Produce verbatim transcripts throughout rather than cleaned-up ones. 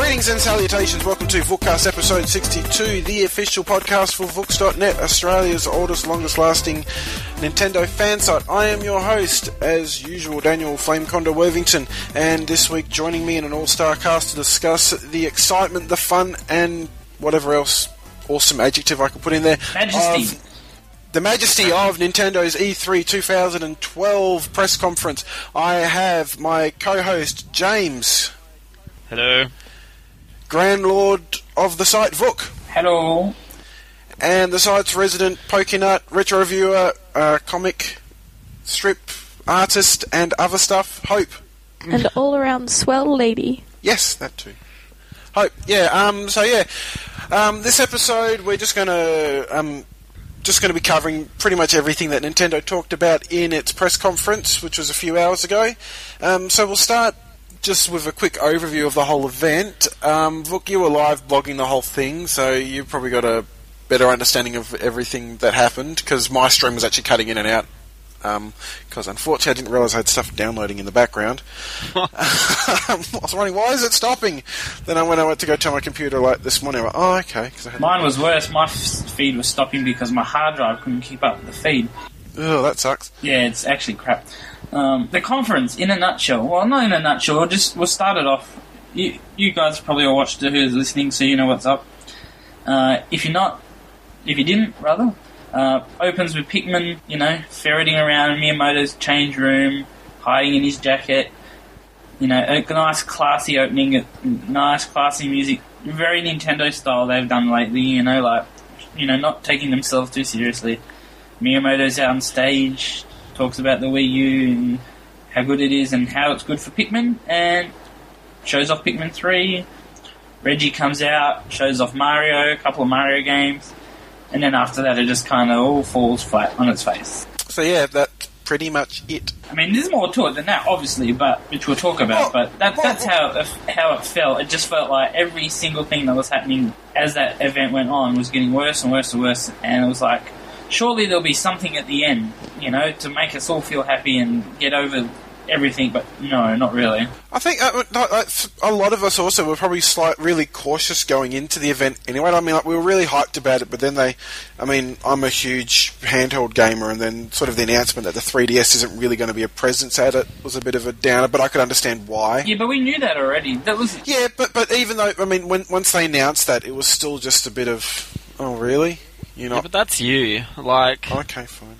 Greetings and salutations. Welcome to Vookcast episode sixty-two, the official podcast for Vooks dot net, Australia's oldest, longest-lasting Nintendo fan site. I am your host, as usual, Daniel Flamecondo Worthington, and this week joining me in an all-star cast to discuss the excitement, the fun, and whatever else awesome adjective I could put in there. Majesty. Of the majesty of Nintendo's E three twenty twelve press conference. I have my co-host, James. Hello. Grand Lord of the site, Vook. Hello. And the site's resident Pokenut, retro reviewer, uh, comic strip artist, and other stuff, Hope. And all-around swell lady. Yes, that too. Hope. Yeah. Um. So yeah. Um. This episode, we're just gonna um, just gonna be covering pretty much everything that Nintendo talked about in its press conference, which was a few hours ago. Um. So we'll start just with a quick overview of the whole event. Um, Vuk, you were live blogging the whole thing, so you probably got a better understanding of everything that happened, because my stream was actually cutting in and out, because um, unfortunately I didn't realise I had stuff downloading in the background. I was wondering, why is it stopping? Then I, when I went to go to my computer like this morning, I went, oh, okay. Cause I had Mine was worse. My f- feed was stopping because my hard drive couldn't keep up with the feed. Oh, that sucks. Yeah, it's actually crap. Um, the conference, in a nutshell. Well, not in a nutshell. We'll just we'll start it off. You, you guys probably all watched it, who's listening, so you know what's up. Uh, if you're not, if you didn't, rather, uh, opens with Pikmin, you know, ferreting around Miyamoto's change room, hiding in his jacket. You know, a nice, classy opening, nice, classy music. Very Nintendo style they've done lately, you know, like, you know, not taking themselves too seriously. Miyamoto's out on stage, talks about the Wii U and how good it is and how it's good for Pikmin, and shows off Pikmin three. Reggie comes out, shows off Mario, a couple of Mario games, and then after that it just kind of all falls flat on its face. So yeah, that's pretty much it. I mean, there's more to it than that, obviously, but which we'll talk about, oh, but that, oh, that's oh. how it, how it felt. It just felt like every single thing that was happening as that event went on was getting worse and worse and worse, and it was like, surely there'll be something at the end, you know, to make us all feel happy and get over everything, but no, not really. I think uh, like, a lot of us also were probably slight, really cautious going into the event anyway. I mean, like, we were really hyped about it, but then they, I mean, I'm a huge handheld gamer, and then sort of the announcement that the three D S isn't really going to be a presence at it was a bit of a downer, but I could understand why. Yeah, but we knew that already. That was Yeah, but but even though, I mean, when once they announced that, it was still just a bit of, oh, really? You know? Yeah, but that's you. Like, okay, fine.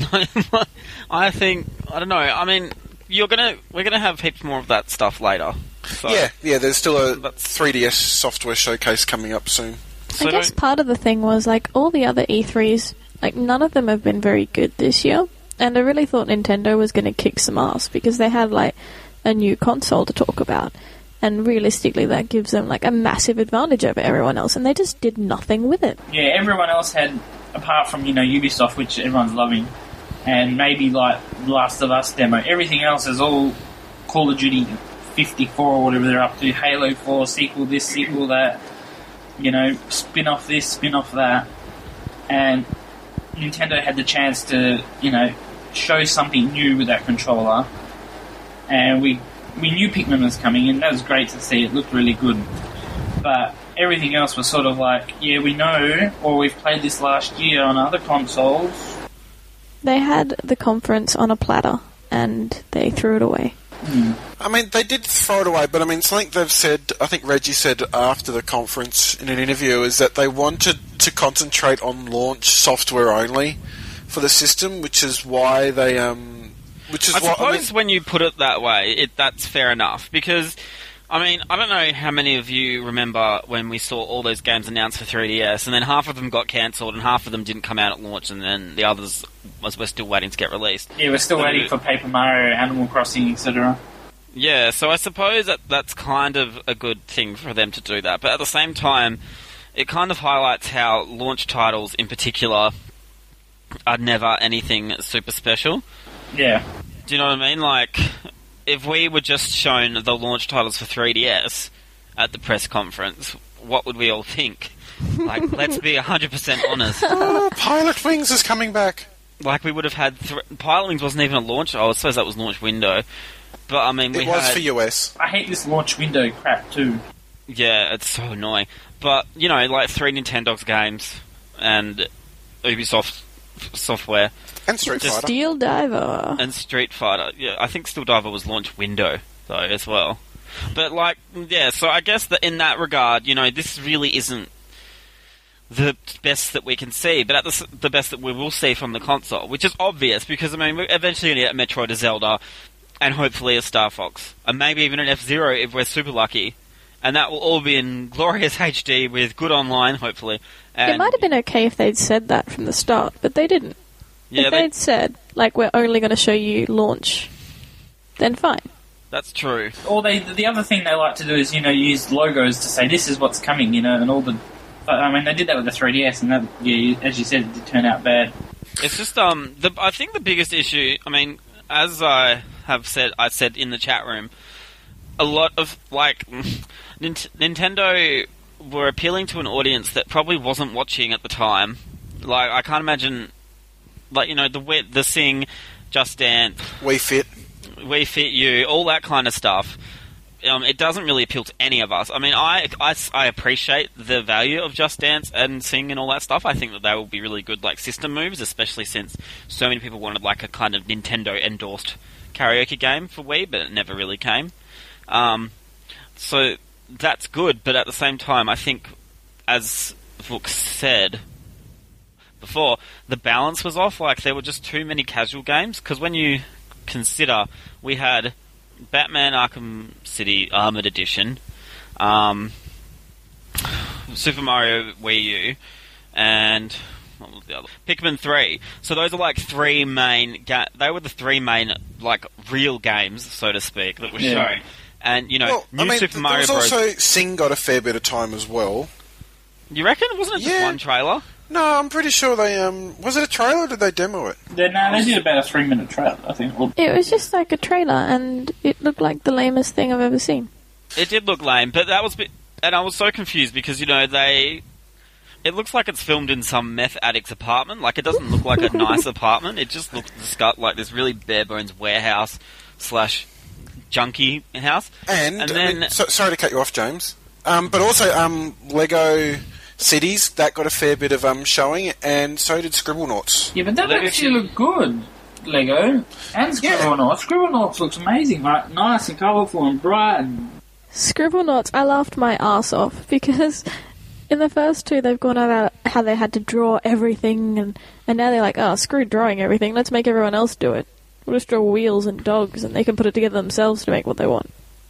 I think I don't know. I mean, you're gonna we're gonna have heaps more of that stuff later. So. Yeah, yeah. There's still a three D S software showcase coming up soon. So I guess part of the thing was, like, all the other E threes, like, none of them have been very good this year, and I really thought Nintendo was going to kick some ass, because they had, like, a new console to talk about, and realistically that gives them, like, a massive advantage over everyone else, and they just did nothing with it. Yeah, everyone else had, apart from, you know, Ubisoft, which everyone's loving, and maybe, like, Last of Us demo, everything else is all Call of Duty fifty-four or whatever they're up to, Halo four, sequel this, sequel that, you know, spin-off this, spin-off that, and Nintendo had the chance to, you know, show something new with that controller, and we we knew Pikmin was coming, and that was great to see. It looked really good, but everything else was sort of like, yeah, we know, or we've played this last year on other consoles. They had the conference on a platter, and they threw it away. Hmm. I mean, they did throw it away, but I mean, something they've said, I think Reggie said after the conference in an interview, is that they wanted to concentrate on launch software only for the system, which is why they, um, which is I what, suppose I mean, when you put it that way, it that's fair enough, because, I mean, I don't know how many of you remember when we saw all those games announced for three D S, and then half of them got cancelled, and half of them didn't come out at launch, and then the others was we're still waiting to get released. Yeah, we're still So waiting for Paper Mario, Animal Crossing, et cetera. Yeah, so I suppose that that's kind of a good thing for them to do that, but at the same time, it kind of highlights how launch titles in particular are never anything super special. Yeah. Do you know what I mean? Like, if we were just shown the launch titles for three D S at the press conference, what would we all think? Like, let's be one hundred percent honest. Oh, Pilot Wings is coming back. Like, we would have had... Th- Pilot Wings wasn't even a launch... Oh, I suppose that was launch window. But, I mean, we It was had... for U S. I hate this launch window crap, too. Yeah, it's so annoying. But, you know, like three Nintendo's games and Ubisoft software. And Street Fighter. Steel Diver. And Street Fighter. Yeah, I think Steel Diver was launched window, though, as well. But, like, yeah, so I guess that in that regard, you know, this really isn't the best that we can see, but at the, the best that we will see from the console, which is obvious, because, I mean, we're eventually going to get a Metroid, a Zelda, and hopefully a Star Fox. And maybe even an F-Zero if we're super lucky. And that will all be in glorious H D with good online, hopefully. And it might have been okay if they'd said that from the start, but they didn't. Yeah, if they, they'd said, like, we're only going to show you launch, then fine. That's true. Or they, the other thing they like to do is, you know, use logos to say this is what's coming, you know, and all the... I mean, they did that with the three D S, and that, yeah, as you said, it did turn out bad. It's just, um, the, I think the biggest issue, I mean, as I have said, I said in the chat room, a lot of, like, Nint- Nintendo were appealing to an audience that probably wasn't watching at the time. Like, I can't imagine, like, you know, the the Sing, Just Dance, Wii Fit, Wii Fit U, all that kind of stuff. Um, it doesn't really appeal to any of us. I mean, I, I, I appreciate the value of Just Dance and Sing and all that stuff. I think that they will be really good, like, system moves, especially since so many people wanted, like, a kind of Nintendo-endorsed karaoke game for Wii, but it never really came. Um, so that's good, but at the same time, I think, as Vuk said before, the balance was off. Like, there were just too many casual games, because when you consider, we had Batman Arkham City Armored Edition, um, Super Mario Wii U, and what was the other? Pikmin three. So those are like three main. Ga- they were the three main, like, real games, so to speak, that were Yeah. shown. And, you know, well, new I mean, Super th- Mario there was Bros. also Sing got a fair bit of time as well. You reckon? Wasn't it just Yeah. one trailer? No, I'm pretty sure they, um... Was it a trailer or did they demo it? They, no, they did about a three-minute trailer, I think. Well, It was just like a trailer, and it looked like the lamest thing I've ever seen. It did look lame, but that was... Bit, and I was so confused because, you know, they... It looks like it's filmed in some meth addict's apartment. Like, it doesn't look like a nice apartment. It just looks disgust- like this really bare-bones warehouse slash junkie house. And, And I then- mean, so, sorry to cut you off, James. Um, but also, um, Lego Cities, that got a fair bit of um showing, and so did Scribblenauts. yeah, but that Lego actually looked good, Lego. And Scribblenauts. Scribblenauts looks amazing, right? Nice and colourful and bright. And... Scribblenauts, I laughed my ass off, because in the first two they've gone about how they had to draw everything, and, and now they're like, oh, screw drawing everything, let's make everyone else do it. We'll just draw wheels and dogs, and they can put it together themselves to make what they want.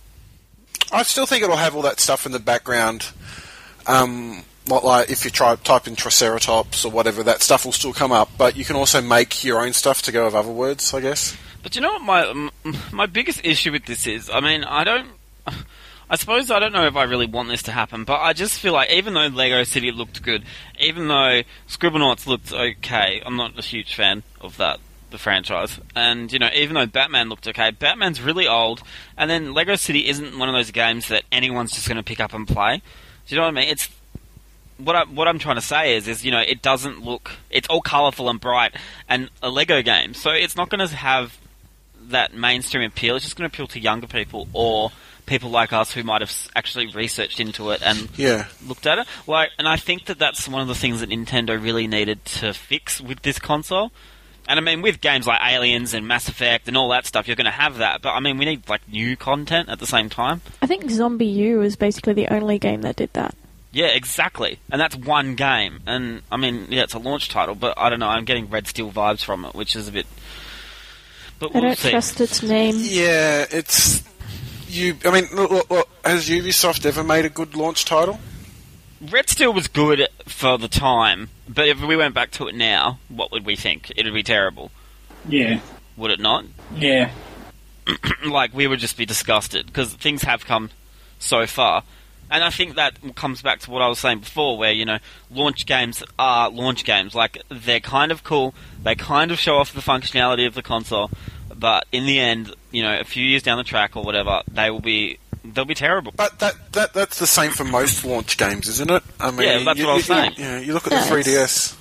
I still think it'll have all that stuff in the background. Um, like, like if you try type in Triceratops or whatever, that stuff will still come up. But you can also make your own stuff to go with other words, I guess. But you know what my m- my biggest issue with this is? I mean, I don't... I suppose I don't know if I really want this to happen, but I just feel like even though Lego City looked good, even though Scribblenauts looked okay, I'm not a huge fan of that, the franchise. And, you know, even though Batman looked okay, Batman's really old, and then Lego City isn't one of those games that anyone's just going to pick up and play. Do you know what I mean? It's... What, I, what I'm trying to say is, is, you know, it doesn't look... It's all colourful and bright, and a Lego game, so it's not going to have that mainstream appeal. It's just going to appeal to younger people, or people like us who might have actually researched into it and Yeah. looked at it. Like, and I think that that's one of the things that Nintendo really needed to fix with this console. And I mean, with games like Aliens and Mass Effect and all that stuff, you're going to have that. But I mean, we need, like, new content at the same time. I think Zombie U is basically the only game that did that. Yeah, exactly. And that's one game. And, I mean, yeah, it's a launch title, but I don't know, I'm getting Red Steel vibes from it, which is a bit... But I we'll don't see. trust its name. Yeah, it's... You. I mean, look, look, look, has Ubisoft ever made a good launch title? Red Steel was good for the time, but if we went back to it now, what would we think? It would be terrible. Yeah. Would it not? Yeah. Like, we would just be disgusted, because things have come so far. And I think that comes back to what I was saying before, where, you know, launch games are launch games. Like, they're kind of cool, they kind of show off the functionality of the console, but in the end, you know, a few years down the track or whatever, they will be... They'll be terrible. But that, that that's the same for most launch games, isn't it? I mean, Yeah, that's you, what I was you, saying. You, yeah, you look at No, the three D S.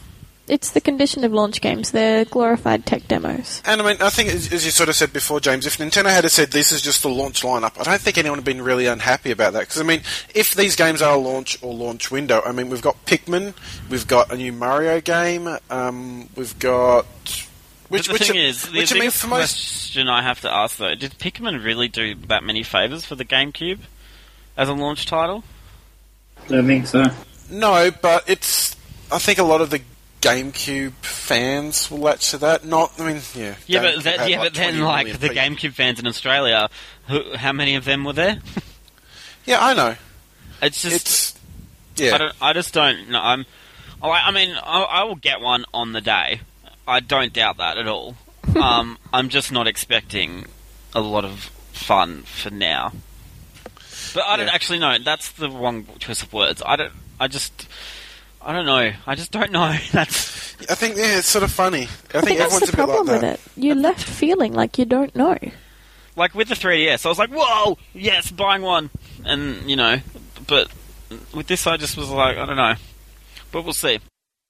it's the condition of launch games. They're glorified tech demos. And I mean, I think, as as you sort of said before, James, if Nintendo had said this is just the launch lineup, I don't think anyone would have been really unhappy about that. Because, I mean, if these games are a launch or launch window, I mean, we've got Pikmin, we've got a new Mario game, um, we've got... Which, but the which thing are, is, the which biggest for most... question I have to ask, though, did Pikmin really do that many favours for the GameCube as a launch title? Don't think so. No, but it's... I think a lot of the GameCube fans will latch to that. Not, I mean, yeah. Yeah, but, that, yeah, like but then, like, the people. GameCube fans in Australia, who, how many of them were there? Yeah, I know. It's just... It's... Yeah. I, don't, I just don't know. I'm, I, I mean, I, I will get one on the day. I don't doubt that at all. um, I'm just not expecting a lot of fun for now. But I don't yeah. actually know. That's the wrong choice of words. I don't... I just... I don't know. I just don't know. That's. I think yeah, it's sort of funny. I, I think, think that's everyone's the a bit problem like with that. it. You're left feeling like you don't know. Like with the three D S, I was like, "Whoa, yes, buying one," and you know, but with this, I just was like, I don't know, but we'll see.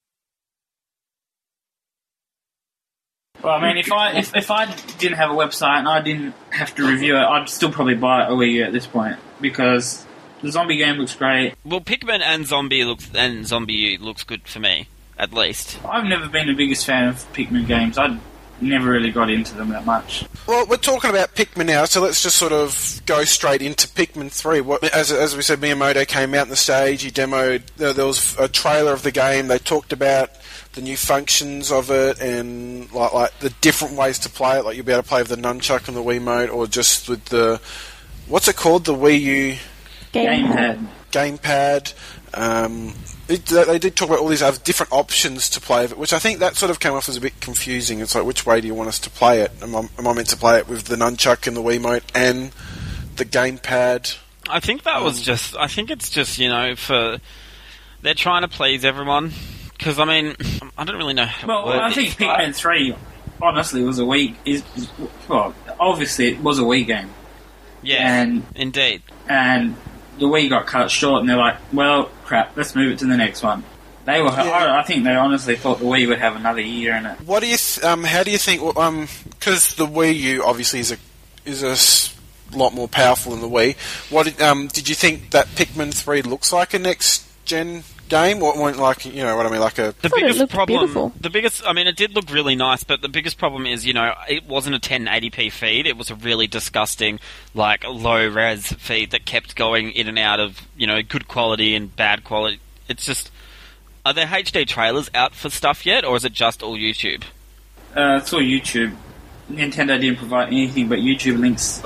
Well, I mean, if I if, if I didn't have a website and I didn't have to review it, I'd still probably buy a Wii U at this point because the zombie game looks great. Well, Pikmin and Zombie looks and Zombie U looks good for me, at least. I've never been the biggest fan of Pikmin games. I never really got into them that much. Well, we're talking about Pikmin now, so let's just sort of go straight into Pikmin three. What, as, as we said, Miyamoto came out on the stage, he demoed, there, there was a trailer of the game, they talked about the new functions of it and like, like the different ways to play it, like you'll be able to play with the nunchuck and the Wiimote, or just with the, what's it called, the Wii U... Gamepad. Gamepad. Um, it, they did talk about all these other different options to play with it, which I think that sort of came off as a bit confusing. It's like, which way do you want us to play it? Am I, am I meant to play it with the nunchuck and the Wiimote and the Gamepad? I think that um, was just... I think it's just, you know, for... They're trying to please everyone. Because, I mean, I don't really know how Well, to word I think this, Pikmin but... three, honestly, was a Wii... Is, is, well, obviously, it was a Wii game. Yeah, and, indeed. And the Wii got cut short, and they're like, well, crap, let's move it to the next one. They were... Yeah. I, I think they honestly thought the Wii would have another year in it. What do you... Th- um, how do you think... Um, because the Wii U, obviously, is a is a lot more powerful than the Wii. What did, um, did you think that Pikmin three looks like a next-gen game, or like, you know what I mean, like a... The biggest problem... Beautiful. The biggest... I mean, it did look really nice, but the biggest problem is, you know, it wasn't a ten eighty p feed. It was a really disgusting, like, low-res feed that kept going in and out of, you know, good quality and bad quality. It's just... Are there H D trailers out for stuff yet, or is it just all YouTube? Uh, it's all YouTube. Nintendo didn't provide anything but YouTube links.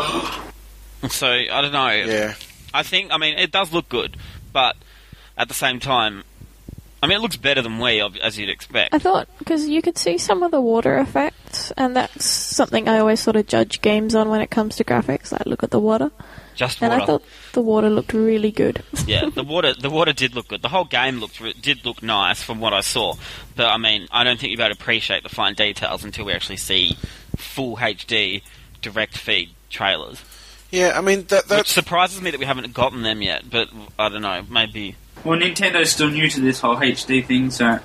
So, I don't know. Yeah. I think... I mean, it does look good, but... At the same time, I mean, it looks better than Wii, as you'd expect. I thought, because you could see some of the water effects, and that's something I always sort of judge games on when it comes to graphics. Like, look at the water. Just and water. I thought the water looked really good. Yeah, the water the water did look good. The whole game looked did look nice from what I saw. But, I mean, I don't think you'll be able to appreciate the fine details until we actually see full H D direct feed trailers. Yeah, I mean, that that's... Which surprises me that we haven't gotten them yet, but I don't know, maybe... Well, Nintendo's still new to this whole H D thing, so...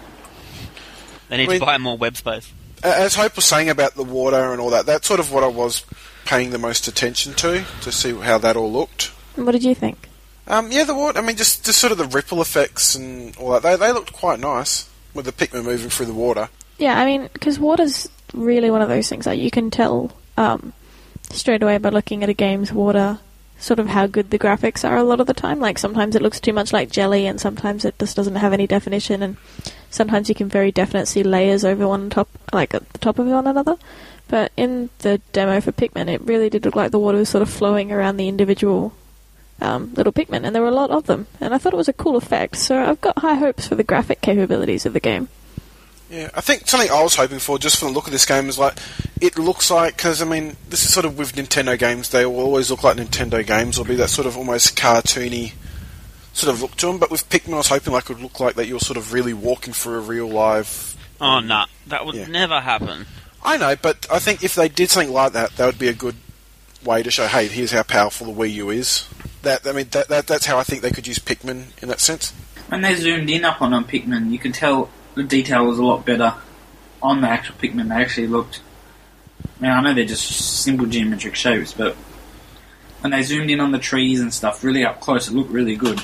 They need I mean, to buy more web space. As Hope was saying about the water and all that, that's sort of what I was paying the most attention to, to see how that all looked. What did you think? Um, yeah, the water, I mean, just, just sort of the ripple effects and all that, they, they looked quite nice, with the Pikmin moving through the water. Yeah, I mean, because water's really one of those things that you can tell um, straight away by looking at a game's water... sort of how good the graphics are a lot of the time. Like, sometimes it looks too much like jelly, and sometimes it just doesn't have any definition, and sometimes you can very definitely see layers over one top, like at the top of one another. But in the demo for Pikmin, it really did look like the water was sort of flowing around the individual um, little Pikmin, and there were a lot of them. And I thought it was a cool effect, so I've got high hopes for the graphic capabilities of the game. Yeah, I think something I was hoping for, just from the look of this game, is like, it looks like, because, I mean, this is sort of with Nintendo games, they will always look like Nintendo games, or be that sort of almost cartoony sort of look to them, but with Pikmin I was hoping like it would look like that you're sort of really walking through a real live... Oh, no, nah, that would yeah. never happen. I know, but I think if they did something like that, that would be a good way to show, hey, here's how powerful the Wii U is. That I mean, that, that that's how I think they could use Pikmin in that sense. When they zoomed in up on, on Pikmin, you could tell the detail was a lot better on the actual Pikmin. They actually looked. I mean, I know they're just simple geometric shapes, but when they zoomed in on the trees and stuff, really up close, it looked really good.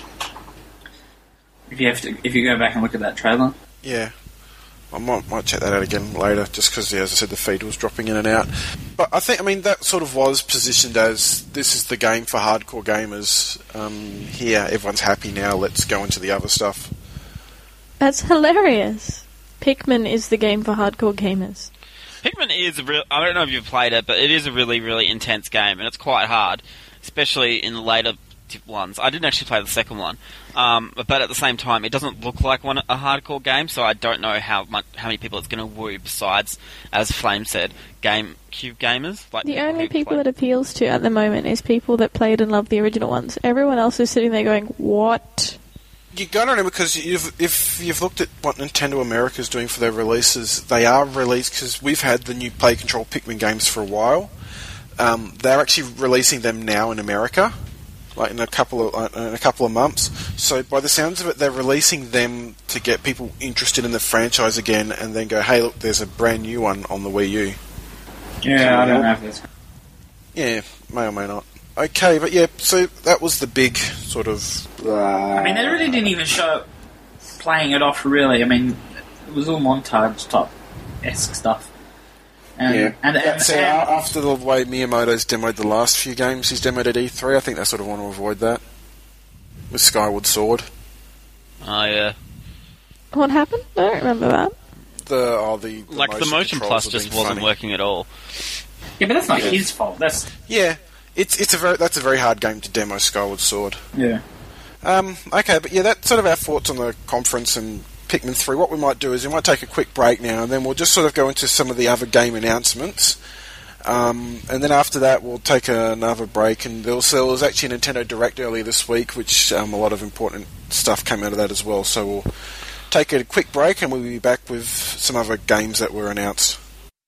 If you have to, if you go back and look at that trailer, yeah, I might might check that out again later, just because, yeah, as I said, the feed was dropping in and out. But I think, I mean, that sort of was positioned as this is the game for hardcore gamers. Um, here, everyone's happy now. Let's go into the other stuff. That's hilarious. Pikmin is the game for hardcore gamers. Pikmin is a real. I don't know if you've played it, but it is a really, really intense game, and it's quite hard, especially in the later ones. I didn't actually play the second one, um, but at the same time, it doesn't look like one a hardcore game, so I don't know how much, how many people it's going to woo. Besides, as Flame said, GameCube gamers. Like the people only people play. it appeals to at the moment is people that played and loved the original ones. Everyone else is sitting there going, "What?" You got to remember, because you've, if you've looked at what Nintendo America is doing for their releases, they are released, because we've had the new Play Control Pikmin games for a while. Um, they're actually releasing them now in America, like in a couple of uh, in a couple of months. So by the sounds of it, they're releasing them to get people interested in the franchise again, and then go, "Hey, look, there's a brand new one on the Wii U." yeah, I don't know if that's. Yeah, may or may not. Okay, but yeah, so that was the big sort of. Uh, I mean, they really didn't even show playing it off. Really, I mean, it was all montage type esque stuff. And, yeah, and, and, so and after the way Miyamoto's demoed the last few games he's demoed at E three, I think they sort of want to avoid that with Skyward Sword. Oh yeah. What happened? I don't remember that. The oh the, the Like the Motion controls Plus have just been wasn't funny. working at all. yeah, but that's not Yeah. his fault. That's Yeah, it's it's a very that's a very hard game to demo, Skyward Sword. yeah. Um, okay, but yeah, that's sort of our thoughts on the conference and Pikmin three. What we might do is we might take a quick break now, and then we'll just sort of go into some of the other game announcements. Um, and then after that, we'll take another break. And there was, there was actually a Nintendo Direct earlier this week, which um, a lot of important stuff came out of that as well. So we'll take a quick break, and we'll be back with some other games that were announced.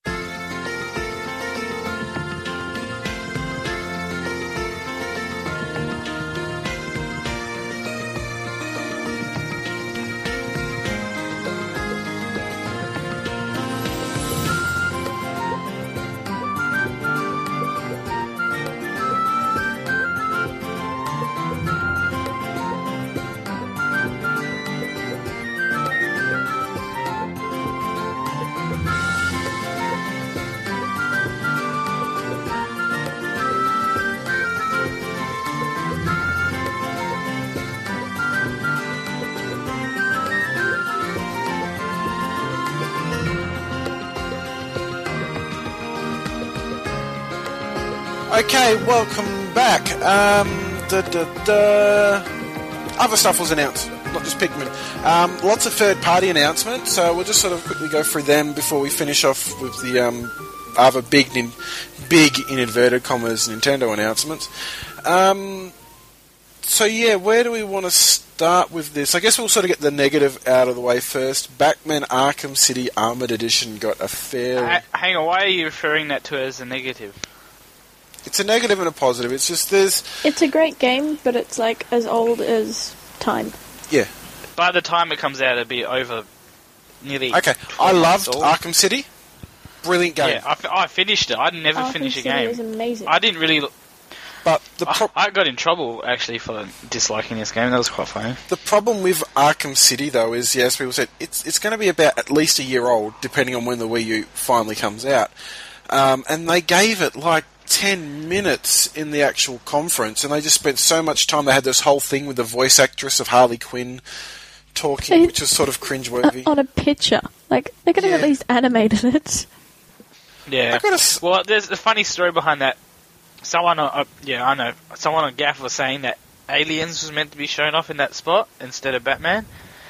Okay, welcome back. Um, da, da, da. Other stuff was announced, not just Pikmin. Um, lots of third-party announcements, so we'll just sort of quickly go through them before we finish off with the um, other big, nin- big in inverted commas Nintendo announcements. Um, so yeah, where do we want to start with this? I guess we'll sort of get the negative out of the way first. Batman Arkham City Armored Edition got a fair... Ha- hang on, why are you referring that to as a negative? It's a negative and a positive. It's just there's... It's a great game, but it's like as old as time. Yeah. By the time it comes out, it'll be over nearly. Okay, I loved old. Arkham City. Brilliant game. Yeah, I, f- I finished it. I'd never Arkham finish a City game. is amazing. I didn't really. But the pro- I, I got in trouble actually for disliking this game. That was quite funny. the problem with Arkham City, though, is, yes, people said, it's it's going to be about at least a year old, depending on when the Wii U finally comes out. Um, and they gave it, like, ten minutes in the actual conference, and they just spent so much time. They had this whole thing with the voice actress of Harley Quinn talking, They- which is sort of cringeworthy. Uh, on a picture. Like, they could have at Yeah. least animated it. Yeah. I gotta s- Well, there's a funny story behind that. Someone, uh, yeah, I know. Someone on Gaff was saying that Aliens was meant to be shown off in that spot instead of Batman,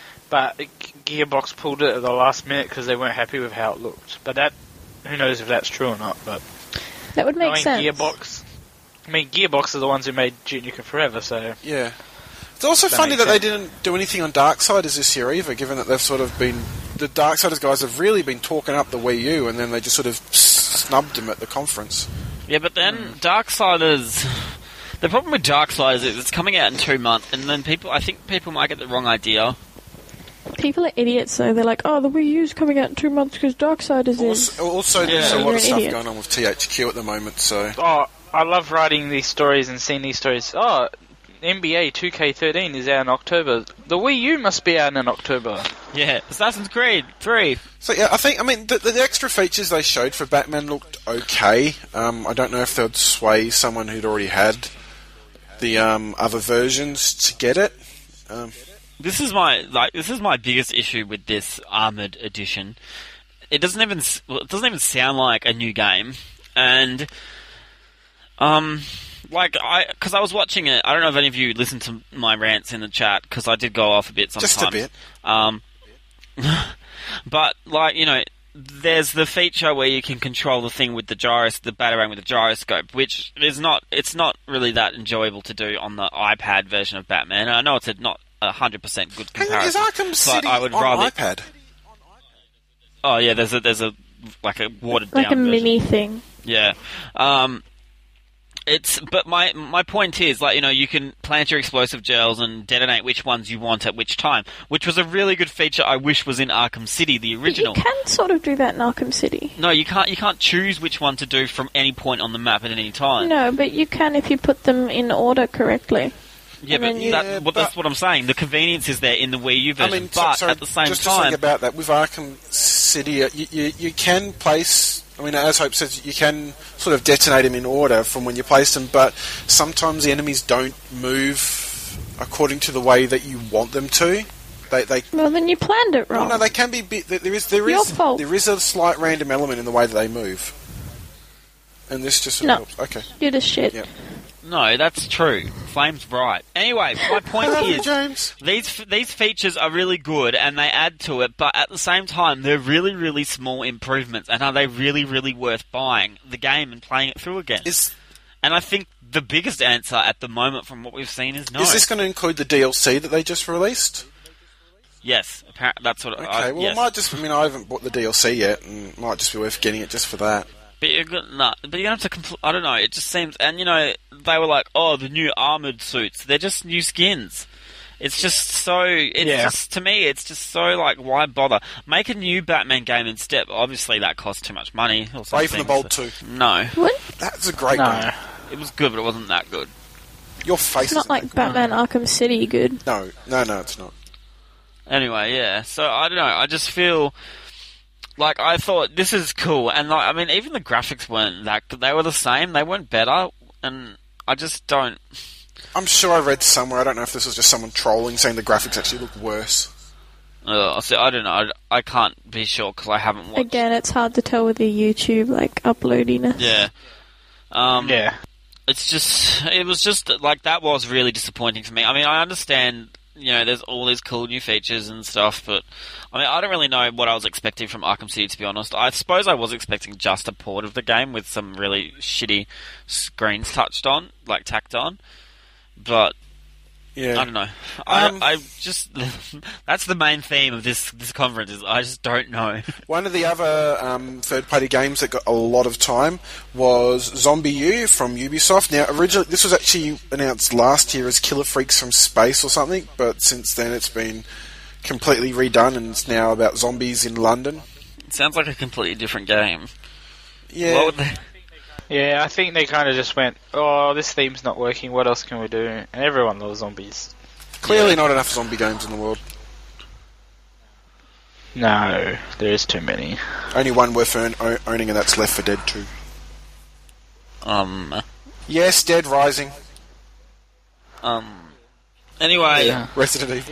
but Gearbox pulled it at the last minute because they weren't happy with how it looked. But that, who knows if that's true or not? But That would make knowing sense. Gearbox, I mean, Gearbox are the ones who made Duke Nukem Forever, so Yeah. It's also That funny makes that they sense. didn't do anything on Darksiders this year either, given that they've sort of been... The Darksiders guys have really been talking up the Wii U, and then they just sort of snubbed them at the conference. Yeah, but then Hmm. Darksiders. The problem with Darksiders is it's coming out in two months, and then people. I think people might get the wrong idea People are idiots, though. They're like, oh, the Wii U's coming out in two months because Darksiders is. Also, also Yeah. there's a lot You're of an stuff idiot. going on with T H Q at the moment, so... Oh, I love writing these stories and seeing these stories. Oh, N B A two K thirteen is out in October. The Wii U must be out in October. Yeah, Assassin's Creed three. So yeah, I think, I mean, the, the extra features they showed for Batman looked okay. Um, I don't know if they'd sway someone who'd already had the um, other versions to get it. Um, This is my like. This is my biggest issue with this Armored Edition. It doesn't even s- well, it doesn't even sound like a new game, and um, like I because I was watching it. I don't know if any of you listened to my rants in the chat because I did go off a bit sometimes. Just a bit. Um, but like you know, there's the feature where you can control the thing with the gyros, the Batarang with the gyroscope, which is not. It's not really that enjoyable to do on the iPad version of Batman. And I know it's a, not a hundred percent good hang on, comparison. is Arkham City I would on rather- iPad? Oh yeah, there's a there's a like a watered Like a down version. mini thing. Yeah. Um, it's but my my point is like you know you can plant your explosive gels and detonate which ones you want at which time, which was a really good feature. I wish was in Arkham City, the But original. you can sort of do that in Arkham City. No, you can't. You can't choose which one to do from any point on the map at any time. No, but you can if you put them in order correctly. Yeah, And but, then you- that, Yeah, well, but- that's what I'm saying. The convenience is there in the Wii U I version, mean, so- but sorry, at the same just, time, just think about that. With Arkham City, uh, you, you, you can place... I mean, as Hope says, you can sort of detonate them in order from when you place them, but sometimes the enemies don't move according to the way that you want them to. They, they Well, then you planned it well, wrong. no, they can be. Bit, there is there Your is fault. there is a slight random element in the way that they move, and this just sort No. of helps. Okay. You're just shit. Yeah. no, that's true. Flame's right. Anyway, my point Hello, is, James. these these features are really good and they add to it, but at the same time, they're really, really small improvements. And are they really, really worth buying the game and playing it through again? Is And I think the biggest answer at the moment, from what we've seen, is no. is this going to include the D L C that they just released? Yes, apparently that's what. Okay. I, well, yes. it might just. I mean, I haven't bought the D L C yet, and it might just be worth getting it just for that. But you're good, no, but you don't have to. Compl- I don't know. It just seems, and you know, they were like, "Oh, the new armored suits. They're just new skins." It's just so. It's Yeah. just to me, it's just so like, why bother? Make a new Batman game instead. Obviously, that costs too much money. or Brave and the something, Bold so- two. No, What? That's a great No. game. it was good, but it wasn't that good. Your face It's not isn't like that Batman Arkham City good. good. No, no, no, it's not. Anyway, yeah. So I don't know. I just feel like I thought this is cool, and like, I mean, even the graphics weren't that good. They were the same. They weren't better, and I just don't. I'm sure I read somewhere. I don't know if this was just someone trolling, saying the graphics actually look worse. Uh, so I don't know. I, I can't be sure because I haven't watched. Again, it's hard to tell with the YouTube like uploadiness. Yeah. Um, Yeah. It's just, it was just, like, that was really disappointing for me. I mean, I understand, you know, there's all these cool new features and stuff, but, I mean, I don't really know what I was expecting from Arkham City, to be honest. I suppose I was expecting just a port of the game with some really shitty screens touched on, like, tacked on, but, Yeah. I don't know. I, Um, I just, that's the main theme of this, this conference, is I just don't know. One of the other um, third-party games that got a lot of time was Zombie U from Ubisoft. Now, originally, this was actually announced last year as Killer Freaks from Space or something, but since then it's been completely redone and it's now about zombies in London. It sounds like a completely different game. Yeah. What would they... Yeah, I think they kind of just went, oh, this theme's not working, what else can we do? And everyone loves zombies. Clearly Yeah. not enough zombie games in the world. No, there is too many. Only one worth earn- o- owning, and that's Left four Dead two. Um, Yes, Dead Rising. um, anyway... Yeah. Resident Evil.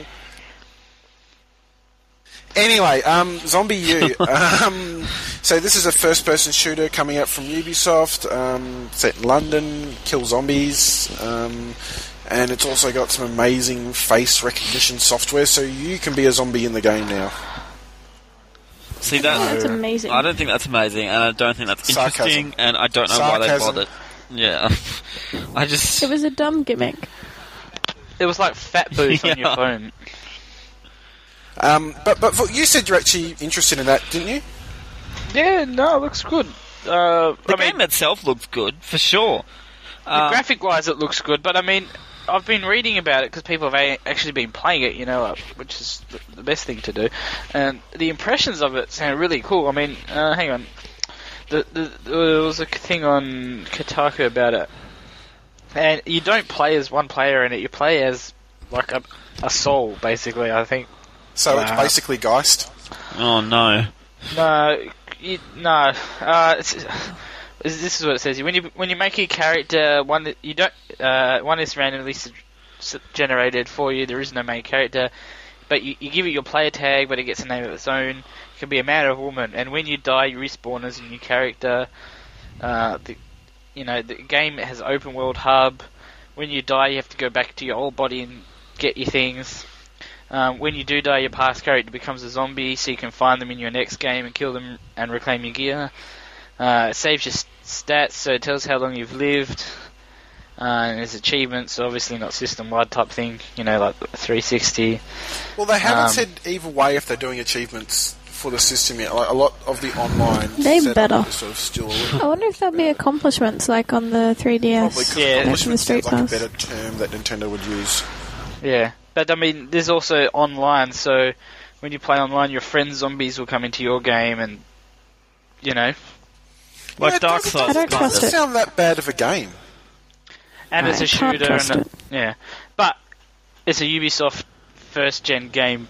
Anyway, um, Zombie U. um, so this is a first-person shooter coming out from Ubisoft, um, set in London, kill zombies, um, and it's also got some amazing face recognition software, so you can be a zombie in the game now. See, Oh, that, that's amazing. I don't think that's amazing, and I don't think that's Sarcasm. interesting, and I don't know why they Sarcasm. bothered. Yeah. I just... It was a dumb gimmick. It was like Fat Booth on your Yeah. phone. Um, but but for, you said you're actually interested in that, didn't you? Yeah, no, it looks good. Uh, The I mean, game itself looks good, for sure. the Um, graphic-wise it looks good, but I mean, I've been reading about it because people have a- actually been playing it, you know, uh, which is the, the best thing to do. And the impressions of it sound really cool. I mean, uh, hang on. The, the, there was a thing on Kotaku about it. And you don't play as one player in it, you play as, like, a, a soul, basically, I think. So uh, it's basically Geist. Oh no. No, you, no. Uh, it's, this is what it says. When you when you make a character, one that you don't, uh, one is randomly s- s- generated for you. There is no main character, but you, you give it your player tag, but it gets a name of its own. It can be a man or a woman, and when you die, you respawn as a new character. Uh, the, you know, the game has open world hub. When you die, you have to go back to your old body and get your things. Um, when you do die, your past character becomes a zombie, so you can find them in your next game and kill them and reclaim your gear. Uh, it saves your st- stats, so it tells how long you've lived. Uh, and there's achievements, so obviously not system-wide type thing, you know, like three sixty. Well, they haven't Um, said either way if they're doing achievements for the system yet. Like a lot of the online They setup better. is sort of still a little I wonder if there'll be accomplishments like on the three D S. probably because Yeah. accomplishment Street sounds like a Pass. better term that Nintendo would use. Yeah, but I mean, there's also online, so when you play online, your friends' zombies will come into your game and, you know, Like Yeah, it Dark doesn't- Souls. I don't It trust doesn't it. sound that bad of a game. and it's I a can't shooter, trust and it. a, yeah, but it's a Ubisoft first-gen game.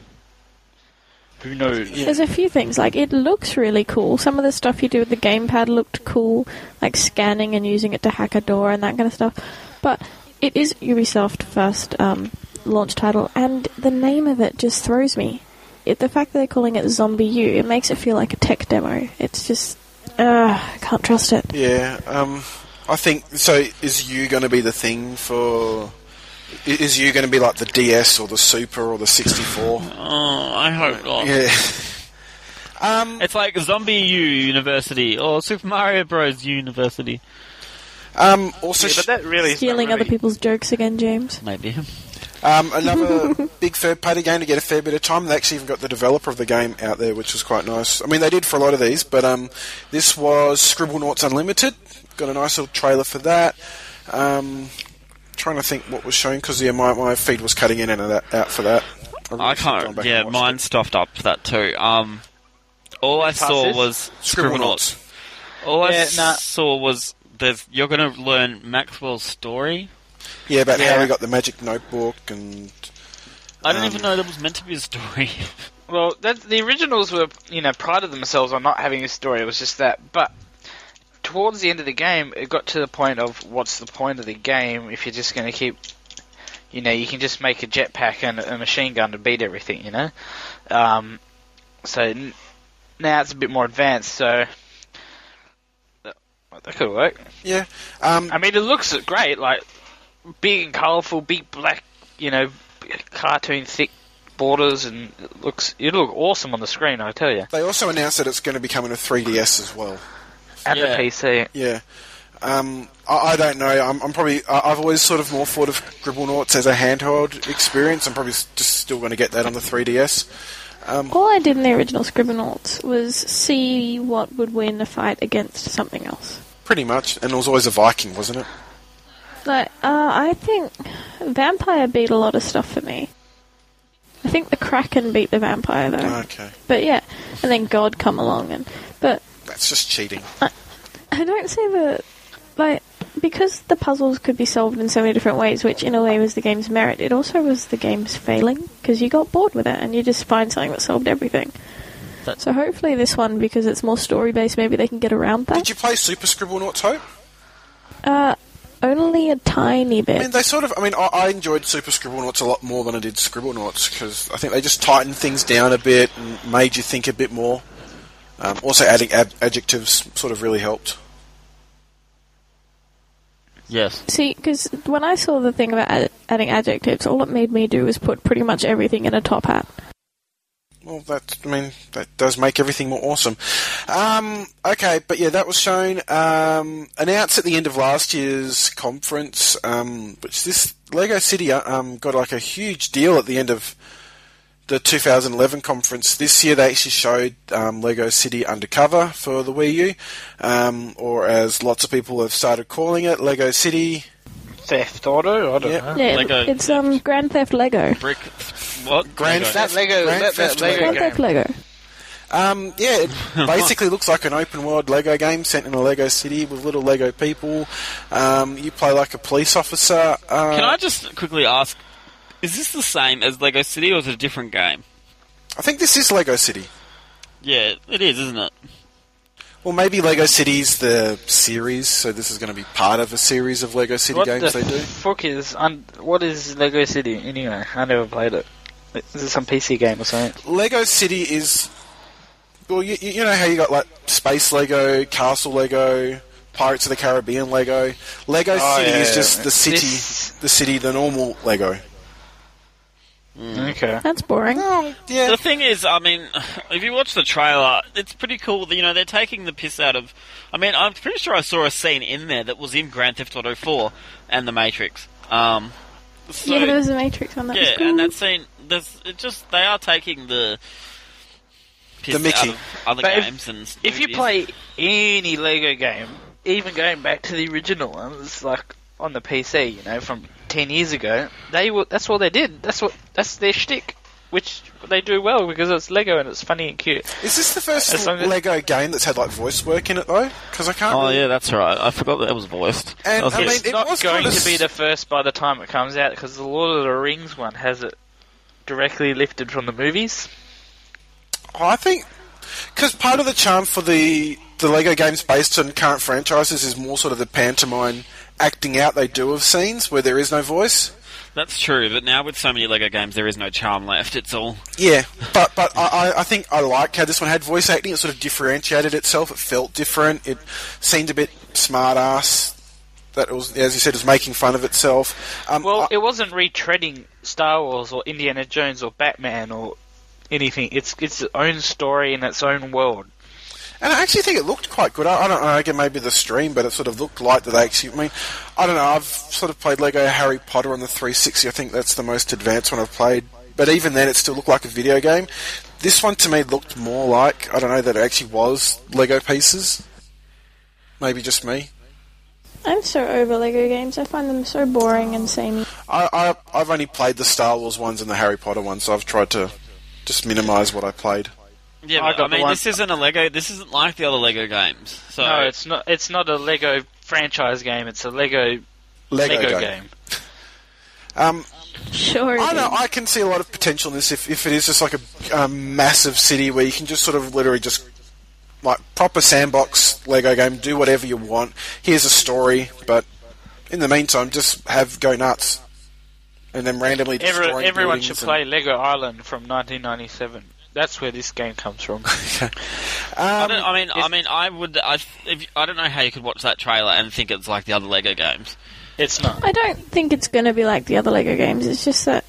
Who knows? Yeah. There's a few things, like, it looks really cool. Some of the stuff you do with the gamepad looked cool, like scanning and using it to hack a door and that kind of stuff. But it is Ubisoft first um, launch title, and the name of it just throws me. It, the fact that they're calling it Zombie U, it makes it feel like a tech demo. It's just, uh, I can't trust it. Yeah, um, I think so. Is you going to be the thing for? i- Is you going to be like the D S or the Super or the sixty-four? Oh, I hope not. Yeah. Um, It's like Zombie U University or Super Mario Bros. University. um, also, Yeah, but that really is Stealing not other really- people's jokes again, James. Maybe. um, another big third-party game to get a fair bit of time. They actually even got the developer of the game out there, which was quite nice. I mean, they did for a lot of these, but um, this was Scribblenauts Unlimited. Got a nice little trailer for that. Um, trying to think what was shown because yeah, my, my feed was cutting in and out out for that. really I should have gone can't. back Yeah, and watched mine it. stuffed up for that too. Um, all I Which saw pass is? was Scribblenauts. All I Yeah, nah. saw was there's you're going to learn Maxwell's story. Yeah, about how Yeah. he got the magic notebook and I didn't Um, even know there was meant to be a story. Well, that, the originals were, you know, prided themselves on not having a story. It was just that. But towards the end of the game, it got to the point of what's the point of the game if you're just going to keep, you know, you can just make a jetpack and a machine gun to beat everything, you know. Um, so n- now it's a bit more advanced. So that, that could work. yeah. Um, I mean, it looks great, like big and colourful, big black, you know, cartoon thick borders, and it looks it'll look awesome on the screen, I tell you. they also announced that it's going to be coming to three D S as well. And Yeah. the P C. Yeah. Um, I, I don't know. I'm, I'm probably. I, I've always sort of more thought of Scribblenauts as a handheld experience. I'm probably s- just still going to get that on the three D S. Um, All I did in the original Scribblenauts was see what would win a fight against something else. pretty much, and it was always a Viking, wasn't it? Like, uh, I think Vampire beat a lot of stuff for me. I think the Kraken beat the Vampire though. Okay, But yeah, and then God come along and but that's just cheating. I don't see the like because the puzzles could be solved in so many different ways, which in a way was the game's merit. It also was the game's failing because you got bored with it and you just find something that solved everything. That- So hopefully this one, because it's more story based, maybe they can get around that. Did you play Super Scribblenauts Hope? Uh, only a tiny I mean, bit. they sort of. I mean, I, I enjoyed Super Scribblenauts a lot more than I did Scribblenauts because I think they just tightened things down a bit and made you think a bit more. Um, also, adding ab- adjectives sort of really helped. Yes. See, because when I saw the thing about add- adding adjectives, all it made me do was put pretty much everything in a top hat. Well, that I mean that does make everything more awesome. Um, okay, but yeah, that was shown um, announced at the end of last year's conference, um, which this Lego City um, got like a huge deal at the end of the two thousand eleven conference. This year they actually showed um, Lego City Undercover for the Wii U, um, or as lots of people have started calling it, Lego City Theft Auto. I don't Yeah. know. Yeah, Lego. it's um Grand Theft Lego. Brick. What? Grand Lego. That Lego, Grand that, that Theft Lego Grand game. Theft Lego. Um, yeah, it basically looks like an open world Lego game set in a Lego city with little Lego people. Um, you play like a police officer. Uh, Can I just quickly ask, is this the same as Lego City or is it a different game? I think this is Lego City. Yeah, it is, isn't it? Well, maybe Lego City's the series, so this is going to be part of a series of Lego City What games the they do. fuck is un- what is Lego City anyway? I never played it. Is it some P C game or something? Lego City is... Well, you, you know how you got like Space Lego, Castle Lego, Pirates of the Caribbean Lego? Lego Oh, City yeah, is yeah, just yeah. the city, This- the city, the normal Lego. Okay. That's boring. Yeah. The thing is, I mean, if you watch the trailer, it's pretty cool. You know, they're taking the piss out of... I mean, I'm pretty sure I saw a scene in there that was in Grand Theft Auto four and The Matrix. Um, so, yeah, there was a Matrix on that. yeah, was cool. and that scene, there's, it just, they are taking the piss The Mickey. out of other But if- games and If you movies. play any Lego game, even going back to the original ones, like on the P C, you know, from ten years ago, they were, that's all they did. That's what that's their shtick, which they do well because it's Lego and it's funny and cute. Is this the first As long as- Lego game that's had like voice work in it though? Because I can't. Oh, really... yeah, that's right. I forgot that it was voiced. And, That was I good. mean, It's it not was going kinda to be s- the first by the time it comes out because the Lord of the Rings one has it directly lifted from the movies. Oh, I think because part of the charm for the the Lego games based on current franchises is more sort of the pantomime acting out they do of scenes where there is no voice. That's true, but now with so many Lego games, there is no charm left. It's all... Yeah, but but I, I think I like how this one had voice acting. It sort of differentiated itself. It felt different. It seemed a bit smart ass. That it was, as you said, it was making fun of itself. Um, Well, I- it wasn't retreading Star Wars or Indiana Jones or Batman or anything. It's it's its own story in its own world. And I actually think it looked quite good. I, I don't know, again, maybe the stream, but it sort of looked like that they actually... I mean, I don't know, I've sort of played Lego Harry Potter on the three sixty. I think that's the most advanced one I've played. But even then, it still looked like a video game. This one, to me, looked more like, I don't know, that it actually was Lego pieces. Maybe just me. I'm so over Lego games. I find them so boring and samey. I, I, I've only played the Star Wars ones and the Harry Potter ones, so I've tried to just minimise what I played. Yeah, I but, got I the mean, one- this isn't a Lego... This isn't like the other Lego games. So No, it's not. It's not a Lego franchise game. It's a Lego Lego, Lego game. game. Um, Sure. I it know. is. I can see a lot of potential in this if, if it is just like a um, massive city where you can just sort of literally just like proper sandbox Lego game, do whatever you want. Here's a story, but in the meantime, just have go nuts, and then randomly Every, destroying everyone buildings should and- play Lego Island from nineteen ninety-seven. That's where this game comes from. I, Um, don't, I mean, I it's- mean, I would. I, if, I don't know how you could watch that trailer and think it's like the other Lego games. It's not. I don't think it's going to be like the other Lego games. It's just that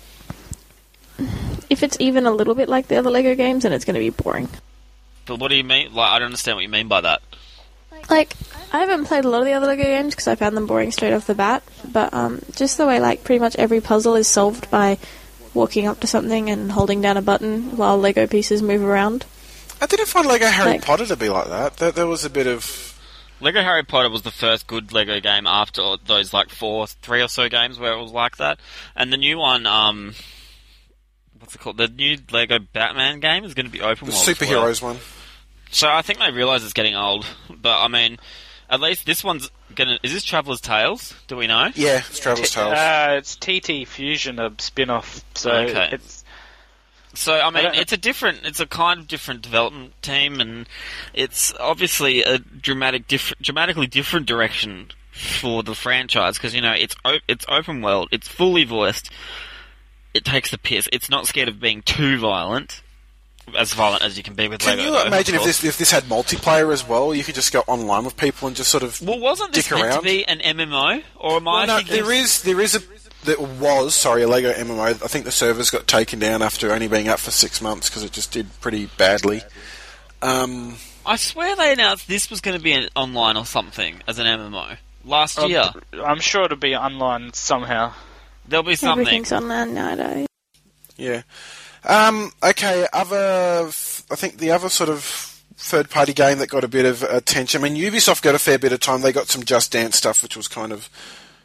if it's even a little bit like the other Lego games, then it's going to be boring. But what do you mean? Like, I don't understand what you mean by that. Like, I haven't played a lot of the other Lego games because I found them boring straight off the bat. But um, just the way, like, pretty much every puzzle is solved by walking up to something and holding down a button while Lego pieces move around. I didn't find Lego Harry like- Potter to be like that. There, there was a bit of Lego Harry Potter was the first good Lego game after those like four, three or so games where it was like that. And the new one, um, what's it called? The new Lego Batman game is going to be open the world. as well. superheroes one. So I think they realise it's getting old. But I mean, at least this one's gonna. Is this Traveller's Tales? Do we know? Yeah, it's Traveller's Tales. Uh, it's T T Fusion, a spin-off. So Okay. it's So I mean, don't- it's a different, it's a kind of different development team, and it's obviously a dramatic, diff- dramatically different direction for the franchise because you know it's o- it's open world, it's fully voiced, it takes the piss, it's not scared of being too violent, as violent as you can be with Can Lego. you though, of imagine if course. this if this had multiplayer as well? You could just go online with people and just sort of Well, wasn't this dick meant around. to be an M M O, or am I Well, no, thinking? there is there is a there was sorry a Lego M M O. I think the servers got taken down after only being up for six months because it just did pretty badly. Um, I swear they announced this was going to be an online or something as an M M O last I'm, year. I'm sure it'll be online somehow. There'll be something. Everything's online nowadays. yeah. Um, okay. Other, I think the other sort of third-party game that got a bit of attention. I mean, Ubisoft got a fair bit of time. They got some Just Dance stuff, which was kind of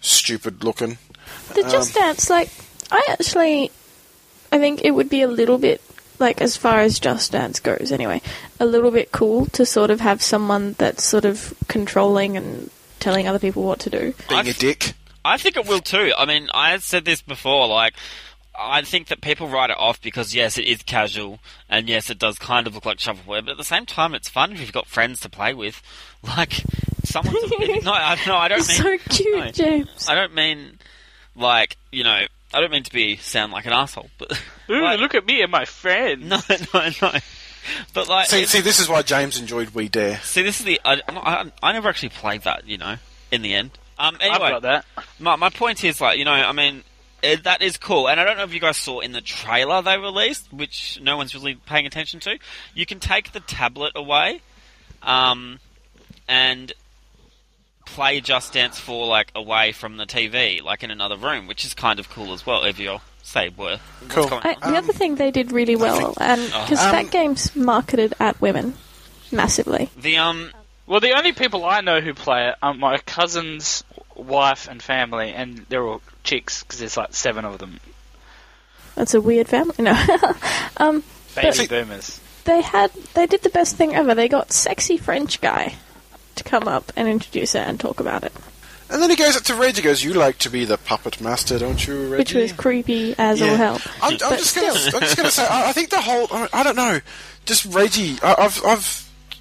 stupid looking. The Just Dance, like, I actually, I think it would be a little bit, like, as far as Just Dance goes anyway, a little bit cool to sort of have someone that's sort of controlling and telling other people what to do. Being I've- a dick. I think it will too. I mean, I had said this before, like, I think that people write it off because, yes, it is casual, and yes, it does kind of look like shovelware, but at the same time, it's fun if you've got friends to play with. Like, someone's... no, I, no, I don't mean... So cute, no, James. I don't mean, like, you know, I don't mean to be sound like an asshole, but... Ooh, like, look at me and my friend. no, no, no. But, like... See, it- see, this is why James enjoyed We Dare. see, this is the... I, I, I never actually played that, you know, in the end. Um, anyway, I've got that. My, my point is, like, you know, I mean, it, that is cool. And I don't know if you guys saw in the trailer they released, which no one's really paying attention to, you can take the tablet away um, and play Just Dance four, like, away from the T V, like in another room, which is kind of cool as well, if you're, say, worth. Cool. What's going I, on? the other thing they did really well, think- and because Um, that game's marketed at women massively. The, um... Well, the only people I know who play it are my cousin's wife and family, and they're all chicks, because there's like seven of them. That's a weird family. No, um, Baby But- boomers. they had they did the best thing ever. They got sexy French guy to come up and introduce it and talk about it, And then he goes up to Reggie, goes, "You like to be the puppet master, don't you, Reggie?" which was creepy as all hell. I'm, I'm But just gonna, still. I'm just gonna say, I, I think the whole, I, I don't know, just Reggie. I, I've, I've,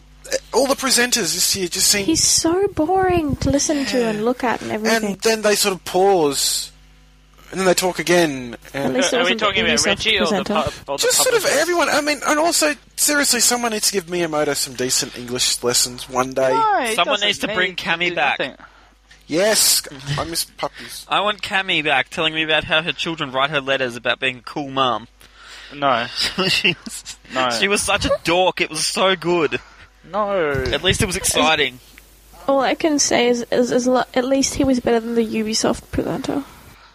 all the presenters this year just seem, He's so boring to listen to and look at and everything. and then they sort of pause, and then they talk again, At and least it Are we wasn't the talking about Ubisoft Reggie or the, presenter. pu- or the just sort of publisher? everyone. I mean, and also seriously, someone needs to give Miyamoto some decent English lessons one day. No, he Someone doesn't needs to need bring Cammy do back. nothing. Yes, I miss puppies. I want Cammy back, telling me about how her children write her letters about being a cool mum. No, she, was, No. she was such a dork, it was so good. no. At least it was exciting. All I can say is, is, is lo- at least he was better than the Ubisoft presenter.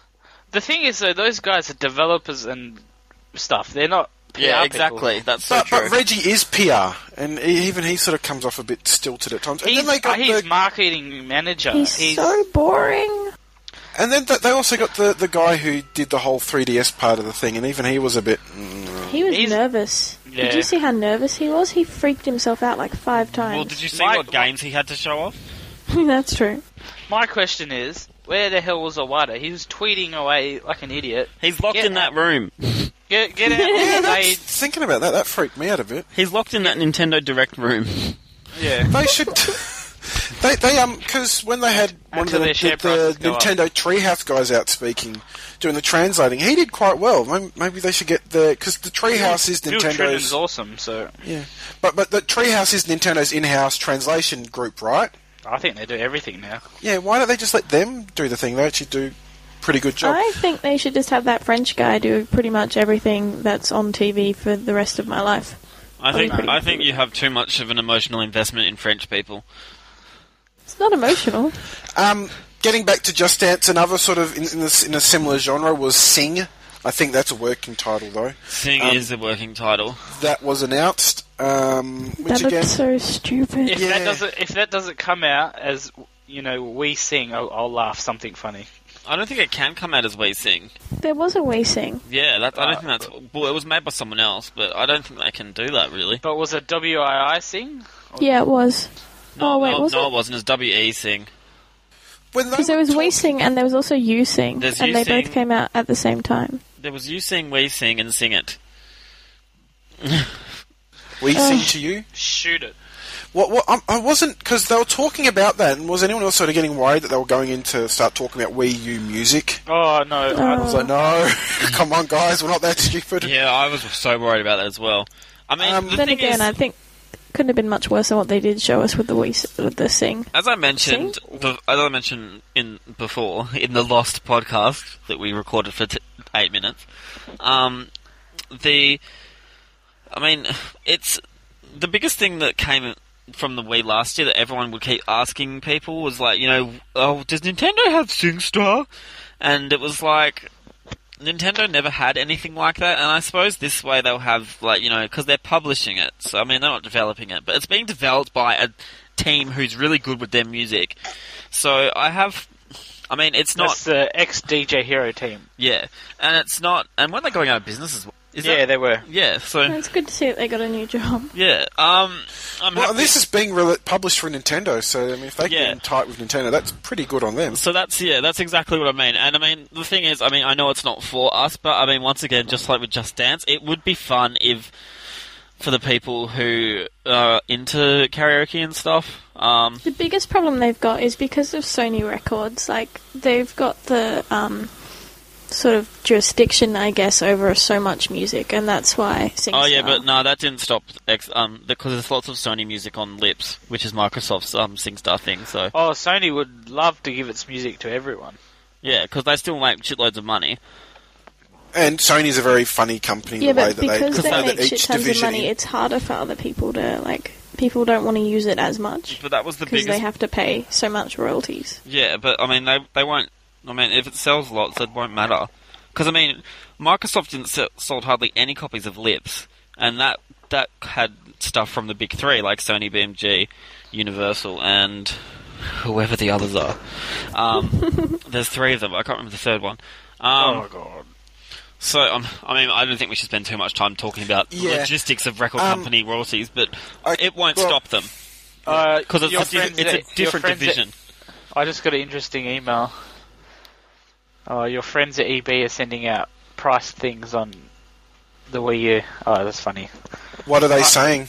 The thing is, though, those guys are developers and stuff. They're not P R Yeah, people. exactly. That's so But, true. but Reggie is P R, and he, even he sort of comes off a bit stilted at times. And He's, then they got uh, he's the, marketing manager. He's, He's, so boring. and then th- they also got the, the guy who did the whole three D S part of the thing, and even he was a bit. Mm, He was He's- nervous. Yeah. Did you see how nervous he was? He freaked himself out like five times. Well, did you see Mike- what games he had to show off? That's true. My question is, where the hell was Iwata? He was tweeting away like an idiot. He's locked Yeah. in that room. Get, get out yeah, and that's, say, thinking about that, that freaked me out a bit. He's locked in that Nintendo Direct room. yeah. They should. They, they um, because when they had one Until of the, their share the, the prices go up. Nintendo Treehouse guys out speaking, doing the translating, he did quite well. Maybe, maybe they should get the because the Treehouse is Phil Tritton's Nintendo's. awesome, so Yeah, but but the Treehouse is Nintendo's in-house translation group, right? I think they do everything now. Yeah, why don't they just let them do the thing? They actually do a pretty good job. I think they should just have that French guy do pretty much everything that's on T V for the rest of my life. I think pretty I think you have too much of an emotional investment in French people. It's not emotional. Um, getting back to Just Dance, another sort of in, in, a, in a similar genre was Sing. I think that's a working title though. Sing Um, is a working title. That was announced. Um, which That again, looks so stupid. If Yeah. that doesn't, if that doesn't come out as you know, we sing, I'll, I'll laugh something funny. I don't think it can come out as we sing. There was a Wii Sing. Yeah, that, I don't Uh, think that's. Well, it was made by someone else, but I don't think they can do that really. But was it W I I sing? Yeah, it was. No, Oh, wait, no, was no, it? it wasn't. It's W E sing. when they Because there were was talking- Wii Sing and there was also You Sing. There's and You they Sing. both came out at the same time. There was you sing, we sing, and sing it. We Uh, Sing to You. Shoot it. What? What? Um, I wasn't because they were talking about that, and was anyone else sort of getting worried that they were going in to start talking about Wii U music? Oh no! Oh. I was like, no, come on, guys, we're not that stupid. Yeah, I was so worried about that as well. I mean, Um, the Then thing again, is, I think couldn't have been much worse than what they did show us with the Wii S- with the Sing. as I mentioned, be- as I mentioned in before in the Lost podcast that we recorded for t- eight minutes, um, the, I mean, it's the biggest thing that came from the Wii last year that everyone would keep asking people was like, you know, oh, does Nintendo have SingStar? And it was like, Nintendo never had anything like that, and I suppose this way they'll have, like, you know, because they're publishing it, so, I mean, they're not developing it, but it's being developed by a team who's really good with their music. So, I have, I mean, it's not. That's the ex-D J Hero team. Yeah, and it's not. And when they're going out of business as well. Is yeah, that, they were. Yeah, so It's good to see that they got a new job. yeah. Um, I'm Well, happy. this is being re- published for Nintendo, so I mean, if they Yeah. get in tight with Nintendo, that's pretty good on them. So that's yeah, that's exactly what I mean. And I mean, the thing is, I mean, I know it's not for us, but I mean, once again, just like with Just Dance, it would be fun if for the people who are into karaoke and stuff. Um, The biggest problem they've got is because of Sony Records. Like, they've got the um, sort of jurisdiction, I guess, over so much music, and that's why SingStar... oh yeah, but no, that didn't stop. Ex- um, because there's lots of Sony music on Lips, which is Microsoft's um SingStar thing. So Oh, Sony would love to give its music to everyone. yeah, because they still make shitloads of money. And Sony's a very funny company. Yeah, the way but that they, because the they way make that shit each tons of division money, in- it's harder for other people to, like... People don't want to use it as much But that was the because biggest. they have to pay so much royalties. Yeah, but I mean, they they won't. I mean, if it sells lots, it won't matter. Because I mean, Microsoft didn't sell, sold hardly any copies of Lips, and that that had stuff from the big three like Sony, B M G, Universal, and whoever the others are. Um, there's three of them. I can't remember the third one. Um, oh, God. So, um, I mean, I don't think we should spend too much time talking about the Yeah. logistics of record Um, company royalties, but I- it won't well- stop them. Because Because it's, a, di- it's a different division. I just got an interesting email. Oh, your friends at E B are sending out price things on the Wii U. Oh, that's funny. What are they Uh, saying?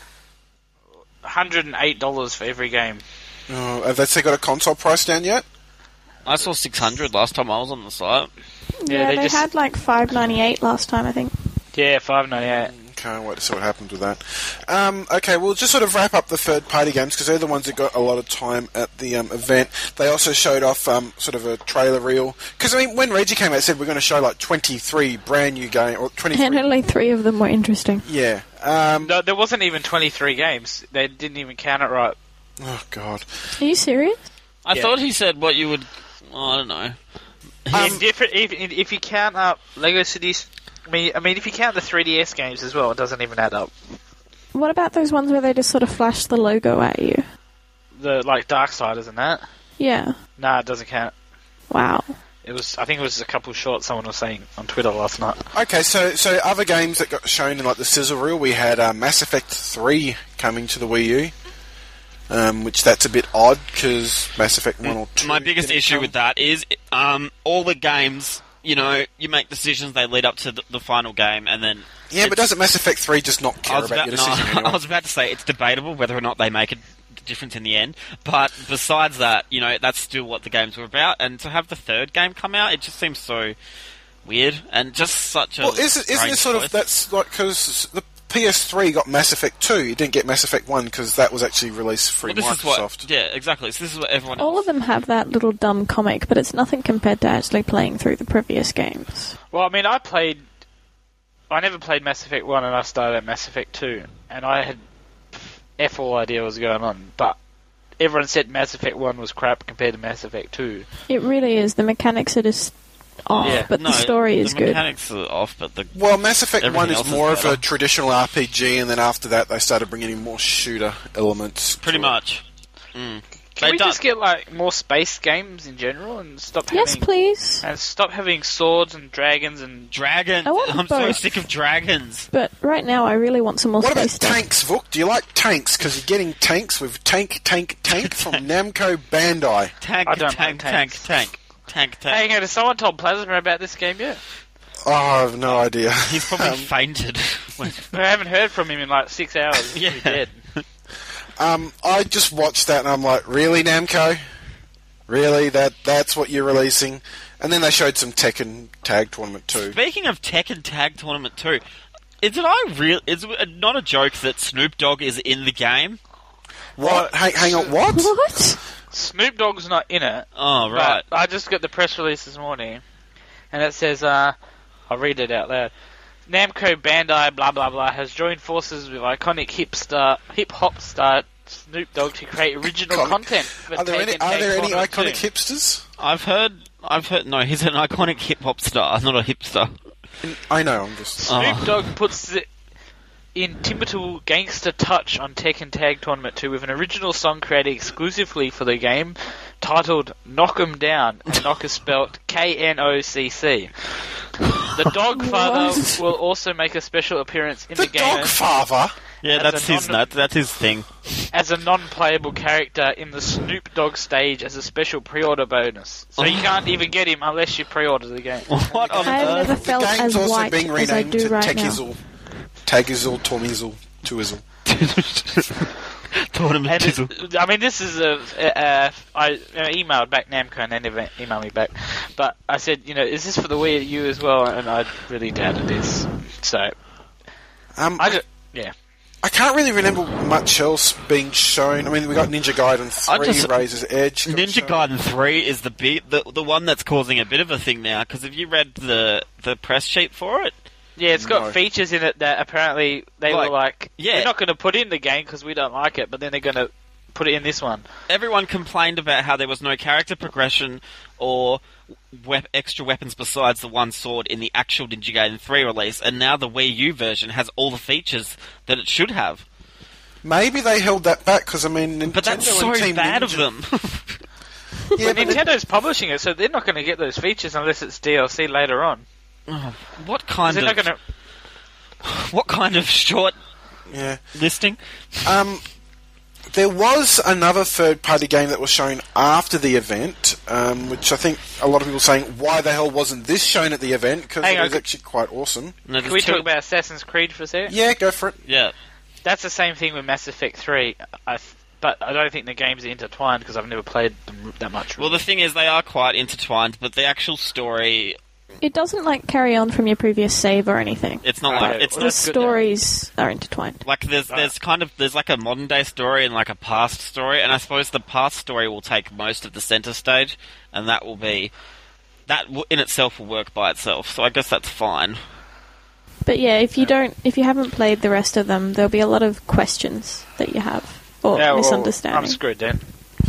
one hundred eight dollars for every game. Oh, have they got a console price down yet? I saw six hundred last time I was on the site. Yeah, Yeah, they they, just- had like five ninety-eight last time, I think. Yeah, five ninety-eight. Can't wait to see what happens with that. Um, okay, we'll just sort of wrap up the third-party games because they're the ones that got a lot of time at the um, event. They also showed off um, sort of a trailer reel. Because, I mean, when Reggie came out, it said we're going to show like twenty-three brand new games, or And twenty-three... only three of them were interesting. Yeah. Um, No, there wasn't even twenty-three games. They didn't even count it right. oh, God. Are you serious? I Yeah. thought he said what you would. Oh, I don't know. in different, if, if you count up Lego Cities, I mean, I mean, if you count the three D S games as well, it doesn't even add up. What about those ones where they just sort of flash the logo at you? The like Darksiders and that. Yeah. Nah, it doesn't count. Wow. It was, I think it was a couple shorts someone was saying on Twitter last night. Okay, so so other games that got shown in like the sizzle reel, we had uh, Mass Effect three coming to the Wii U. Um, which that's a bit odd because Mass Effect one or two. My biggest didn't issue come. with that is um, all the games. You know, you make decisions, they lead up to the, the final game, and then Yeah, but it's- doesn't Mass Effect three just not I care was about about, your no, decision anyway? I was about to say it's debatable whether or not they make a difference in the end. But besides that, you know, that's still what the games were about. And to have the third game come out, it just seems so weird and just such a. Well, is it, isn't strange it sort choice. of that's like because the P S three got Mass Effect two, you didn't get Mass Effect one because that was actually released free Well, this Microsoft. is what, yeah, exactly. So this is what everyone. All else. of them have that little dumb comic, but it's nothing compared to actually playing through the previous games. Well, I mean, I played. I never played Mass Effect one, and I started at Mass Effect two, and I had f all idea what was going on. But everyone said Mass Effect one was crap compared to Mass Effect two. It really is. The mechanics are just off, Yeah. but no, the story is the good. mechanics are off, but the Well, Mass Effect Everything one is else is more of a better. traditional R P G, and then after that they started bringing in more shooter elements. pretty to it. much. Mm. Can They we done- just get like more space games in general and stop Yes, having please. and stop having swords and dragons and Dragon. I want I'm so both. sick of dragons. But right now, I really want some more What about space stuff. tanks, Vuk? Do you like tanks? Because you're getting tanks with Tank, Tank, Tank from Namco Bandai. Tank, I don't tank, like tank, tanks. tank, tank, Hey, tank. has someone told Plasma about this game yet? Oh, I have no idea. He's probably Um, fainted. when- I haven't heard from him in like six hours. He's Yeah. dead. Um, I just watched that and I'm like, really, Namco? Really? That that's what you're releasing? And then they showed some Tekken Tag Tournament too. Speaking of Tekken Tag Tournament two, is it I real? Is it not a joke that Snoop Dogg is in the game? What? Hang, hang on, what? What? Snoop Dogg's not in it. Oh right. But I just got the press release this morning, and it says, uh, I'll read it out loud. Namco Bandai, blah blah blah, has joined forces with iconic hip star, hip hop star Snoop Dogg to create original Iconic. content. For Are there any, Tekken are Tag there any Tournament iconic two. hipsters? I've heard. I've heard. No, he's an iconic hip hop star, not a hipster. I know, I'm just... Snoop Oh. Dogg puts the inimitable gangster touch on Tekken Tag Tournament two with an original song created exclusively for the game, titled Knock 'em Down, and Knock is spelt K N O C C. The Dogfather What? will also make a special appearance in The the, game Dogfather? Yeah, As that's a his non- nut. That's his thing. as a non-playable character in the Snoop Dogg stage as a special pre-order bonus. So you can't even get him unless you pre-order the game. What on I have earth? never felt the game's as also white being as I renamed do to right now. Techizzle. Tagizzle, Tormizzle, Tuizzle. Tournament And chisel. it- I mean, this is a. a, a I uh, emailed back Namco and they never emailed me back. But I said, you know, is this for the Wii U as well? And I really doubt it is. So, Um, I just, yeah. I can't really remember much else being shown. I mean, we got Ninja Gaiden I three, just- Razor's Edge. got Ninja shown. Gaiden three is the big, the the one that's causing a bit of a thing now. Because have you read the the press sheet for it? Yeah, it's got No. features in it that apparently they Like, were like, yeah. we're not going to put in the game because we don't like it, but then they're going to put it in this one. Everyone complained about how there was no character progression or wep- extra weapons besides the one sword in the actual Ninja Gaiden three release, and now the Wii U version has all the features that it should have. Maybe they held that back because I mean, Nintendo But that's so and Team bad of Ninja- them. Yeah, But but Nintendo's publishing it, so they're not going to get those features unless it's D L C later on. What kind They're of not going to. what kind of short yeah. listing? Um, there was another third-party game that was shown after the event, um, which I think a lot of people are saying, why the hell wasn't this shown at the event? Because Hang it on. was actually quite awesome. No, Can there's we two- talk about Assassin's Creed for a second? Yeah, go for it. Yeah, That's the same thing with Mass Effect three, I th- but I don't think the games are intertwined because I've never played them that much. well, the thing is, they are quite intertwined, but the actual story, It doesn't like carry on from your previous save or anything. it's not Right. like it's Well, The not that's good stories are intertwined. like there's there's kind of there's like a modern day story and like a past story, and I suppose the past story will take most of the center stage, and that will be that w- in itself will work by itself. So I guess that's fine. But yeah, if you don't, if you haven't played the rest of them, there'll be a lot of questions that you have or Yeah, well, misunderstanding. I'm screwed then.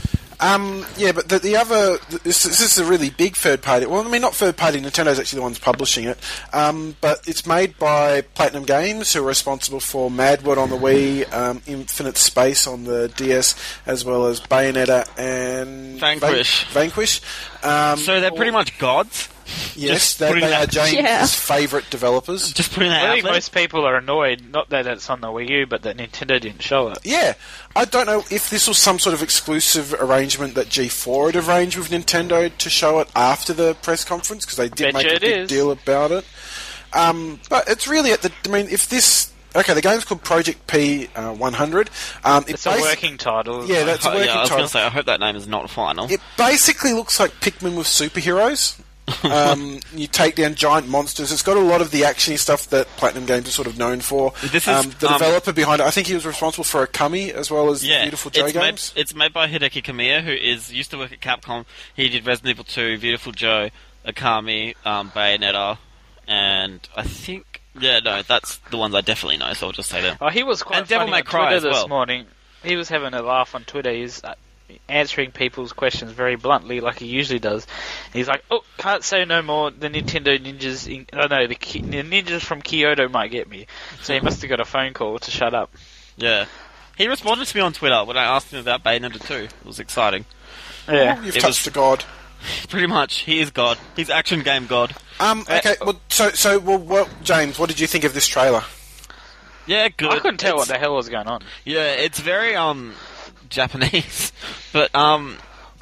Um, yeah, but the, the other, this, this is a really big third party. Well, I mean, not third party. Nintendo's actually the ones publishing it. Um, but it's made by Platinum Games, who are responsible for Mad World on the Wii, um, Infinite Space on the D S, as well as Bayonetta and Vanquish. Van- Vanquish. Um, So they're pretty much gods. yes, just they, putting they are that- James' Yeah. favourite developers. Just putting that I out think there. most people are annoyed, not that it's on the Wii U, but that Nintendo didn't show it. Yeah, I don't know if this was some sort of exclusive arrangement that G four had arranged with Nintendo to show it after the press conference, because they did Bet make you a it big is. deal about it. Um, but it's really at the. I mean, if this. Okay, the game's called Project P uh, one hundred. Um, it It's a basi- working title. Yeah, that's a Oh, working yeah, I was title. going to say, I hope that name is not final. It basically looks like Pikmin with superheroes. um, you take down giant monsters. It's got a lot of the actiony stuff that Platinum Games are sort of known for. This is, um, the um, developer behind it, I think he was responsible for Akami as well as Yeah, Beautiful Joe it's made, games. it's made by Hideki Kamiya, who is used to work at Capcom. He did Resident Evil two, Beautiful Joe, Akami, um, Bayonetta, and I think yeah, no, that's the ones I definitely know. So I'll just say them. Oh, he was quite And Devil funny May on Cry Twitter as this well. morning. He was having a laugh on Twitter. He's uh, answering people's questions very bluntly, like he usually does. He's like, "Oh, can't say no more. The Nintendo ninjas, in- oh no, the, Ki- the ninjas from Kyoto might get me." So he must have got a phone call to shut up. Yeah, he responded to me on Twitter when I asked him about Bayonetta two. It was exciting. Yeah, You've it touched was- a god. Pretty much, he is God. He's action game God. Um, okay, well, so, so, well, well, James, what did you think of this trailer? Yeah, good. I couldn't tell It's- what the hell was going on. Yeah, it's very um Japanese, but um,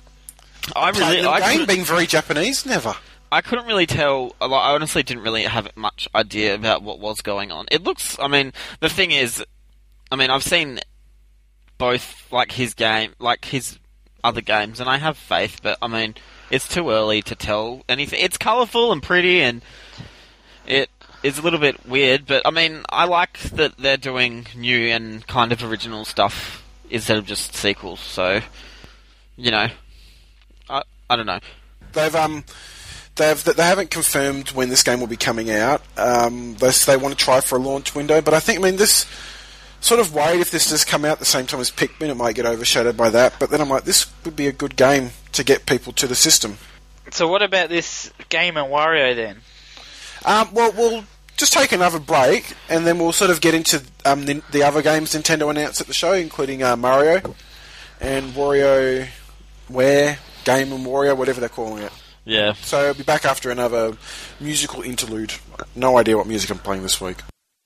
I really Platinum I game couldn't, being very Japanese? Never. I couldn't really tell. like, I honestly didn't really have much idea about what was going on. It looks. I mean, the thing is, I mean, I've seen both like his game, like his other games, and I have faith. But I mean, it's too early to tell anything. It's colourful and pretty, and it is a little bit weird. But I mean, I like that they're doing new and kind of original stuff instead of just sequels. So, you know, I I don't know. They've um, they've they haven't confirmed when this game will be coming out. Um, they they want to try for a launch window, but I think I mean this. Sort of worried if this does come out at the same time as Pikmin, it might get overshadowed by that. But then I'm like, this would be a good game to get people to the system. So what about this Game and Wario then? Um, well, we'll just take another break, and then we'll sort of get into um, the, the other games Nintendo announced at the show, including uh, Mario and Wario Ware Game and Warrior, whatever they're calling it. Yeah. So I'll be back after another musical interlude. No idea what music I'm playing this week.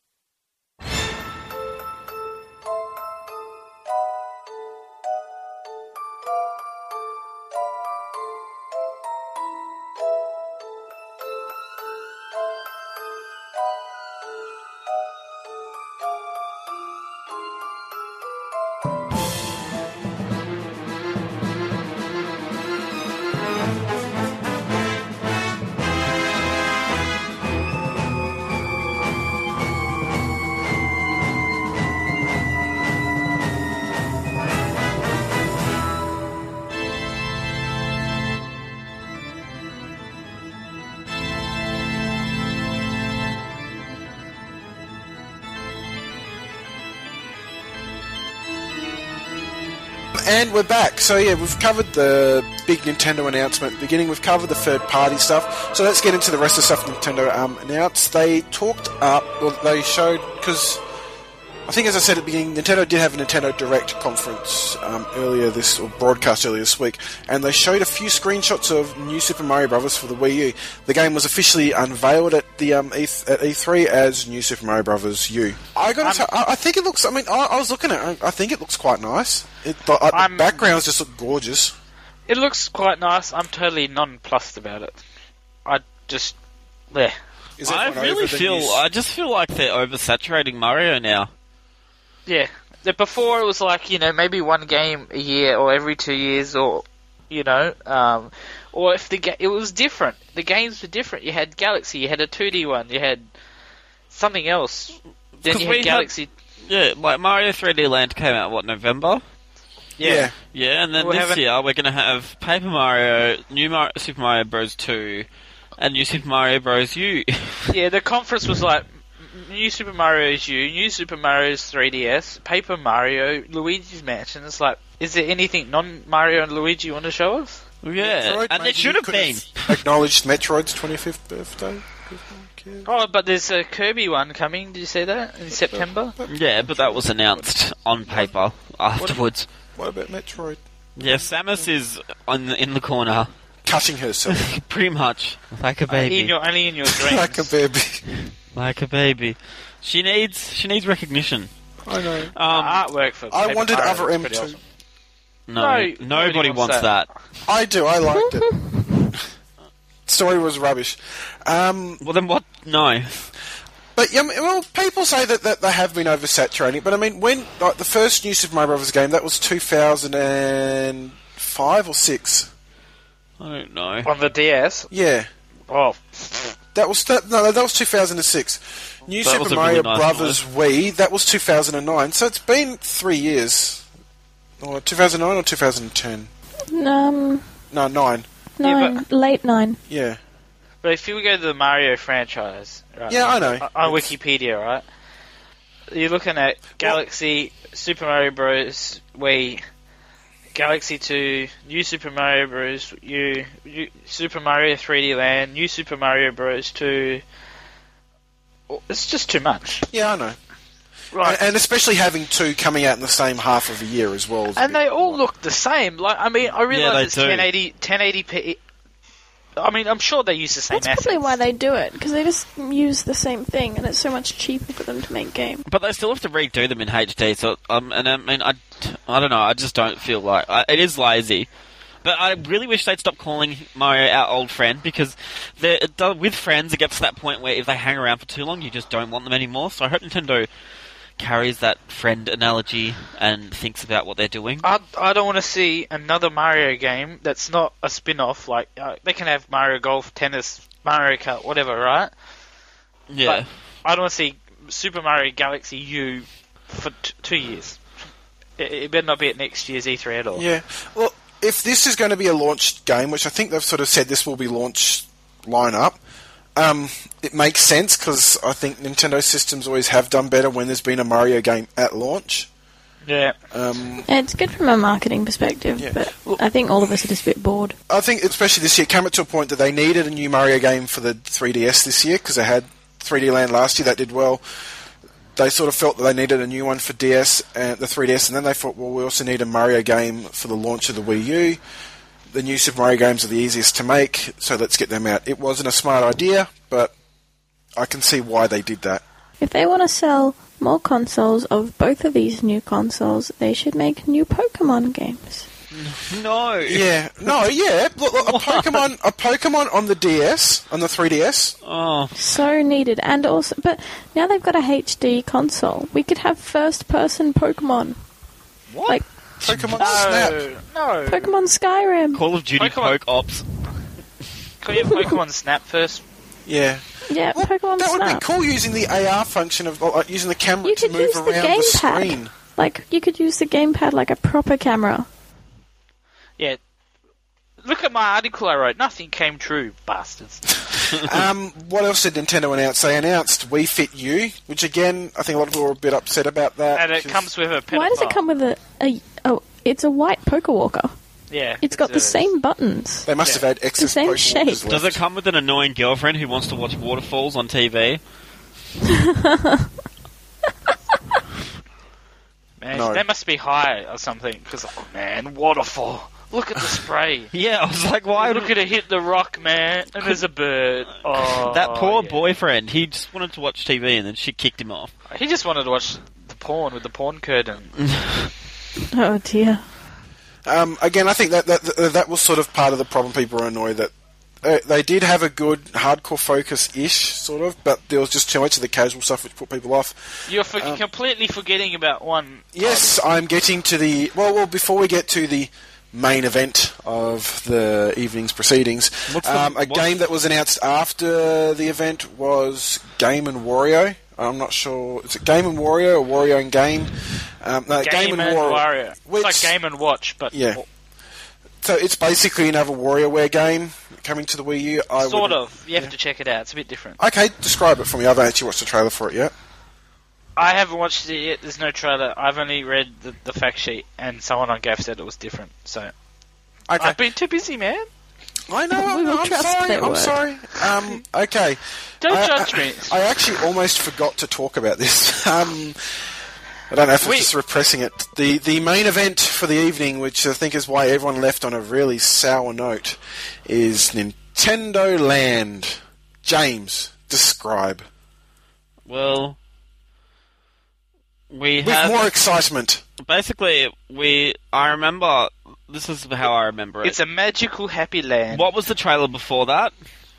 And we're back. So yeah, we've covered the big Nintendo announcement at the beginning. We've covered the third-party stuff. So let's get into the rest of the stuff Nintendo um, announced. They talked up, well, they showed, because I think as I said at the beginning, Nintendo did have a Nintendo Direct conference um, earlier this, or broadcast earlier this week, and they showed a few screenshots of New Super Mario Bros. For the Wii U. The game was officially unveiled at the um, E th- at E three as New Super Mario Bros. U. I got to I, I think it looks. I mean, I, I was looking at it. I, I think it looks quite nice. It, the, uh, the backgrounds just look gorgeous. It looks quite nice. I'm totally nonplussed about it. I just, yeah. Is I everyone really over the feel. news? I just feel like they're oversaturating Mario now. Yeah. The- Before it was like, you know, maybe one game a year or every two years or, you know, um, or if the ga- it was different. The games were different. You had Galaxy, you had a two D one, you had something else. Then 'Cause you we had had- Galaxy. Yeah, like Mario three D Land came out, what, November? Yeah. Yeah. Yeah, and then We're this having- year we're going to have Paper Mario, New Mar- Super Mario Bros. two, and New Super Mario Bros. U. Yeah, the conference was like New Super Mario's U, New Super Mario's three D S, Paper Mario, Luigi's Mansion. It's like, is there anything non-Mario and Luigi you want to show us? Yeah, Metroid, and maybe it should have could been. acknowledged Metroid's twenty-fifth birthday. Oh, but there's a Kirby one coming. Did you say that in September? Yeah, but that was announced on paper afterwards. What about Metroid? Yeah, Samus is on the, in the corner, Cutting herself pretty much like a baby, In your, only in your dreams. like a baby. like a baby. She needs she needs recognition. I know. Um, artwork for. I Paper wanted Mario other was M pretty two. awesome. no, No, nobody, nobody wants wants that. I do. I liked it. Story was rubbish. Um, Well, then what? No. but yeah, well, people say that, that they have been oversaturating. But I mean, when like the first New Super Mario Bros. Game, that was two thousand five or six. I don't know. On the D S. Yeah, Oh, that was that. No, that was two thousand six. New That was Super a really Mario nice Brothers Wii. That was two thousand nine. So it's been three years. Or two thousand nine or two thousand ten. Um, No, nine. nine, but- late nine. Yeah. but if you go to the Mario franchise, right? Yeah, I know. On- On It's- Wikipedia, right? You're looking at Galaxy, Super Mario Bros. Wii, Galaxy two, New Super Mario Bros. U, U, Super Mario three D Land, New Super Mario Bros. two. Oh, it's just too much. Yeah, I know. Right. And, and especially having two coming out in the same half of a year as well. is a And bit- they all look the same. Like, I mean, I Yeah, realize they it's do. ten eighty, ten eighty p. I mean, I'm sure they use the same That's assets. probably why they do it, because they just use the same thing, and it's so much cheaper for them to make game. But they still have to redo them in H D. So, um, and I mean, I, I don't know. I just don't feel like I, it is lazy. But I really wish they'd stop calling Mario our old friend, because they're- it does- with friends, it gets to that point where if they hang around for too long, you just don't want them anymore. So I hope Nintendo carries that friend analogy and thinks about what they're doing. I, I don't want to see another Mario game that's not a spin-off. Like, uh, they can have Mario Golf, Tennis, Mario Kart, whatever, right? Yeah. But I don't want to see Super Mario Galaxy U for t- two years. It, it better not be at next year's E three at all. Yeah. Well, if this is going to be a launched game, which I think they've sort of said this will be launch lineup, um, it makes sense because I think Nintendo systems always have done better when there's been a Mario game at launch. Yeah. Um, Yeah, it's good from a marketing perspective, Yeah. but I think all of us are just a bit bored. I think, especially this year, it came up to a point that they needed a new Mario game for the three D S this year because they had three D Land last year that did well. They sort of felt that they needed a new one for D S and the three D S, and then they thought, well, we also need a Mario game for the launch of the Wii U. the new Super Mario games are the easiest to make, so let's get them out. It wasn't a smart idea, but I can see why they did that. If they want to sell more consoles of both of these new consoles, they should make new Pokemon games. No. Yeah, no, yeah. Look, look, a Pokemon, a Pokemon on the D S, on the three D S. Oh. So needed, and also, but now they've got a H D console. We could have first-person Pokemon. What? Like Pokemon No, Snap. no. Pokemon Skyrim. Call of Duty Pokemon- Poke Ops. Can you have Pokemon Snap first? Yeah. Yeah, Well, Pokemon that would Snap. be cool using the A R function of uh, using the camera You to could move use the around the, gamepad. screen. Like, you could use the gamepad like a proper camera. Yeah. Look at my article I wrote. Nothing came true, bastards. um, what else did Nintendo announce? They announced Wii Fit U, which again, I think a lot of people were a bit upset about that. And it because- comes with a Why does it pedophile. come with a, a... Oh, it's a white Poke Walker. Yeah. It's got the it. same buttons. They must Yeah. have had excess same Pokemon shape. left. Does it come with an annoying girlfriend who wants to watch waterfalls on T V? Man, No. they must be high or something. Because, oh man, waterfall. Look at the spray. Yeah, I was like, why? Look at it hit the rock, man. And there's a bird. Oh, That poor yeah. boyfriend, he just wanted to watch T V and then she kicked him off. He just wanted to watch the porn with the porn curtain. Oh, dear. Um, again, I think that, that that that was sort of part of the problem. People were annoyed that uh, they did have a good hardcore focus-ish, sort of, but there was just too much of the casual stuff which put people off. You're for- Um, completely forgetting about one. Yes, I'm getting to the... Well, well, before we get to the main event of the evening's proceedings, What's the- um, a what's- game that was announced after the event was Game and Wario. I'm not sure... Is it Game and Wario or Wario and Game? Um, no, Game, and Wario. Wario. Which- It's like Game and Watch, but Yeah. So it's basically another WarioWare game coming to the Wii U. I sort would- of. You have yeah. to check it out. It's a bit different. Okay, describe it for me. I haven't actually watched the trailer for it yet. I haven't watched it yet. There's no trailer. I've only read the, the fact sheet, and someone on Gaff said it was different. So Okay. I've been too busy, man. I know, We will I'm trust sorry, their I'm word. sorry. Um, okay. Don't I- judge I, me. I actually almost forgot to talk about this. Um, I don't know if it's We- just repressing it. The the main event for the evening, which I think is why everyone left on a really sour note, is Nintendo Land. James, describe. Well, we With had more excitement. basically we. I remember this is how I remember it. It's a magical happy land. What was the trailer before that?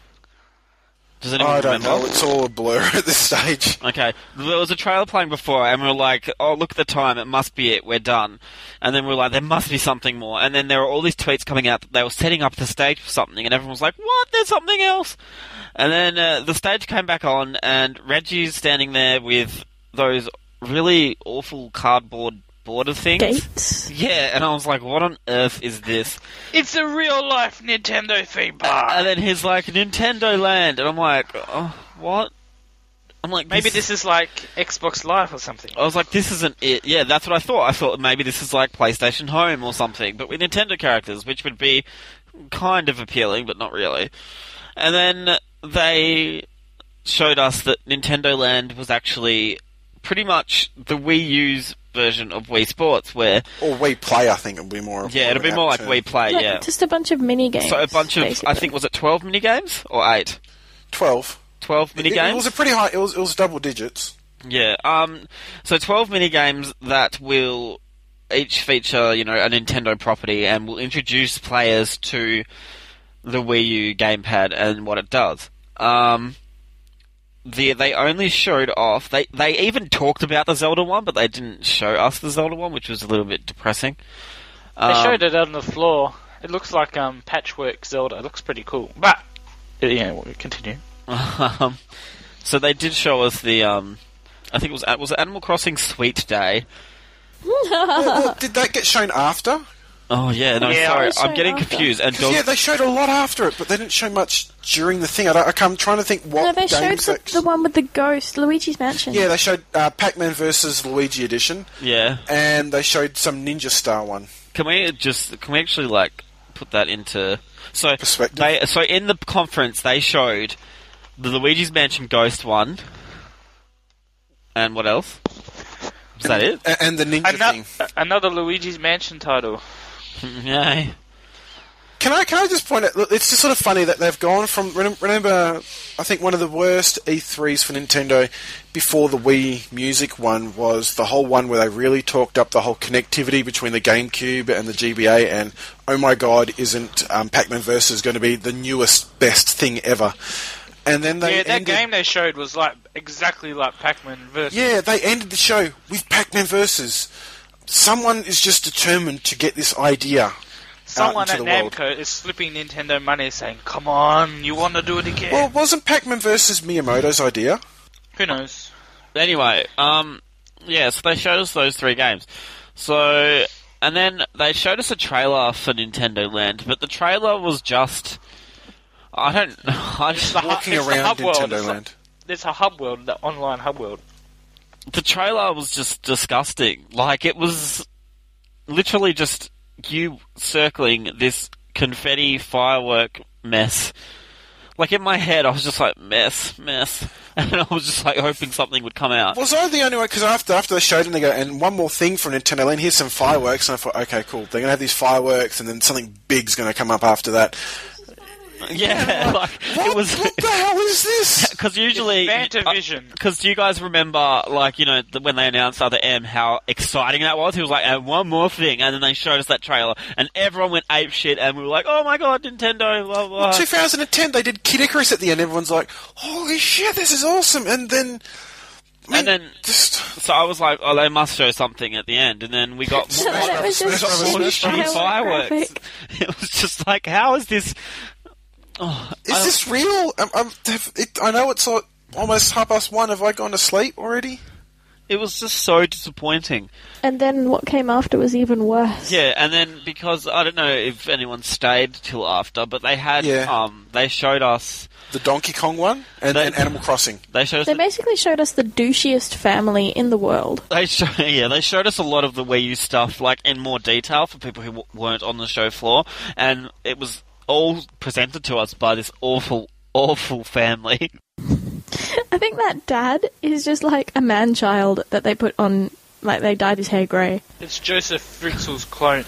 Does anyone I don't remember? know. It's all a blur at this stage. Okay, there was a trailer playing before, and we were like, "Oh, look at the time! It must be it. We're done." And then we were like, "There must be something more." And then there were all these tweets coming out that they were setting up the stage for something, and everyone was like, "What? There's something else!" And then uh, the stage came back on, and Reggie's standing there with those really awful cardboard border things. Gates. Yeah, and I was like, "What on earth is this?" It's a real life Nintendo theme park. And then he's like, "Nintendo Land," and I'm like, "Oh, what?" I'm like, Maybe this is like Xbox Live or something. I was like, this isn't it. Yeah, that's what I thought. I thought maybe this is like PlayStation Home or something, but with Nintendo characters, which would be kind of appealing, but not really. And then they showed us that Nintendo Land was actually pretty much the Wii U's version of Wii Sports, where Or Wii Play, I think, will be more. yeah, it'll be more like Wii Play. Like, Yeah, just a bunch of mini games. so a bunch of basically. I think was it twelve mini games or eight? Twelve. Twelve mini It, games. it was a pretty high. It was. It was double digits. Yeah. Um. So twelve mini games that will each feature, you know, a Nintendo property and will introduce players to the Wii U gamepad and what it does. Um. The they only showed off. They they even talked about the Zelda one, but they didn't show us the Zelda one, which was a little bit depressing. They Um, showed it on the floor. It looks like um, Patchwork Zelda. It looks pretty cool. But yeah, we'll continue. Um, so they did show us the. Um, I think it was was it Animal Crossing Sweet Day. well, well, did that get shown after? Oh yeah, no, Yeah, sorry, they showed I'm getting after. confused. And 'Cause, Dog- yeah, they showed a lot after it, but they didn't show much during the thing. I don't, I I'm trying to think what No, they showed games the, that- the one with the ghost, Luigi's Mansion. Yeah, they showed uh, Pac-Man versus Luigi edition, yeah. and they showed some Ninja Star one. Can we just can we actually like put that into so Perspective. they so in the conference they showed the Luigi's Mansion Ghost one, and what else? Is that it? A- and the Ninja Ano- thing. another Luigi's Mansion title. Yay! Can I can I just point out? Look, it's just sort of funny that they've gone from. Remember, I think one of the worst E threes for Nintendo before the Wii Music one was the whole one where they really talked up the whole connectivity between the GameCube and the G B A, and oh my god, isn't um, Pac-Man Versus going to be the newest best thing ever? And then they yeah, that ended, game they showed was like exactly like Pac-Man versus. Yeah, they ended the show with Pac-Man Versus. Someone is just determined to get this idea. Someone at out into the world. Namco is slipping Nintendo money, saying, "Come on, you want to do it again?" Well, wasn't Pac-Man Versus Miyamoto's idea? Who knows? Anyway, um, yeah, so they showed us those three games. So, and then they showed us a trailer for Nintendo Land, but the trailer was just, I don't, I just, The hu- Walking it's the around hub world. Nintendo It's Land. There's a hub world, the online hub world. the trailer was just disgusting. Like, it was literally just you circling this confetti firework mess. Like, in my head, I was just like, mess, mess. And I was just like hoping something would come out. Was I the only one? Because after after they showed it, they go, and one more thing from Nintendo Land, here's some fireworks. And I thought, okay, cool. They're going to have these fireworks, and then something big's going to come up after that. Yeah, like, What, it was... what the hell is this? Because usually... Fantavision. Because do you guys remember, like, you know, the, when they announced Other M, how exciting that was? He was like, and one more thing, and then they showed us that trailer, and everyone went ape shit, and we were like, oh my god, Nintendo, blah, blah. twenty ten, they did Kid Icarus at the end. Everyone's like, holy shit, this is awesome. And then... I mean, And then, just... so I was like, oh, they must show something at the end, and then we got more, And it was just Smash more Brothers. street firework fireworks. graphic. It was just like, how is this... Oh, Is I- this real? Um, um, have, it, I know it's like almost half past one. Have I gone to sleep already? It was just so disappointing. And then what came after was even worse. Yeah, and then because I don't know if anyone stayed till after, but they had Yeah. um they showed us The Donkey Kong one and, They- and Animal Crossing. they showed us They the, basically showed us the douchiest family in the world. they show, yeah they showed us a lot of the Wii U stuff like in more detail for people who w- weren't on the show floor, and it was all presented to us by this awful awful family. I think that dad is just like a man-child that they put on, like they dyed his hair grey. It's Joseph Fritzl's clone.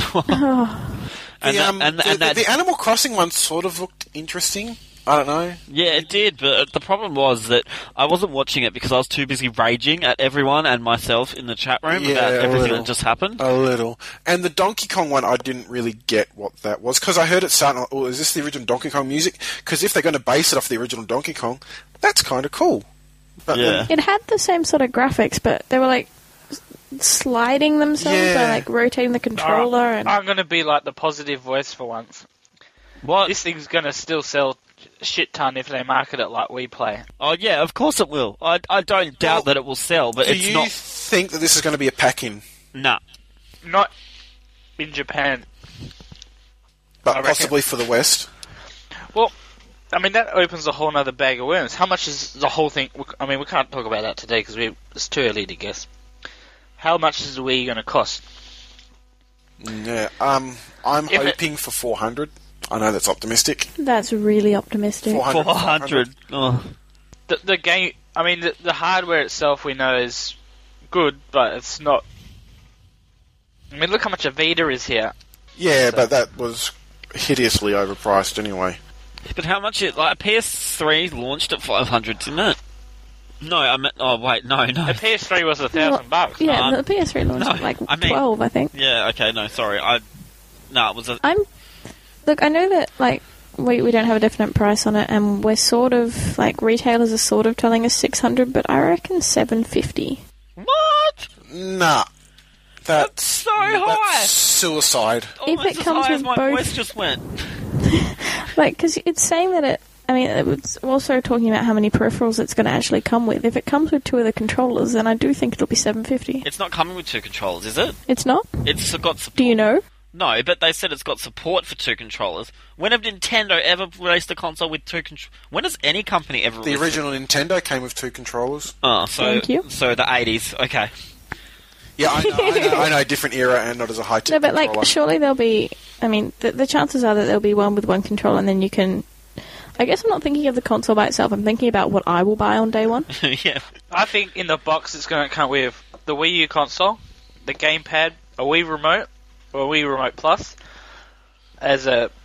And the, that- um, and- the, and the, that- the Animal Crossing one sort of looked interesting. I don't know. Yeah, it did, but the problem was that I wasn't watching it because I was too busy raging at everyone and myself in the chat room Yeah, about a everything little. that just happened. A little. And the Donkey Kong one, I didn't really get what that was, because I heard it start, like, oh, is this the original Donkey Kong music? Because if they're going to base it off the original Donkey Kong, that's kind of cool. But Yeah. then- It had the same sort of graphics, but they were like s- sliding themselves Yeah. by like rotating the controller Alright, and I'm going to be like the positive voice for once. What? This thing's going to still sell a shit ton if they market it like we play. Oh yeah, of course it will. I, I don't doubt Well, that it will sell, but do it's you not. think that this is going to be a pack-in? Nah. Not in Japan. But I reckon- possibly for the West? Well, I mean, that opens a whole other bag of worms. How much is the whole thing? I mean, we can't talk about that today because it's too early to guess. How much is the Wii going to cost? Yeah. Um, I'm If it- hoping for four hundred. I know that's optimistic. that's really optimistic. four hundred. Four hundred. Oh. The, the game, I mean, the, the hardware itself we know is good, but it's not. I mean, look how much a Vita is here. Yeah, So- but that was hideously overpriced anyway. But how much it like P S three launched at five hundred, didn't it? No, I meant. Oh wait, no, no. The P S three was a thousand bucks. Yeah, No, the P S three launched no, at like I mean- twelve, I think. Yeah, okay, no, sorry. I. No, it was a. I'm look. I know that like we we don't have a definite price on it, and we're sort of like retailers are sort of telling us six hundred, but I reckon seven fifty. What? Nah. That's So high. That's suicide. Almost it as comes high as with my both- voice just went. Like, because it's saying that it. I mean, it's also talking about how many peripherals it's going to actually come with. If it comes with two of the controllers, then I do think it'll be seven fifty. It's not coming with two controllers, is it? It's not. It's got support. Do you know? No, but they said it's got support for two controllers. When have Nintendo ever released a console with two controllers? When has any company ever The released original Nintendo came with two controllers. Oh, so, Thank you. so the eighties, okay. Yeah, I know, I know, I know, different era and not as a high-tech No, but like, controller. surely there'll be. I mean, the, the chances are that there'll be one with one controller, and then you can. I guess I'm not thinking of the console by itself. I'm thinking about what I will buy on day one. Yeah. I think in the box it's going to come with the Wii U console, the gamepad, a Wii Remote, or a Wii Remote Plus, as a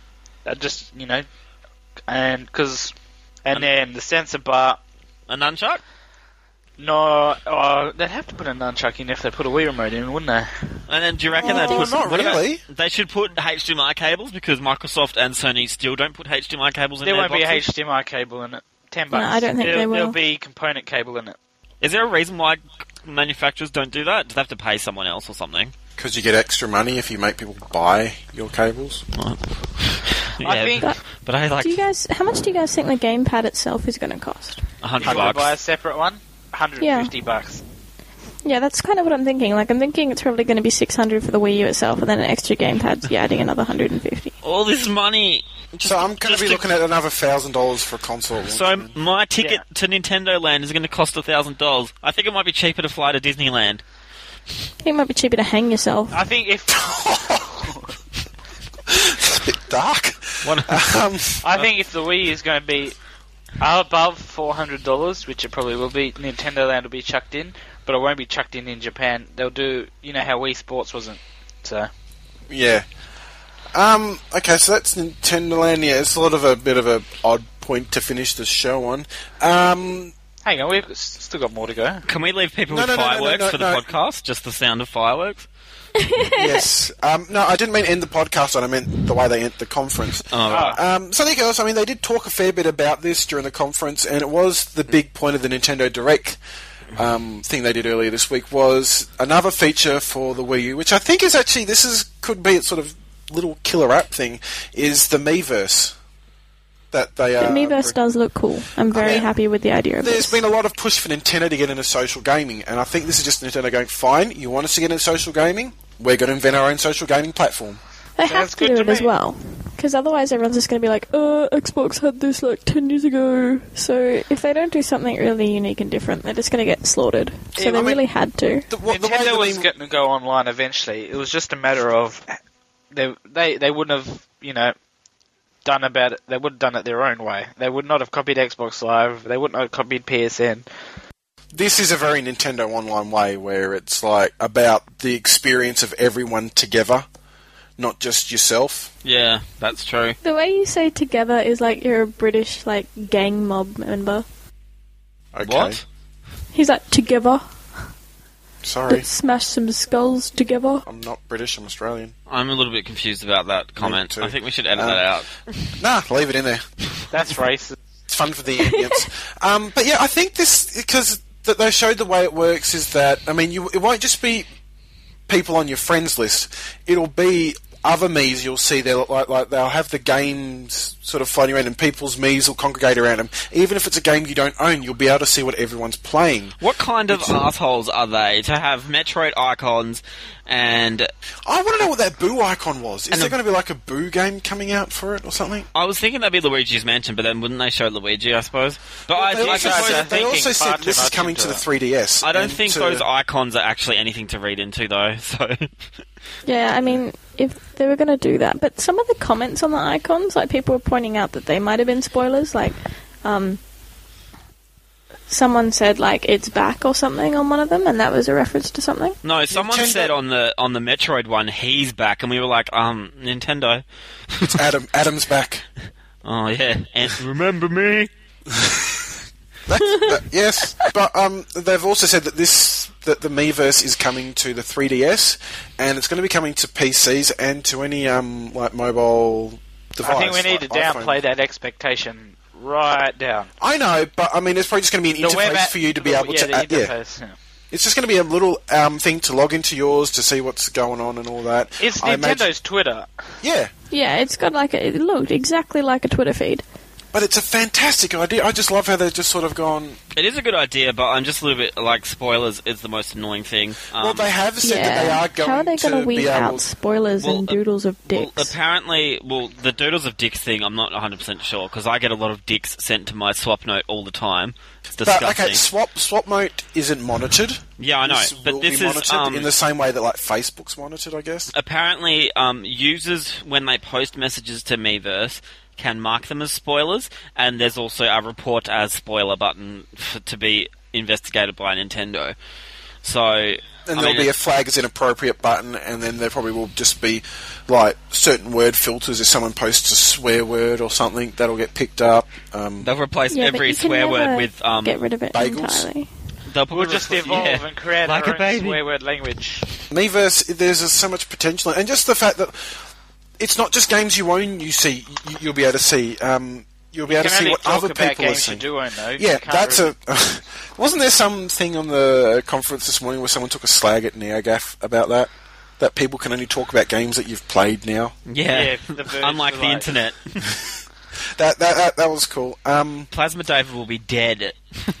Uh, just you know, and because and then the sensor bar. A nunchuck? No, uh, they'd have to put a nunchuck in if they put a Wii remote in, wouldn't they? And then do you reckon Oh, they'd put... not what about- really. they should put H D M I cables because Microsoft and Sony still don't put H D M I cables in There their won't be a boxes. H D M I cable in it. Ten No, bucks. I don't think there'll, they will. There'll be component cable in it. Is there a reason why manufacturers don't do that? Do they have to pay someone else or something? Because you get extra money if you make people buy your cables. Yeah, I think But but I like do you guys? How much do you guys think the gamepad itself is going to cost? a hundred you want to buy a bucks. separate one. one hundred fifty bucks. Yeah, that's kind of what I'm thinking. Like, I'm thinking it's probably going to be six hundred for the Wii U itself, and then an extra gamepad, yeah, adding another one hundred fifty. All this money. Just, So I'm going to just be looking at another thousand dollars for a console. launch, So man. my ticket Yeah. to Nintendo Land is going to cost a thousand dollars. I think it might be cheaper to fly to Disneyland. I think it might be cheaper to hang yourself. I think if It's a bit dark. What? Um, I think if the Wii is going to be above four hundred dollars, which it probably will be, Nintendo Land will be chucked in, but it won't be chucked in in Japan. They'll do, you know how Wii Sports wasn't. So yeah. Um, okay, so that's Nintendo Land. Yeah, it's sort of a bit of a odd point to finish the show on. Um, hang on, we've still got more to go. Can we leave people No, with no, no, no, fireworks no, no, for the no. podcast? Just the sound of fireworks? yes. Um, no, I didn't mean end the podcast on. I meant the way they end the conference. Oh, right. Um, something else, I mean, they did talk a fair bit about this during the conference, and it was the big point of the Nintendo Direct um, thing they did earlier this week was another feature for the Wii U, which I think is actually, this is could be its sort of little killer app thing, is the Miiverse. That they The are. Miiverse does look cool. I'm very mean, happy with the idea of There's this. been a lot of push for Nintendo to get into social gaming, and I think this is just Nintendo going, fine, you want us to get into social gaming? We're going to invent our own social gaming platform. They Sounds have to good do to it as me. well. Because otherwise everyone's just going to be like, uh, Xbox had this like ten years ago. So if they don't do something really unique and different, they're just going to get slaughtered. So Yeah, they I mean- really had to. The, what, the way Nintendo the was meme- going to go online eventually. It was just a matter of they they they wouldn't have you know done about it. They would have done it their own way. They would not have copied Xbox Live. They wouldn't have copied P S N. This is a very Nintendo Online way where it's like about the experience of everyone together, not just yourself. Yeah, that's true. The way you say together is like you're a British like gang mob member. Okay. What? He's like, together. Sorry. Let's smash some skulls together. I'm not British, I'm Australian. I'm a little bit confused about that comment. too. I think we should edit Um, that out. Nah, leave it in there. That's racist. It's fun for the audience. um, but yeah, I think this, because that they showed the way it works is that, I mean, you, it won't just be people on your friends list. It'll be other Mii's you'll see. They'll, like, like, they'll have the games sort of floating around and people's Mii's will congregate around them. Even if it's a game you don't own, you'll be able to see what everyone's playing. What kind of assholes are they to have Metroid icons and... I want to know what that Boo icon was. Is And there the- going to be like a Boo game coming out for it or something? I was thinking that'd be Luigi's Mansion, but then wouldn't they show Luigi, I suppose? But I, They I also guys suppose... are said, they thinking also far said too this is much coming into to the it. three D S. I don't and think to- those icons are actually anything to read into, though, so... Yeah, I mean, if they were going to do that. But some of the comments on the icons, like people were pointing out that they might have been spoilers. Like, um, someone said, like, it's back or something on one of them, and that was a reference to something. No, someone Nintendo- said on the on the Metroid one, he's back, and we were like, um, Nintendo. Adam, Adam's back. Oh, yeah. And remember me? That, that, yes, but um, they've also said that this that the Miiverse is coming to the three D S, and it's going to be coming to P Cs and to any um like mobile device. I think we need like to downplay iPhone. that expectation right down. I know, but I mean, it's probably just going to be an The web interface app- for you to be the- able yeah, to. the add, yeah, interface, yeah. it's just going to be a little um thing to log into yours to see what's going on and all that. It's I Nintendo's imagine- Twitter. Yeah, Yeah, it's got like a, it looked exactly like a Twitter feed. but it's a fantastic idea. I just love how they've just sort of gone. It is a good idea, but I'm just a little bit, like, spoilers is the most annoying thing. Um, Well, they have said yeah. that they are going How are they to going to be weed able. out spoilers Well, and uh, doodles of Well, dicks? apparently, well, the Doodles of Dicks thing, I'm not one hundred percent sure, because I get a lot of dicks sent to my swap note all the time. It's But disgusting. okay, swap swap mode isn't monitored. Yeah, I know, This but will this be is, monitored um, in the same way that like Facebook's monitored, I guess. Apparently, um, users, when they post messages to Miiverse, can mark them as spoilers, and there's also a report as spoiler button f- to be investigated by Nintendo. So, and I there'll mean, be a flag as inappropriate button, and then there probably will just be like certain word filters. If someone posts a swear word or something, that'll get picked up. Um, they'll replace Yeah, but every you can swear word never with um. get rid of it bagels. entirely. They'll probably We'll just repl- evolve yeah, and create like our a own baby. swear word language. Miiverse, there's uh, so much potential, and just the fact that it's not just games you own. You see, you, you'll be able to see. Um, you'll be You able can to see only what talk other about people are games you seeing. do own, though. Yeah, You can't that's really- a. Wasn't there something on the conference this morning where someone took a slag at NeoGAF about that? That people can only talk about games that you've played now. Yeah, Yeah, the verge unlike of the like- internet. That that that, that was cool. Um, Plasma David will be dead.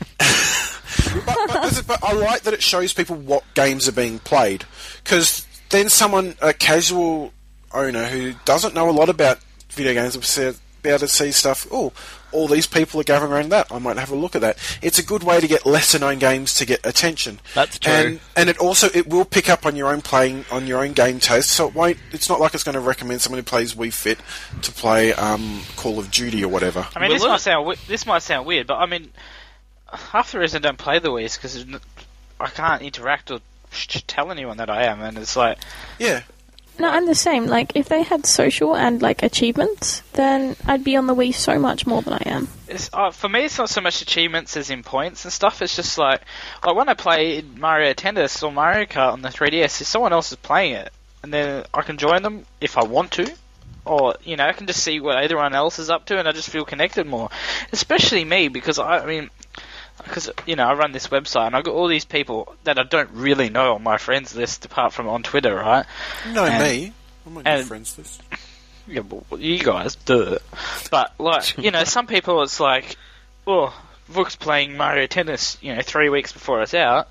but, but, this is- but I like that it shows people what games are being played, because then someone, a casual owner who doesn't know a lot about video games, will see- be able to see stuff. Oh, all these people are gathering around that. I might have a look at that. It's a good way to get lesser known games to get attention. That's true. And and it also it will pick up on your own playing on your own game taste. So it won't. It's not like it's going to recommend someone who plays Wii Fit to play um, Call of Duty or whatever. I mean, Well, this look- might sound wi- this might sound weird, but I mean, half the reason I don't play the Wii is because I can't interact or sh- tell anyone that I am, and it's like, Yeah. No, I'm the same. Like, if they had social and, like, achievements, then I'd be on the Wii so much more than I am. it's, uh, for me, it's not so much achievements as in points and stuff. It's just like, like when I play Mario Tennis or Mario Kart on the three D S, if someone else is playing it, and then I can join them if I want to, or you know, I can just see what everyone else is up to, and I just feel connected more. Especially me, because I, I mean, because you know, I run this website, and I've got all these people that I don't really know on my friends list, apart from on Twitter, right? No, And- me. I'm on your and- friends list. Yeah, well, you guys, duh. But, like, you know, some people it's like, oh, Vook's playing Mario Tennis, you know, three weeks before it's out.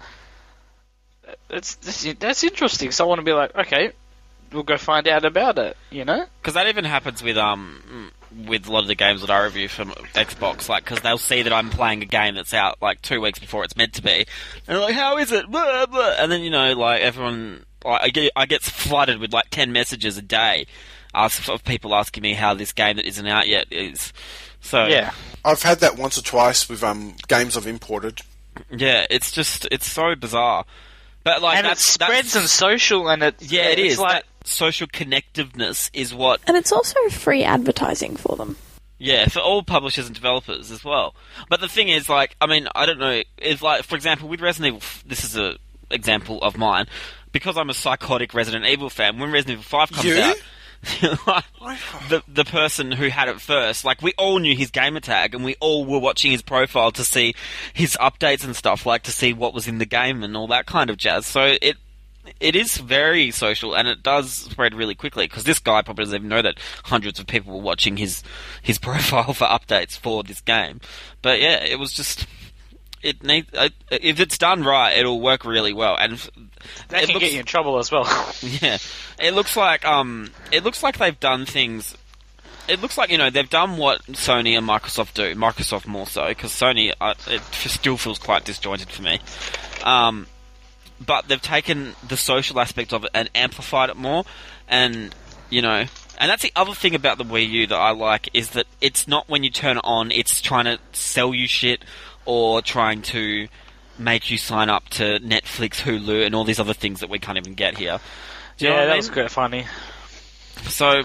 That's, that's, that's interesting. So I want to be like, okay, we'll go find out about it, you know? Because that even happens with um with a lot of the games that I review from Xbox, like, because they'll see that I'm playing a game that's out like two weeks before it's meant to be, and they're like, "How is it?" Blah, blah. And then you know, like everyone, like, I get I get flooded with like ten messages a day, ask, of people asking me how this game that isn't out yet is. So Yeah. I've had that once or twice with um, games I've imported. yeah, it's just it's so bizarre, but like And it that's, spreads that's, and social, and it, yeah, it it's is. like, That social connectiveness is what. And it's also free advertising for them. Yeah, for all publishers and developers as well. But the thing is, like, I mean, I don't know, if, like, for example, with Resident Evil, this is a example of mine, because I'm a psychotic Resident Evil fan, when Resident Evil five comes You? out, the the person who had it first, like, we all knew his gamer tag, and we all were watching his profile to see his updates and stuff, like, to see what was in the game and all that kind of jazz. So it it is very social, and it does spread really quickly, because this guy probably doesn't even know that hundreds of people were watching his his profile for updates for this game. But yeah, it was just... It need, uh, if it's done right, it'll work really well, and that it can looks, get you in trouble as well. yeah, it looks like um, it looks like they've done things. It looks like, you know, they've done what Sony and Microsoft do. Microsoft more so, because Sony, uh, it still feels quite disjointed for me. Um, but they've taken the social aspect of it and amplified it more, and you know. And that's the other thing about the Wii U that I like, is that it's not when you turn it on, it's trying to sell you shit, or trying to make you sign up to Netflix, Hulu, and all these other things that we can't even get here. Do you know Yeah, what I that mean? was quite funny. So,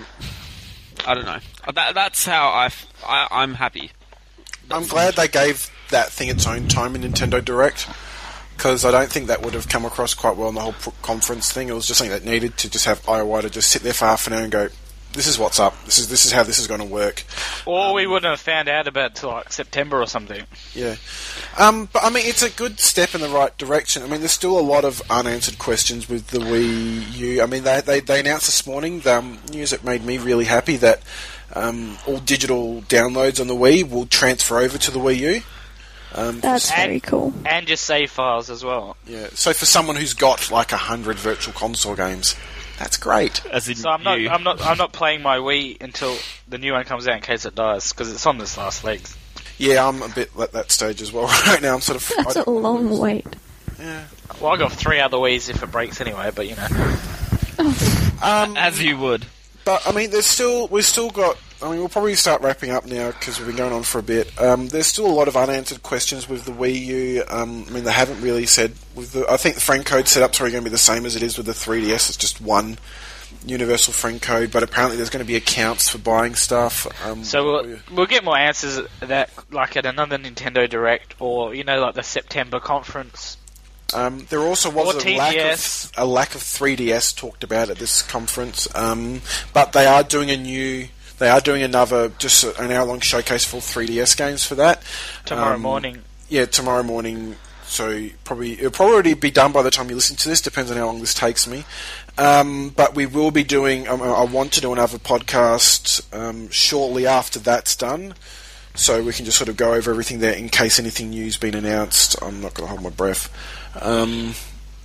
I don't know. That, that's how I, f- I, I'm happy. I'm glad they gave that thing its own time in Nintendo Direct, because I don't think that would have come across quite well in the whole pr- conference thing. It was just something that needed to just have I O I to just sit there for half an hour and go, this is what's up, this is this is how this is going to work. Or we wouldn't have found out about it till like September or something. Yeah. Um, but I mean, it's a good step in the right direction. I mean, there's still a lot of unanswered questions with the Wii U. I mean, they they, they announced this morning the um, news that made me really happy, that um, all digital downloads on the Wii will transfer over to the Wii U. Um, That's And- very cool. And just save files as well. yeah. So for someone who's got like a hundred virtual console games, that's great. As in So I'm not, you. I'm not, I'm not playing my Wii until the new one comes out in case it dies, because it's on this last legs. Yeah, I'm a bit at that stage as well right now. I'm sort of. That's I a don't- long wait. Yeah. Well, I got three other Wiis if it breaks anyway, but you know. Um, As you would. But I mean, there's still we've still got I mean, we'll probably start wrapping up now because we've been going on for a bit. Um, there's still a lot of unanswered questions with the Wii U. Um, I mean, they haven't really said. With the, I think the friend code setup's probably going to be the same as it is with the three D S. It's just one universal friend code, but apparently there's going to be accounts for buying stuff. Um, So we'll, we'll get more answers at that, like at another Nintendo Direct, or you know, like the September conference. Um, there also was Or a lack, of, a lack of three D S talked about at this conference, um, but they are doing a new, they are doing another, just an hour-long showcase for three D S games for that. Tomorrow Um, morning. Yeah, tomorrow morning, so probably it'll probably already be done by the time you listen to this, depends on how long this takes me. Um, but we will be doing, um, I want to do another podcast um, shortly after that's done, so we can just sort of go over everything there in case anything new's been announced. I'm not going to hold my breath. Um,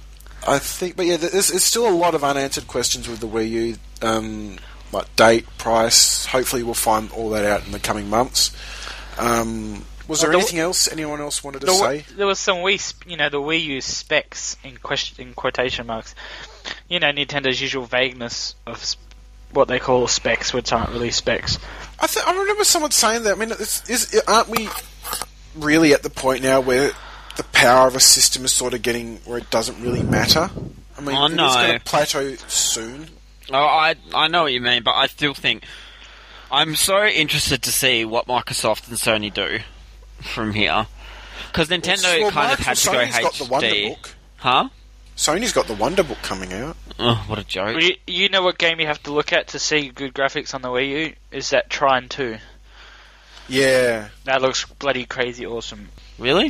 I think, but yeah, there's, there's still a lot of unanswered questions with the Wii U, um, like date, price. Hopefully, we'll find all that out in the coming months. Um, was there Well, the- anything else anyone else wanted to The, say? there was some Wii, sp- you know, the Wii U specs in question, in quotation marks. You know, Nintendo's usual vagueness of sp- what they call specs, which aren't really specs. I, th- I remember someone saying that. I mean, it's, is, aren't we really at the point now where the power of a system is sort of getting where it doesn't really matter? I mean, Oh, it's no. going to plateau soon. Oh, I I know what you mean, but I still think I'm so interested to see what Microsoft and Sony do from here, because Nintendo Well, kind of Microsoft- had to go Sony's got the Wonder H D. Book. Huh? Sony's got the Wonder Book coming out. Oh, what a joke! You, you know what game you have to look at to see good graphics on the Wii U? Is that Trine two. Yeah. That looks bloody crazy awesome. Really?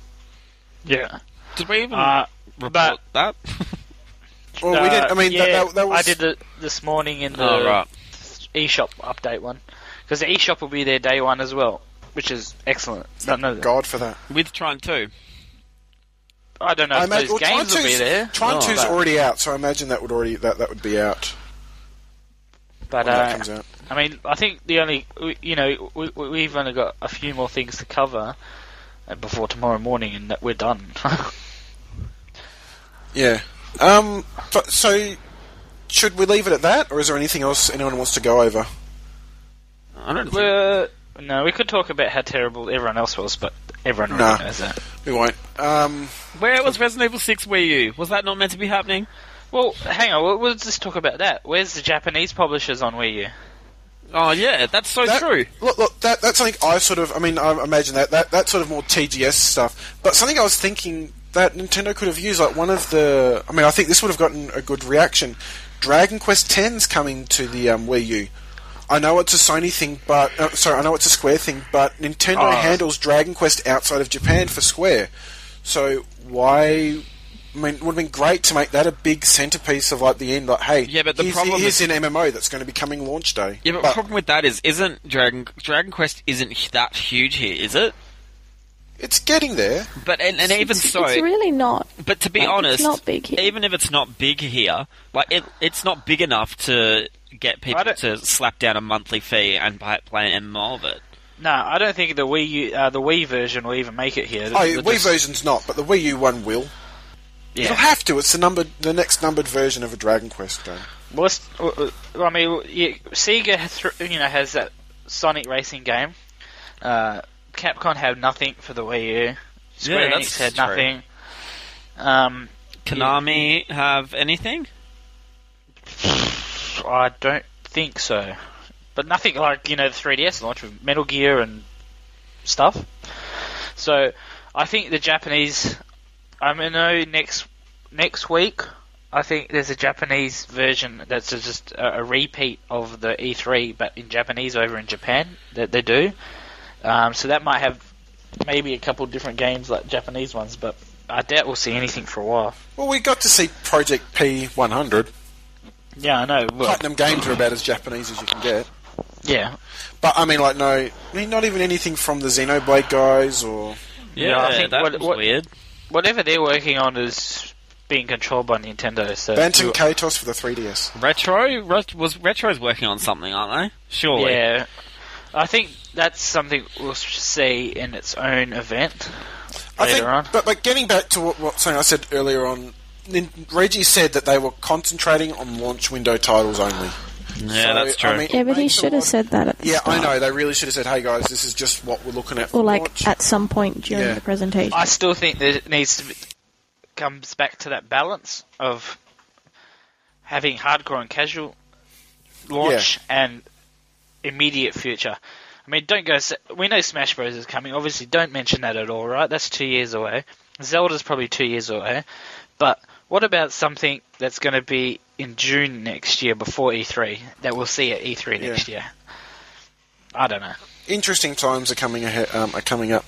Yeah. Did we even Uh, report but- that? Well, we didn't. I mean, yeah, that, that, that was. I did it this morning in the Oh, right. eShop update one. Because the eShop will be there day one as well, which is excellent. Don't know that. God for that. With Trine two. I don't know I if imagine those well, games will be there. Trine Oh, two's but- already out, so I imagine that would already that, that would be out But when that uh, comes out. I mean, I think the only, we- you know, we, we- we've only got a few more things to cover uh, before tomorrow morning, and that we're done. Yeah. Um. But, so, should we leave it at that, or is there anything else anyone wants to go over? I don't think. We're, no, we could talk about how terrible everyone else was, but everyone Nah. already knows that. We won't. Um. Where was Resident Evil six Wii U? Was that not meant to be happening? Well, hang on, we'll, we'll just talk about that. Where's the Japanese publishers on Wii U? Oh yeah, that's so That- true. Look, look, that, that's something I sort of. I mean, I imagine that, that that's sort of more T G S stuff. But something I was thinking that Nintendo could have used, like one of the. I mean, I think this would have gotten a good reaction. Dragon Quest X's coming to the um, Wii U. I know it's a Sony thing, but uh, sorry, I know it's a Square thing, but Nintendo Oh. handles Dragon Quest outside of Japan for Square. So why? I mean, it would have been great to make that a big centerpiece of like the end. Like, hey, Yeah, but the here's, problem here's is- an M M O that's going to be coming launch day. Yeah, but, the problem with that is, isn't Dragon Dragon Quest isn't h- that huge here, is it? it's getting there. But and, and even it's, so, it's really not. but to be like, honest, it's not big here. even if it's not big here, like it, it's not big enough to get people I don't- to slap down a monthly fee and buy, play an M M O of it. No, I don't think the Wii U, uh, the Wii version will even make it here. Oh, The- the- Wii version's not, but the Wii U one will. yeah. It'll have to. It's the numbered, the next numbered version of a Dragon Quest game. Well, it's- uh, uh, I mean, yeah, Sega, has th- you know, has that Sonic racing game. Uh, Capcom had nothing for the Wii U. Square Yeah, Enix that's had true. nothing. Um, Konami have anything? I don't think so, but nothing like you know the three D S launch with Metal Gear and stuff. So I think the Japanese. I mean, no, next next week. I think there's a Japanese version that's just a, a repeat of the E three, but in Japanese over in Japan that they do. Um, so that might have maybe a couple different games like Japanese ones, but I doubt we'll see anything for a while. Well, we got to see Project P one hundred. Yeah, I know. Well, Platinum games are about as Japanese as you can get. yeah, But I mean, like, no, I mean, not even anything from the Xenoblade guys or. Yeah, I think that what- was what- weird. whatever they're working on is being controlled by Nintendo. So Bantam Kaitos for the three D S. Retro Ret- was Retro's working on something, aren't they? Surely. yeah, I think that's something we'll see in its own event I later think, on. But, but getting back to what, what something I said earlier on, Nin- Reggie said that they were concentrating on launch window titles only. Yeah, So, that's true. I mean, Yeah, it but he makes a should have lot- said that at the Yeah, start. I know. They really should have said, "Hey guys, this is just what we're looking at." For Or like launch. at some point during Yeah. the presentation. I still think that it needs to be, comes back to that balance of having hardcore and casual launch and immediate future. I mean, don't go. s- We know Smash Bros is coming. Obviously, don't mention that at all, right? That's two years away. Zelda's probably two years away. But what about something that's going to be in June next year before E three that we'll see at E three Yeah. next year? I don't know. Interesting times are coming ahead. Um, are coming up.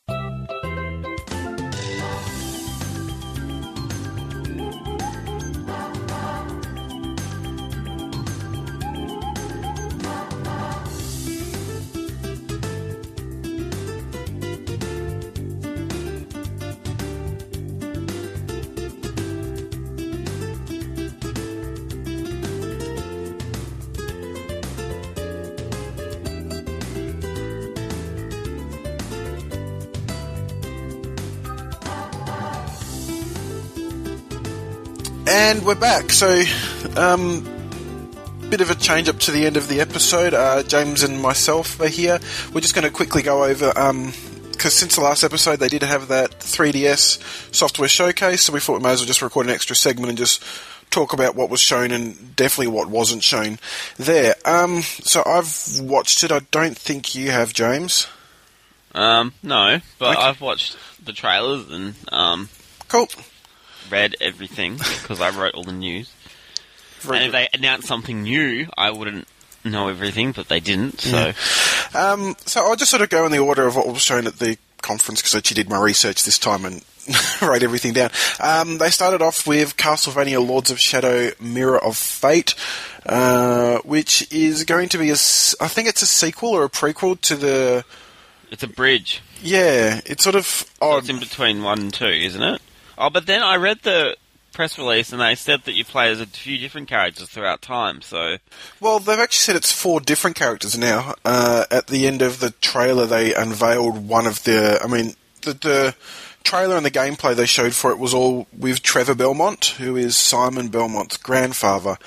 And we're back. So, um, bit of a change up to the end of the episode. Uh, James and myself are here. We're just going to quickly go over, because since the last episode they did have that three D S software showcase, so we thought we may as well just record an extra segment and just talk about what was shown and definitely what wasn't shown there. Um, so I've watched it. I don't think you have, James. Um, no, but Okay. I've watched the trailers and um, Cool. read everything because I wrote all the news. Very and if good. they announced something new, I wouldn't know everything, but they didn't. So Um, so I'll just sort of go in the order of what was shown at the conference because I actually did my research this time and wrote everything down. Um, they started off with Castlevania Lords of Shadow Mirror of Fate, uh, which is going to be a, s- I think it's a sequel or a prequel to the, it's a bridge. yeah, it's sort of So odd. it's in between one and two, isn't it? Oh, but then I read the press release and they said that you play as a few different characters throughout time. So Well, they've actually said it's four different characters now. Uh, at the end of the trailer, they unveiled one of the. I mean, the, the trailer and the gameplay they showed for it was all with Trevor Belmont, who is Simon Belmont's grandfather.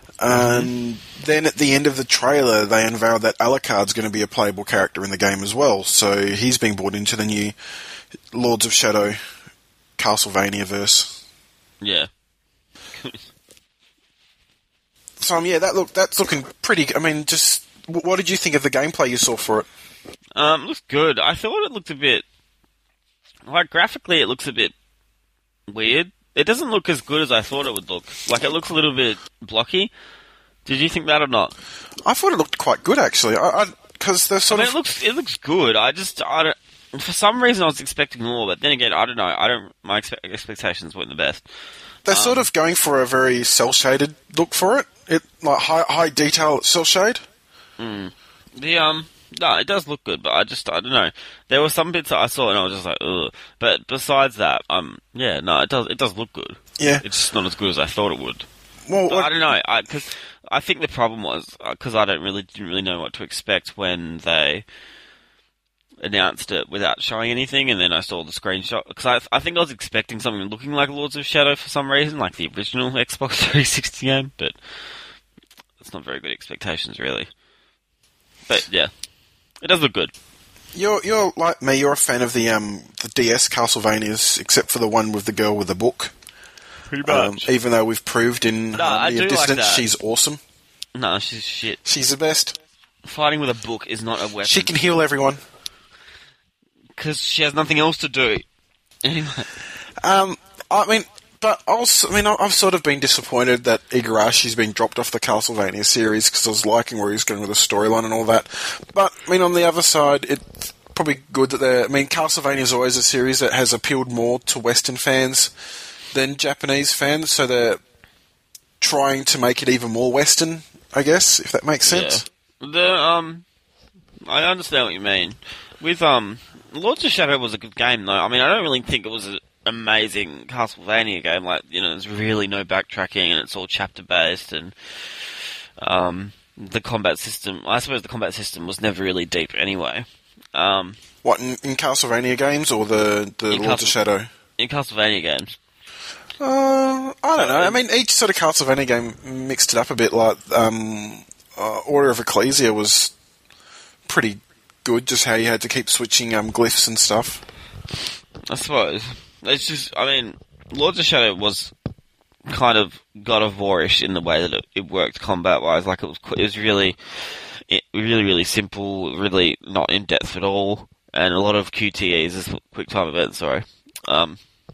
And then at the end of the trailer, they unveiled that Alucard's going to be a playable character in the game as well. So he's being brought into the new Lords of Shadow Castlevania verse. yeah, So um, yeah, that look that's looking pretty. I mean, just wh- what did you think of the gameplay you saw for it? um, looks good. I thought it looked a bit like graphically, it looks a bit weird. It doesn't look as good as I thought it would look. Like it looks a little bit blocky. Did you think that or not? I thought it looked quite good actually. I because they're I sort mean, of it looks it looks good. I just I don't. For some reason, I was expecting more, but then again, I don't know. I don't. My expe- expectations weren't the best. they're um, sort of going for a very cel shaded look for it. It like high high detail cel shade. The um, no, it does look good, but I just I don't know. There were some bits that I saw and I was just like, ugh. But besides that, um, yeah, no, it does it does look good. Yeah. It's just not as good as I thought it would. Well, But like- I don't know, I because I think the problem was because I don't really didn't really know what to expect when they announced it without showing anything, and then I saw the screenshot because I I think I was expecting something looking like Lords of Shadow for some reason, like the original Xbox three sixty game, but it's not very good expectations really. But yeah, it does look good. you're you're like me. You're a fan of the um the D S Castlevanias, except for the one with the girl with the book. Pretty Um, even though we've proved in No, I Harmony do of like Dissonance that. she's awesome. No, she's shit. She's the best. Fighting with a book is not a weapon. She can heal everyone. Because she has nothing else to do. Anyway. Um, I mean, but also, I mean, I- I've sort of been disappointed that Igarashi's been dropped off the Castlevania series because I was liking where he's going with the storyline and all that. But I mean, on the other side, it's probably good that they're. I mean, Castlevania's always a series that has appealed more to Western fans than Japanese fans, so they're trying to make it even more Western, I guess, if that makes sense. Yeah. The, um, I understand what you mean. With, um, Lords of Shadow was a good game, though. I mean, I don't really think it was an amazing Castlevania game. Like, you know, there's really no backtracking and it's all chapter-based and, um, the combat system, I suppose the combat system was never really deep anyway. Um, What, in, in Castlevania games or the, the In Lords of Castle- Shadow? in Castlevania games. Uh, I don't know. I mean, each sort of Castlevania game mixed it up a bit. Like um, uh, Order of Ecclesia was pretty good, just how you had to keep switching um, glyphs and stuff. I suppose. It's just, I mean, Lords of Shadow was kind of God of War-ish in the way that it, it worked combat-wise. Like, it was, it was really, it, really, really simple, really not in-depth at all, and a lot of Q T Es, quick time events, sorry, um,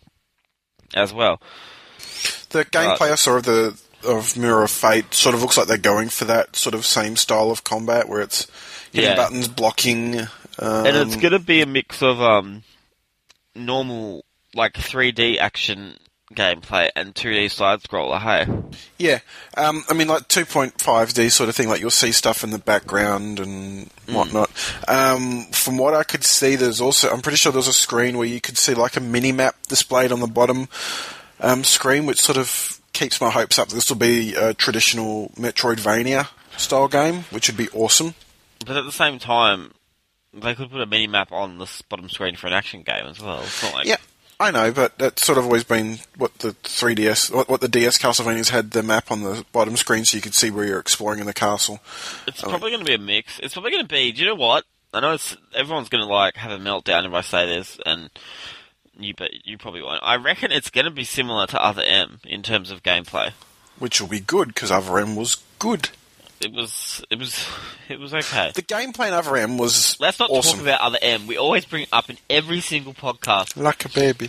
as well. The gameplay I saw of the of Mirror of Fate sort of looks like they're going for that sort of same style of combat, where it's hitting Yeah. buttons, blocking. Um, And it's going to be a mix of um, normal, like, three D action gameplay and two D side-scroller, hey? Yeah, um, I mean, like two point five D sort of thing, like you'll see stuff in the background and whatnot. Mm. Um, from what I could see, there's also, I'm pretty sure there's a screen where you could see like a mini-map displayed on the bottom um, screen, which sort of keeps my hopes up that this will be a traditional Metroidvania-style game, which would be awesome. But at the same time, they could put a mini-map on the bottom screen for an action game as well. It's not like... Yeah. I know, but that's sort of always been what the three D S, what, what the D S Castlevanias had the map on the bottom screen so you could see where you're exploring in the castle. It's um, probably going to be a mix. It's probably going to be, do you know what? I know it's, everyone's going to like have a meltdown if I say this, and you but you probably won't. I reckon it's going to be similar to Other M in terms of gameplay. Which will be good, because Other M was good. It was, it was, it was okay. The gameplay in Other M was Let's not awesome. talk about Other M. We always bring it up in every single podcast. Like a baby.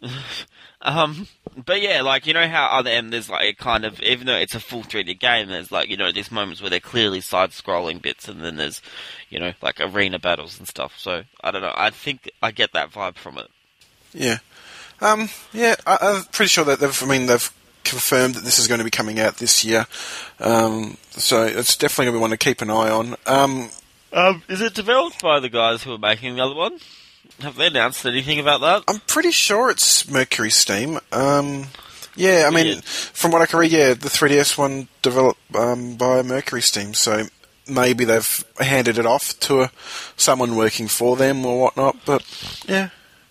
um, but yeah, like, you know how Other M, there's like kind of, even though it's a full three D game, there's like, you know, these moments where they're clearly side-scrolling bits, and then there's, you know, like arena battles and stuff. So, I don't know, I think I get that vibe from it. Yeah. Um, yeah, I, I'm pretty sure that they've, I mean, they've confirmed that this is going to be coming out this year. Um, so it's definitely going to be one to keep an eye on. Um, um, is it developed by the guys who are making the other one? Have they announced anything about that? I'm pretty sure it's Mercury Steam. Um, yeah, I mean, Weird. from what I can read, yeah, the three D S one developed um, by Mercury Steam, so maybe they've handed it off to a, someone working for them or whatnot, but yeah.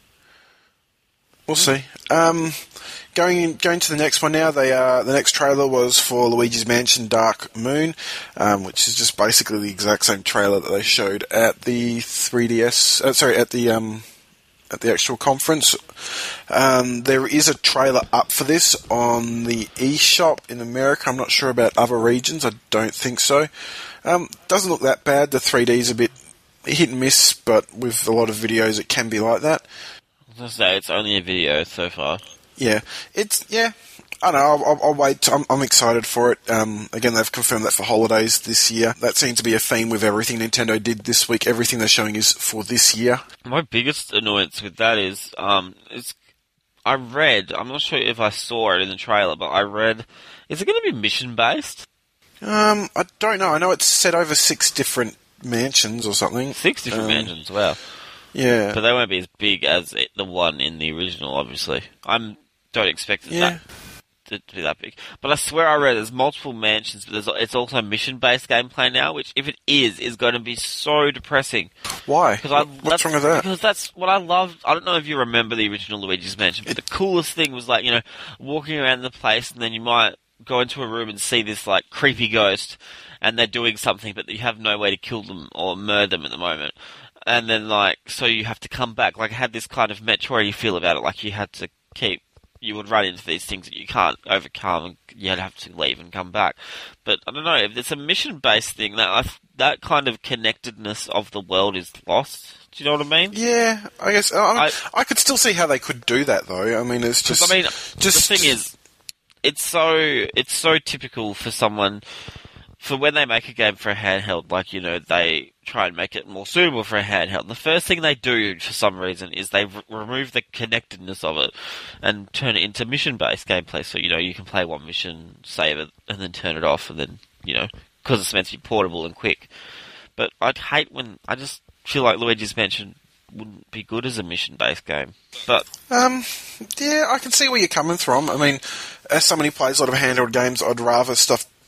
We'll see. Um, going in, going to the next one now. They uh, the next trailer was for Luigi's Mansion: Dark Moon, um, which is just basically the exact same trailer that they showed at the three D S. Uh, sorry, at the um, at the actual conference. Um, there is a trailer up for this on the eShop in America. I'm not sure about other regions. I don't think so. Um, doesn't look that bad. The three D is a bit hit and miss, but with a lot of videos, it can be like that. I was going to say, it's only a video so far. Yeah, it's yeah. I don't know. I'll, I'll, I'll wait. I'm, I'm excited for it. Um, again, they've confirmed that for holidays this year. That seems to be a theme with everything Nintendo did this week. Everything they're showing is for this year. My biggest annoyance with that is, um, it's. I read. I'm not sure if I saw it in the trailer, but I read. Is it going to be mission based? Um, I don't know. I know it's set over six different mansions or something. Six different um, mansions. Wow. Yeah, But they won't be as big as it, the one in the original, obviously. I don't expect it Yeah. that, to be that big. But I swear I read there's multiple mansions, but there's, it's also mission-based gameplay now, which, if it is, is going to be so depressing. why? Because I, What's that's- wrong with that? Because that's what I loved. I don't know if you remember the original Luigi's Mansion, but the coolest thing was, like, you know, walking around the place, and then you might go into a room and see this, like, creepy ghost, and they're doing something, but you have no way to kill them or murder them at the moment. And then, like, so you have to come back. Like, it had this kind of Metroid feel about it. Like, you had to keep, you would run into these things that you can't overcome, and you'd have to leave and come back. But, I don't know, if it's a mission-based thing, that I, that kind of connectedness of the world is lost. Do you know what I mean? Yeah, I guess. I, I, I- I could still see how they could do that, though. I mean, it's just. I mean, just the thing is, it's so it's so typical for someone, for when they make a game for a handheld, like, you know, they try and make it more suitable for a handheld. The first thing they do, for some reason, is they r- remove the connectedness of it and turn it into mission-based gameplay. So, you know, you can play one mission, save it, and then turn it off, and then, you know, because it's meant to be portable and quick. But I'd hate when, I just feel like Luigi's Mansion wouldn't be good as a mission-based game. But Um, yeah, I can see where you're coming from. I mean, as somebody who plays a lot of handheld games, I'd rather stuff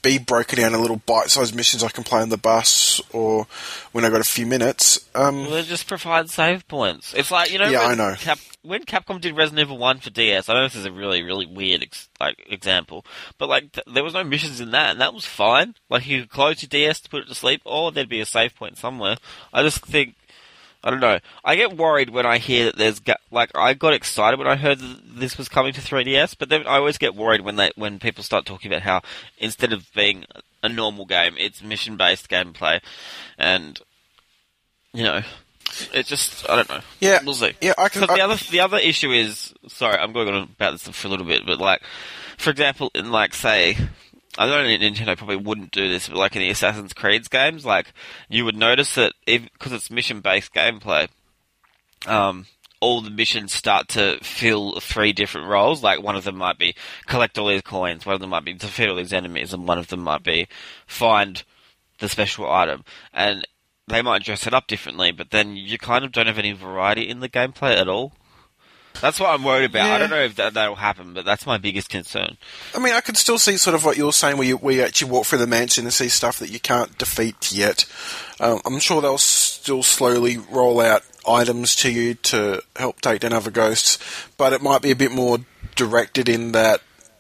be broken down in little bite-sized missions I can play on the bus or when I got a few minutes. Um, Well, it just provides save points. It's like, you know, Yeah, when, I know. Cap- when Capcom did Resident Evil one for D S, I know this is a really, really weird ex- like example, but like th- there was no missions in that, and that was fine. Like you could close your D S to put it to sleep, or there'd be a save point somewhere. I just think, I don't know. I get worried when I hear that there's ga- like I got excited when I heard that this was coming to three D S, but then I always get worried when they when people start talking about how instead of being a normal game, it's mission-based gameplay, and you know. It just, I don't know. Yeah, We'll see. yeah, I can- So the I- other, the other issue is, sorry, I'm going on about this for a little bit, but like, for example, in like, say, I don't know, Nintendo probably wouldn't do this, but like in the Assassin's Creed games, like, you would notice that, because it's mission-based gameplay, um, all the missions start to fill three different roles. Like, one of them might be collect all these coins, one of them might be defeat all these enemies, and one of them might be find the special item. And they might dress it up differently, but then you kind of don't have any variety in the gameplay at all. That's what I'm worried about. Yeah. I don't know if that, that'll happen, but that's my biggest concern. I mean, I could still see sort of what you're saying, where you, where you actually walk through the mansion and see stuff that you can't defeat yet. Um, I'm sure they'll still slowly roll out items to you to help take down other ghosts, but it might be a bit more directed in that,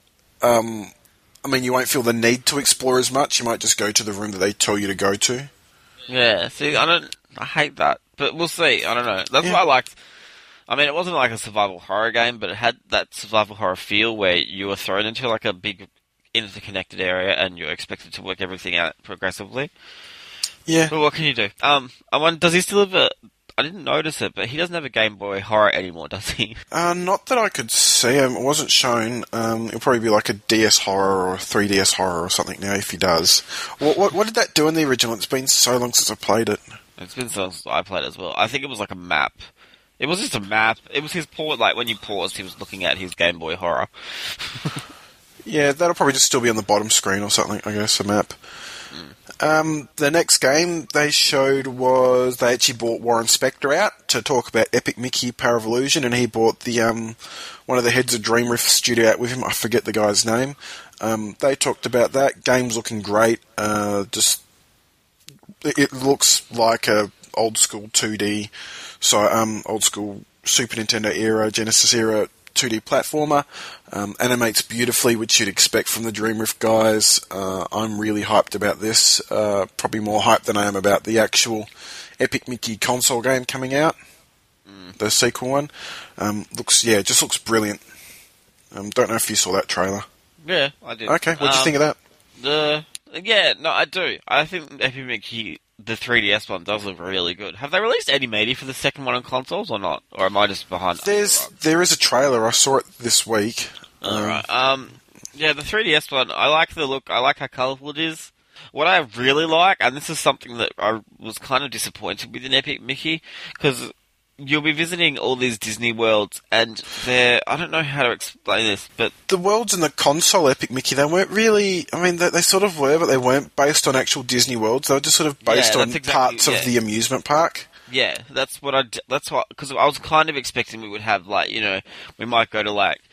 um, I mean, you won't feel the need to explore as much. You might just go to the room that they tell you to go to. Yeah, see, I don't, I hate that, but we'll see. I don't know. That's Yeah. what I liked. I mean, it wasn't like a survival horror game, but it had that survival horror feel where you were thrown into like a big interconnected area and you're expected to work everything out progressively. Yeah. But what can you do? Um, I wonder, does he still have a? I didn't notice it, but he doesn't have a Game Boy Horror anymore, does he? Uh, not that I could see. Um, it wasn't shown. Um, it'll probably be like a D S horror or a three D S horror or something now if he does. What, what, what did that do in the original? It's been so long since I played it. It's been so long since I played it as well. I think it was like a map. It was just a map. It was his pause, like when you paused, he was looking at his Game Boy Horror. Yeah, that'll probably just still be on the bottom screen or something, I guess, a map. Um, the next game they showed was they actually brought Warren Spector out to talk about Epic Mickey Power of Illusion, and he brought the um, one of the heads of Dream Rift Studio out with him. I forget the guy's name. Um, they talked about that. Game's looking great. Uh, just it, it looks like a old school two D, so um, old school Super Nintendo era, Genesis era two D platformer. Um, animates beautifully, which you'd expect from the Dream Rift guys. Uh, I'm really hyped about this. Uh, probably more hyped than I am about the actual Epic Mickey console game coming out. Mm. The sequel one. Um, looks, yeah, it just looks brilliant. Um, don't know if you saw that trailer. Yeah, I did. Okay, what'd you Um, think of that? The yeah, no, I do. I think Epic Mickey, the three D S one, does look really good. Have they released any media for the second one on consoles or not? Or am I just behind? There's there is a trailer. I saw it this week. All right. Um, yeah, the three D S one, I like the look. I like how colourful it is. What I really like, and this is something that I was kind of disappointed with in Epic Mickey, because you'll be visiting all these Disney worlds, and they're, I don't know how to explain this, but The worlds in the console Epic Mickey, they weren't really, I mean, they, they sort of were, but they weren't based on actual Disney worlds. They were just sort of based Yeah, on that's exactly- parts yeah. of the amusement park. yeah, that's what I, d- that's what, because I was kind of expecting we would have, like, you know, we might go to, like,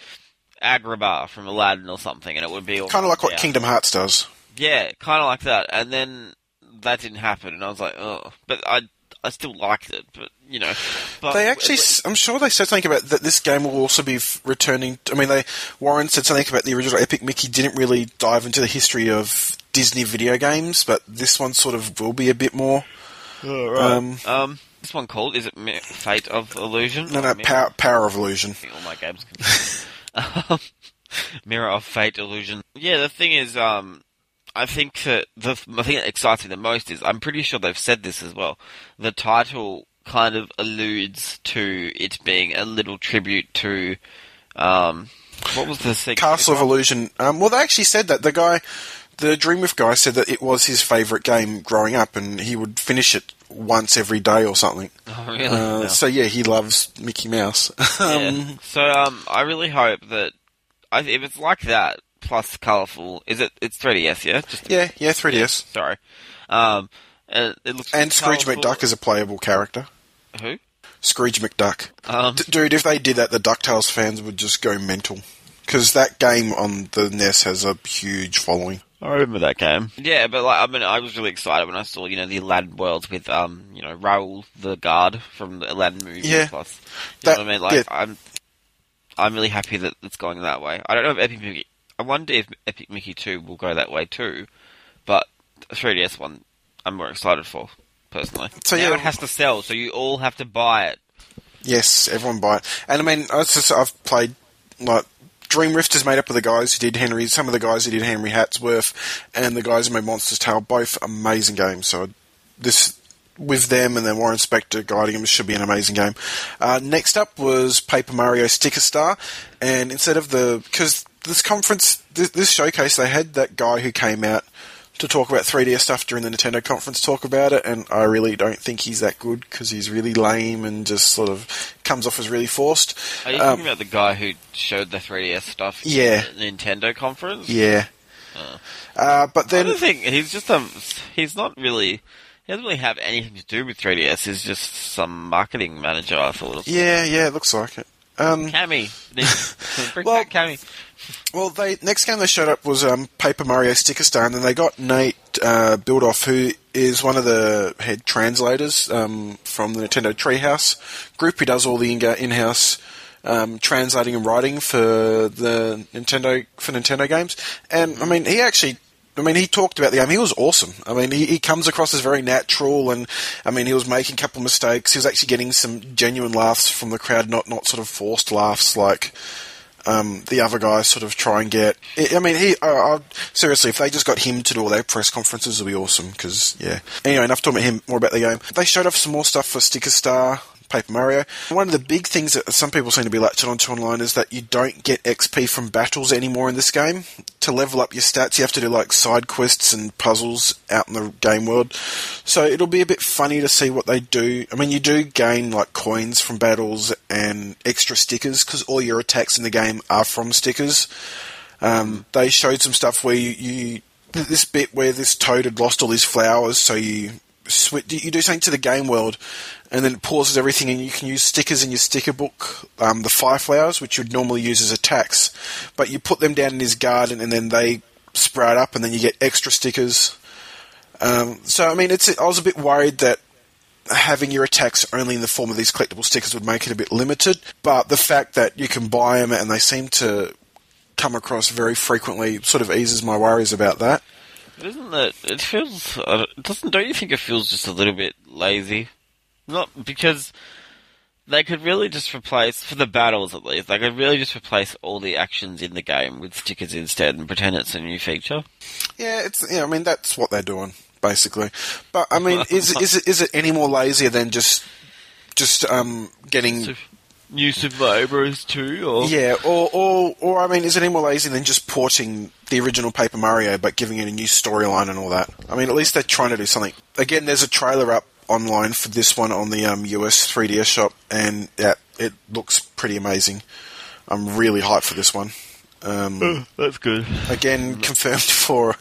Agrabah from Aladdin or something, and it would be all Kind of like what yeah. Kingdom Hearts does. Yeah, kind of like that, and then that didn't happen, and I was like, oh, but I, I still liked it, but you know, but They actually, s I'm sure they said something about that this game will also be f- returning. I mean, they Warren said something about the original Epic Mickey didn't really dive into the history of Disney video games, but this one sort of will be a bit more. Oh, right. Um, Um, this one called, is it Mi- Fate of Illusion? No, Or no, Mirror- Power, Power of Illusion. All my games confused. um, Mirror of Fate Illusion. Yeah, the thing is, um, I think that the the thing that excites me the most is, I'm pretty sure they've said this as well, the title kind of alludes to it being a little tribute to, um, what was the sequel? Castle of Illusion. Um, well, they actually said that. The guy, the Dreamwave guy, said that it was his favourite game growing up, and he would finish it once every day or something. Oh, really? Uh, No. So yeah, he loves Mickey Mouse. Yeah. um, So, um, I really hope that, I, if it's like that, plus colourful, is it, it's three D S, yeah? Just yeah, yeah, three D S. Sorry. Um, and it looks And Scrooge colourful. McDuck is a playable character. Who? Scrooge McDuck. Um, D- dude, if they did that, the DuckTales fans would just go mental. Because that game on the N E S has a huge following. I remember that game. Yeah, but like, I mean, I was really excited when I saw, you know, the Aladdin worlds with, um, you know, Raoul the guard from the Aladdin movie. Yeah. Plus, you That- know what I mean? Like, yeah. I'm, I'm really happy that it's going that way. I don't know if Epic Mickey, I wonder if Epic Mickey two will go that way too, but the three D S one, I'm more excited for, personally. So, now yeah. it has to sell, so you all have to buy it. Yes, everyone buy it. And I mean, I was just, I've played, like, Dream Rift is made up of the guys who did Henry, some of the guys who did Henry Hatsworth, and the guys who made Monster's Tale, both amazing games. So this, with them and then Warren Spector guiding them, should be an amazing game. Uh, next up was Paper Mario Sticker Star, and instead of the, because this conference, this, this showcase, they had that guy who came out to talk about three D S stuff during the Nintendo conference, talk about it, and I really don't think he's that good because he's really lame and just sort of comes off as really forced. Are you Um, talking about the guy who showed the three D S stuff Yeah. at the Nintendo conference? Yeah. Uh, Uh, but I then, don't think he's just um he's not really he doesn't really have anything to do with three D S. He's just some marketing manager. I thought. yeah, yeah, it looks like it. Um, Cammy, bring Well- back Cammy. well, they next game they showed up was um, Paper Mario Sticker Star, and then they got Nate uh, Buildoff, who is one of the head translators um, from the Nintendo Treehouse group, who does all the in- in-house um, translating and writing for the Nintendo for Nintendo games. And I mean, he actually. I mean, he talked about the game. He was awesome. I mean, he, he comes across as very natural, and I mean, he was making a couple of mistakes. He was actually getting some genuine laughs from the crowd, not not sort of forced laughs like um, the other guys sort of try and get. I I mean, he uh, uh, seriously, if they just got him to do all their press conferences, it would be awesome. Because yeah. Anyway, enough talking about him. More about the game. They showed off some more stuff for Sticker Star. Paper Mario. One of the big things that some people seem to be latching onto online is that you don't get X P from battles anymore in this game. To level up your stats, you have to do like side quests and puzzles out in the game world. So it'll be a bit funny to see what they do. I mean, you do gain like coins from battles and extra stickers because all your attacks in the game are from stickers. Um, they showed some stuff where you, you this bit where this toad had lost all his flowers, so you switch, you do something to the game world, and then it pauses everything, and you can use stickers in your sticker book, um, the fire flowers, which you would normally use as attacks, but you put them down in his garden, and then they sprout up, and then you get extra stickers. Um, so, I mean, it's I was a bit worried that having your attacks only in the form of these collectible stickers would make it a bit limited, but the fact that you can buy them, and they seem to come across very frequently, sort of eases my worries about that. Isn't that it feels? Uh, doesn't don't you think it feels just a little bit lazy? Not because they could really just replace, for the battles at least, they could really just replace all the actions in the game with stickers instead and pretend it's a new feature. Yeah, it's yeah. I mean, that's what they're doing basically. But I mean, is is it is it any more lazier than just just um getting? So, new Super Mario Bros. two, or Yeah, or, or or I mean, is it any more lazy than just porting the original Paper Mario but giving it a new storyline and all that? I mean, at least they're trying to do something. Again, there's a trailer up online for this one on the um, U S three D S shop, and yeah, it looks pretty amazing. I'm really hyped for this one. Um, that's good. again, confirmed for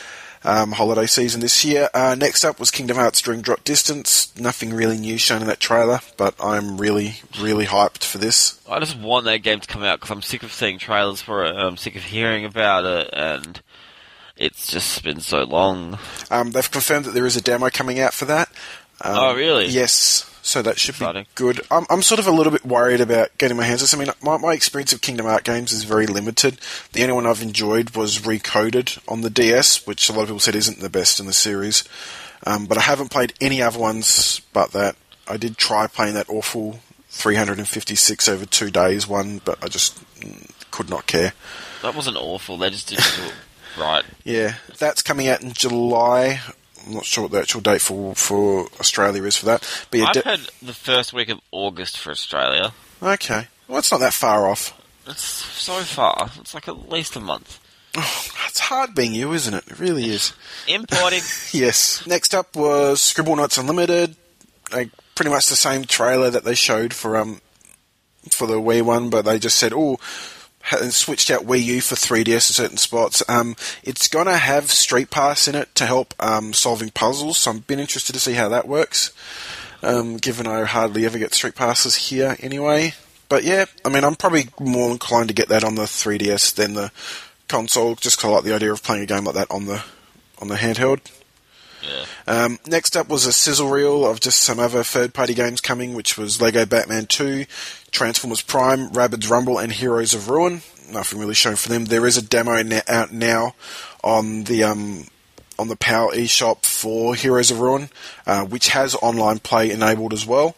um, holiday season this year. Uh, next up was Kingdom Hearts Dream Drop Distance. Nothing really new shown in that trailer, but I'm really, really hyped for this. I just want that game to come out because I'm sick of seeing trailers for it. I'm sick of hearing about it, and it's just been so long. Um, they've confirmed that there is a demo coming out for that. Um, Oh, really? Yes. So that should Exciting. be good. I'm, I'm sort of a little bit worried about getting my hands on this. I mean, my, my experience of Kingdom Hearts games is very limited. The only one I've enjoyed was Recoded on the D S, which a lot of people said isn't the best in the series. Um, but I haven't played any other ones but that. I did try playing that awful three hundred fifty-six over two days one, but I just mm, could not care. That wasn't awful. They just didn't do it right. Yeah, that's coming out in July. I'm not sure what the actual date for for Australia is for that. But yeah, I've de- had the first week of August for Australia. okay. Well, it's not that far off. It's so far. It's like at least a month. Oh, it's hard being you, isn't it? It really is. Importing. Yes. Next up was Scribble Knights Unlimited. Like, pretty much the same trailer that they showed for um for the Wii one, but they just said, oh, and switched out Wii U for three D S in certain spots. Um, it's going to have Street Pass in it to help um, solving puzzles, so I've been interested to see how that works, um, given I hardly ever get Street Passes here anyway. But yeah, I mean, I'm probably more inclined to get that on the three D S than the console, just 'cause I like the idea of playing a game like that on the on the handheld. Yeah. Um, next up was a sizzle reel of just some other third-party games coming, which was Lego Batman two, Transformers Prime, Rabbids Rumble, and Heroes of Ruin. Nothing really shown for them. There is a demo na- out now on the um, on the PAL eShop for Heroes of Ruin, uh, which has online play enabled as well.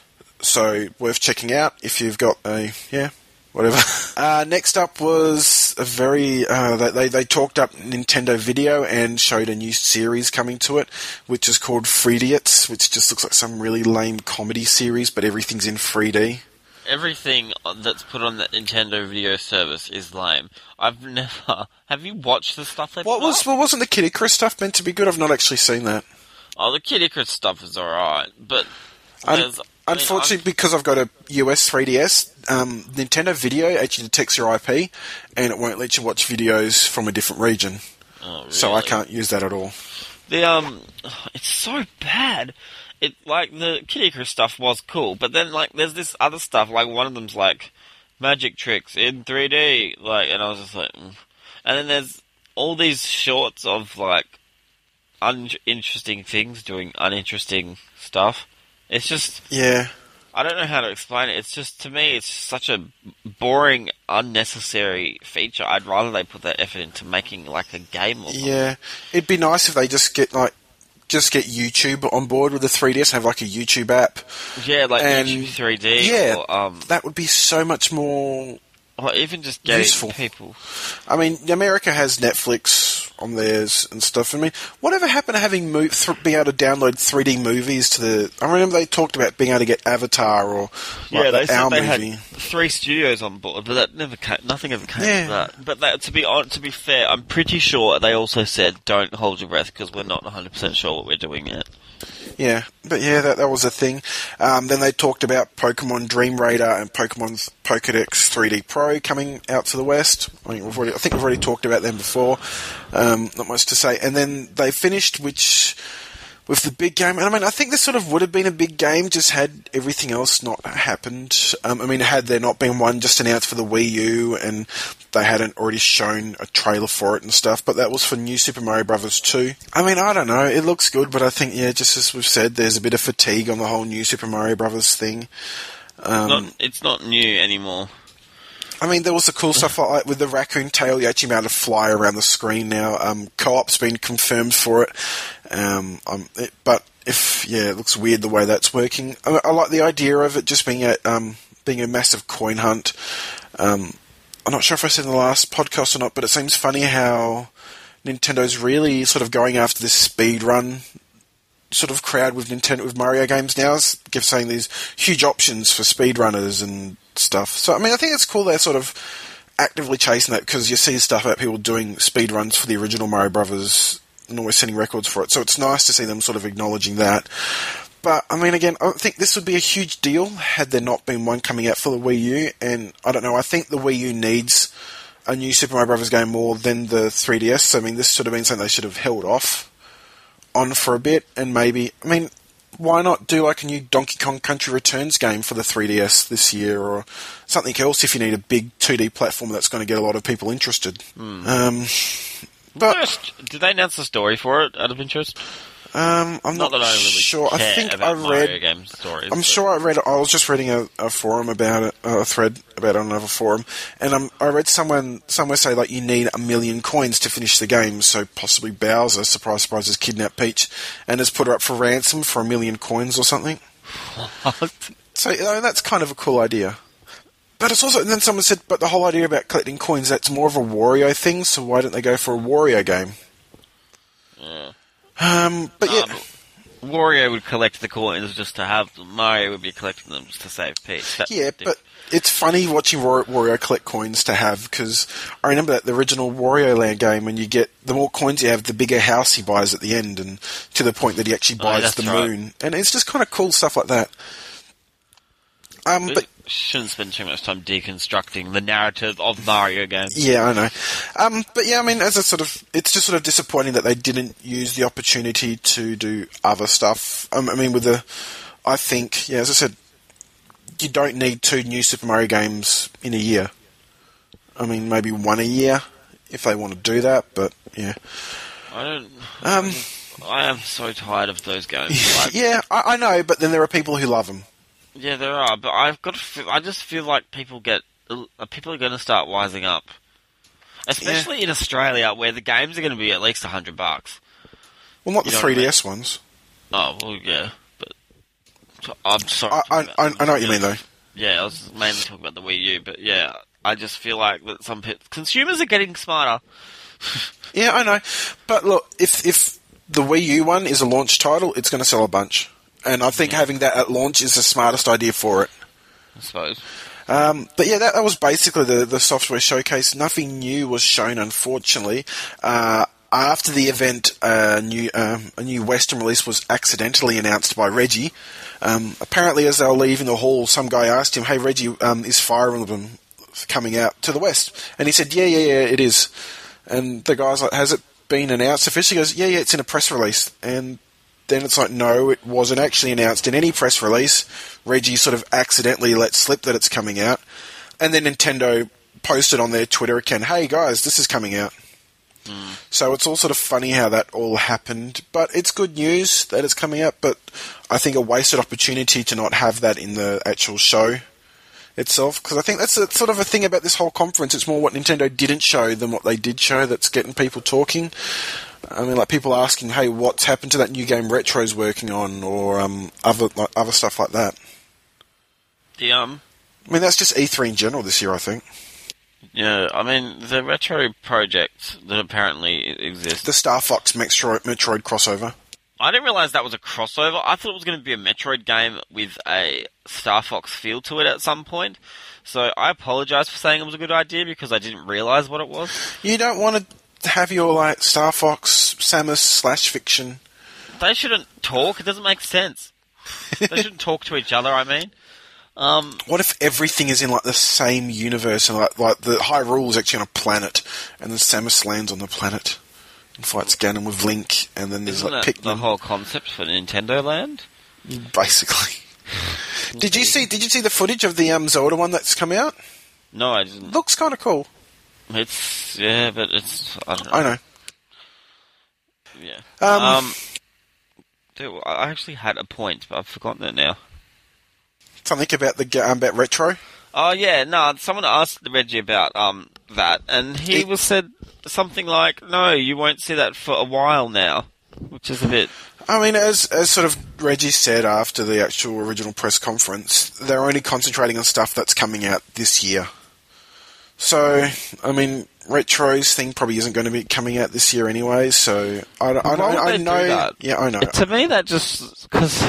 So worth checking out if you've got a yeah. Whatever. Uh, next up was a very, uh, they, they talked up Nintendo Video and showed a new series coming to it, which is called Freediots, which just looks like some really lame comedy series, but everything's in three D. Everything that's put on that Nintendo Video service is lame. I've never... Have you watched the stuff they What put was, up? well, wasn't the Kid Icarus stuff meant to be good? I've not actually seen that. Oh, the Kid Icarus stuff is alright, but... Un- there's- I mean, unfortunately, I'm- because I've got a U S three D S, um, Nintendo Video actually detects your I P, and it won't let you watch videos from a different region. Oh, really? So I can't use that at all. The, um... It's so bad. It, like, the Kid Icarus stuff was cool, but then, like, there's this other stuff, like, one of them's, like, magic tricks in three D, like, and I was just like... Mm. And then there's all these shorts of, like, uninteresting things doing uninteresting stuff. It's just... Yeah. I don't know how to explain it. It's just, to me, it's such a boring, unnecessary feature. I'd rather they put that effort into making, like, a game or something. Yeah. It'd be nice if they just get, like, just get YouTube on board with the three D S and have, like, a YouTube app. Yeah, like And- YouTube three D, Yeah. or, um... That would be so much more... or even just getting Useful. people... I mean, America has Netflix on theirs and stuff. I mean, whatever happened to having mo- th- being able to download three D movies to the... I remember they talked about being able to get Avatar or like, Yeah, they the said Our they movie. had three studios on board, but that never came, nothing ever came Yeah. of that. But that, to be on, to be fair, I'm pretty sure they also said don't hold your breath because we're not one hundred percent sure what we're doing yet. Yeah, but yeah, that that was a thing. Um, then they talked about Pokemon Dream Raider and Pokemon Pokedex three D Pro coming out to the West. I mean, we've already, I think we've already talked about them before. Um, not much to say. And then they finished which with the big game. And I mean, I think this sort of would have been a big game, just had everything else not happened. Um, I mean, had there not been one just announced for the Wii U and they hadn't already shown a trailer for it and stuff, but that was for New Super Mario Bros. two. I mean, I don't know, it looks good, but I think, yeah, just as we've said, there's a bit of fatigue on the whole New Super Mario Bros. Thing. Um, Not, it's not new anymore. I mean, there was the cool stuff like with the raccoon tail. You actually able to fly around the screen now. Um, co-op's been confirmed for it. Um, um, it, but if yeah, it looks weird the way that's working. I, I like the idea of it just being a um, being a massive coin hunt. Um, I'm not sure if I said in the last podcast or not, but it seems funny how Nintendo's really sort of going after this speed run sort of crowd with Nintendo with Mario games now, give saying these huge options for speedrunners and stuff. So I mean, I think it's cool they're sort of actively chasing that because you see stuff about people doing speedruns for the original Mario Brothers and always setting records for it. So it's nice to see them sort of acknowledging that. But I mean, again, I don't think this would be a huge deal had there not been one coming out for the Wii U. And I don't know, I think the Wii U needs a new Super Mario Brothers game more than the three D S. So, I mean, this should have been something they should have held off on for a bit, and maybe, I mean, why not do like a new Donkey Kong Country Returns game for the three D S this year, or something else if you need a big two D platform that's going to get a lot of people interested. Mm. Um, but First, did they announce the story for it out of interest? um, I'm Not not, that I really sure. care I think about I Mario read. game stories. I'm but- sure I read. I was just reading a, a forum about it, a thread about it on another forum, and um, I read someone somewhere say like you need a million coins to finish the game. So possibly Bowser, surprise, surprise, has kidnapped Peach and has put her up for ransom for a million coins or something. What? So you know, that's kind of a cool idea. But it's also, and then someone said, but the whole idea about collecting coins, that's more of a Wario thing. So why don't they go for a Wario game? Yeah. Um, but yeah. Um, Wario would collect the coins just to have them. Mario would be collecting them just to save Peach. That's Yeah, different. but it's funny watching War- Wario collect coins to have, because I remember that the original Wario Land game, when you get, the more coins you have, the bigger house he buys at the end, and to the point that he actually Oh, buys that's the right. moon. And it's just kind of cool stuff like that. Um, We but shouldn't spend too much time deconstructing the narrative of Mario games. yeah, I know. Um, but yeah, I mean, as a sort of, it's just sort of disappointing that they didn't use the opportunity to do other stuff. Um, I mean, with the, I think, yeah, as I said, you don't need two new Super Mario games in a year. I mean, maybe one a year if they want to do that. But yeah, I don't. um, I am so tired of those games. Like, yeah, I, I know, but then there are people who love them. yeah, there are, but I've got. To feel, I just feel like people get. Uh, people are going to start wising up, especially yeah. in Australia, where the games are going to be at least a hundred bucks. Well, not you the know three D S I mean? ones. Oh well, yeah, but I'm sorry. I, I, I, I know what you mean, though. Yeah, I was mainly talking about the Wii U, but yeah, I just feel like that some pe- consumers are getting smarter. Yeah, I know, but look, if if the Wii U one is a launch title, it's going to sell a bunch, and I think yeah. having that at launch is the smartest idea for it. I suppose. Um, but yeah, that, that was basically the, the software showcase. Nothing new was shown, unfortunately. Uh, after the event, uh, new, um, a new Western release was accidentally announced by Reggie. Um, apparently, as they were leaving the hall, some guy asked him, "Hey, Reggie, um, is Fire Emblem coming out to the West?" And he said, "Yeah, yeah, yeah, it is." And the guy's like, "Has it been announced officially?" He goes, "Yeah, yeah, it's in a press release." And then it's like, no, it wasn't actually announced in any press release. Reggie sort of accidentally let slip that it's coming out. And then Nintendo posted on their Twitter account, "Hey guys, this is coming out." Mm. So it's all sort of funny how that all happened. But it's good news that it's coming out, but I think a wasted opportunity to not have that in the actual show itself. Because I think that's a, sort of a thing about this whole conference. It's more what Nintendo didn't show than what they did show that's getting people talking. I mean, like people asking, "Hey, what's happened to that new game Retro's working on?" Or um, other like, other stuff like that. The um, I mean, that's just E three in general this year, I think. Yeah, I mean, the Retro project that apparently exists. The Star Fox Metroid, Metroid crossover. I didn't realise that was a crossover. I thought it was going to be a Metroid game with a Star Fox feel to it at some point. So I apologise for saying it was a good idea because I didn't realise what it was. You don't want to have your, like, Star Fox, Samus, slash fiction. They shouldn't talk. It doesn't make sense. They shouldn't talk to each other, I mean. Um, what if everything is in, like, the same universe and, like, like the Hyrule is actually on a planet and then Samus lands on the planet and fights Ganon with Link and then there's, Isn't like, that Pikmin. the whole concept for Nintendo Land? Basically. Did you see Did you see the footage of the um, Zelda one that's come out? No, I didn't. Looks kind of cool. It's, yeah, but it's, I don't know. I know. Yeah. Um, um dude, I actually had a point, but I've forgotten it now. Something about the um, about Retro? Oh, yeah, no, someone asked Reggie about um that, and he it, was said something like, "No, you won't see that for a while now," which is a bit... I mean, as as sort of Reggie said after the actual original press conference, they're only concentrating on stuff that's coming out this year. So, I mean, Retro's thing probably isn't going to be coming out this year anyway, so I, I, I, I, I know... That? Yeah, I know. To me, that just... Because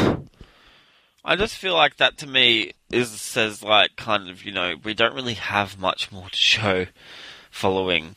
I just feel like that, to me, is says, like, kind of, you know, we don't really have much more to show following...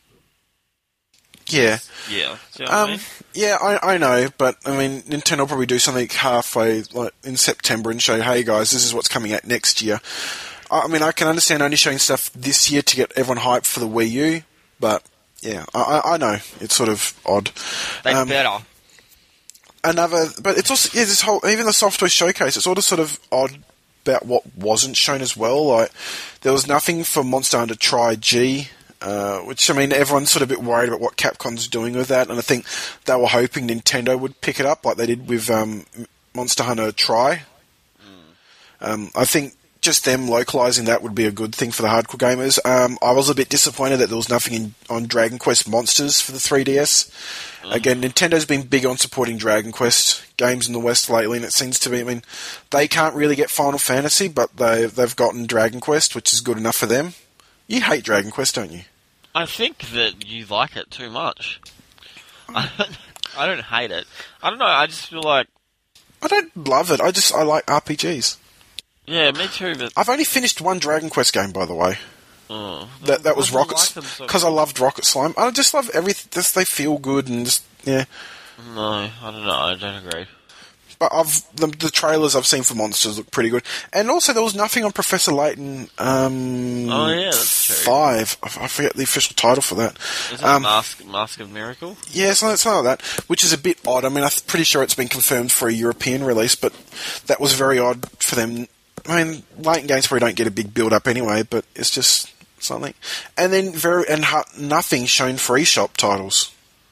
Yeah. Yeah. Do you know what um, I mean? Yeah, I, I know, but, I mean, Nintendo will probably do something halfway, like, in September and show, "Hey, guys, this is what's coming out next year." I mean, I can understand only showing stuff this year to get everyone hyped for the Wii U, but, yeah, I, I know. It's sort of odd. They um, better. Another... But it's also... Yeah, this whole... Even the software showcase, it's all sort of odd about what wasn't shown as well. Like, there was nothing for Monster Hunter Tri-G... Uh, which, I mean, everyone's sort of a bit worried about what Capcom's doing with that, and I think they were hoping Nintendo would pick it up like they did with um, Monster Hunter Tri. Mm. Um, I think just them localising that would be a good thing for the hardcore gamers. Um, I was a bit disappointed that there was nothing in, on Dragon Quest Monsters for the three D S. Mm. Again, Nintendo's been big on supporting Dragon Quest games in the West lately, and it seems to be, I mean, they can't really get Final Fantasy, but they, they've gotten Dragon Quest, which is good enough for them. You hate Dragon Quest, don't you? I think that you like it too much. I don't, I don't hate it. I don't know, I just feel like... I don't love it, I just I like R P Gs. Yeah, me too, but... I've only finished one Dragon Quest game, by the way. Oh, that that was Rocket... Because like so I loved Rocket Slime. I just love everything, just they feel good and just, yeah. No, I don't know, I don't agree. But I've the, the trailers I've seen for Monsters look pretty good, and also there was nothing on Professor Layton. Um, oh yeah, that's true. Five. I, I forget the official title for that. Is it um, Mask Mask of Miracle? Yeah, something, something like that, which is a bit odd. I mean, I'm pretty sure it's been confirmed for a European release, but that was very odd for them. I mean, Layton games probably don't get a big build up anyway, but it's just something. And then very and ha- nothing shown for eShop titles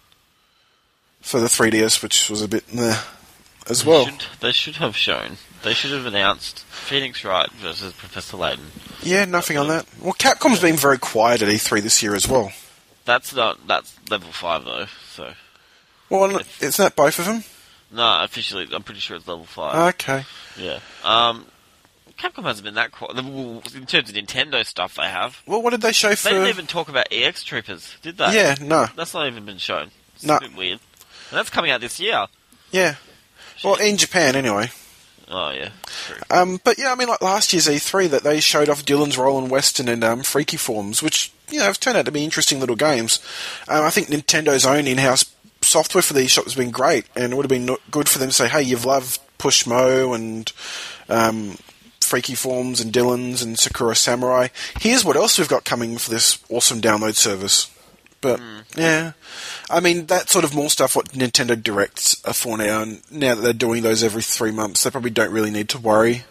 for the three D S, which was a bit meh as They well. should, they should have shown. They should have announced Phoenix Wright versus Professor Layton. Yeah, nothing on that. Well, Capcom's been very quiet at E three this year as well. That's not. That's level five though. So Well, isn't that both of them? no, officially, I'm pretty sure it's level five. Okay. Yeah. Um, Capcom hasn't been that quiet. Well, in terms of Nintendo stuff, they have. Well, what did they show for... They didn't even talk about E X Troopers, did they? Yeah, no. That's not even been shown. It's No. a bit weird. And that's coming out this year. Yeah. Well, in Japan, anyway. Oh, yeah. True. Um, but, yeah, I mean, like last year's E three, that they showed off Dylan's Role in Western and um, Freaky Forms, which, you know, have turned out to be interesting little games. Um, I think Nintendo's own in-house software for these shops has been great, and it would have been no- good for them to say, hey, you've loved Pushmo and um, Freaky Forms and Dylan's and Sakura Samurai. Here's what else we've got coming for this awesome download service. But, mm. yeah, I mean, that sort of more stuff what Nintendo Directs are for now, and now that they're doing those every three months, they probably don't really need to worry.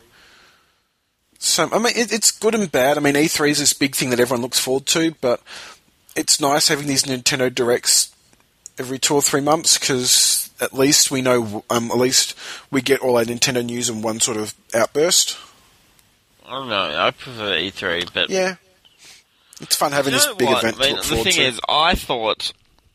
So, I mean, it, it's good and bad. I mean, E three is this big thing that everyone looks forward to, but it's nice having these Nintendo Directs every two or three months, because at least we know, um, at least we get all our Nintendo news in one sort of outburst. I don't know. I prefer E three, but... Yeah. It's fun having You this know big what? event I mean, to look the forward thing to. is, I thought...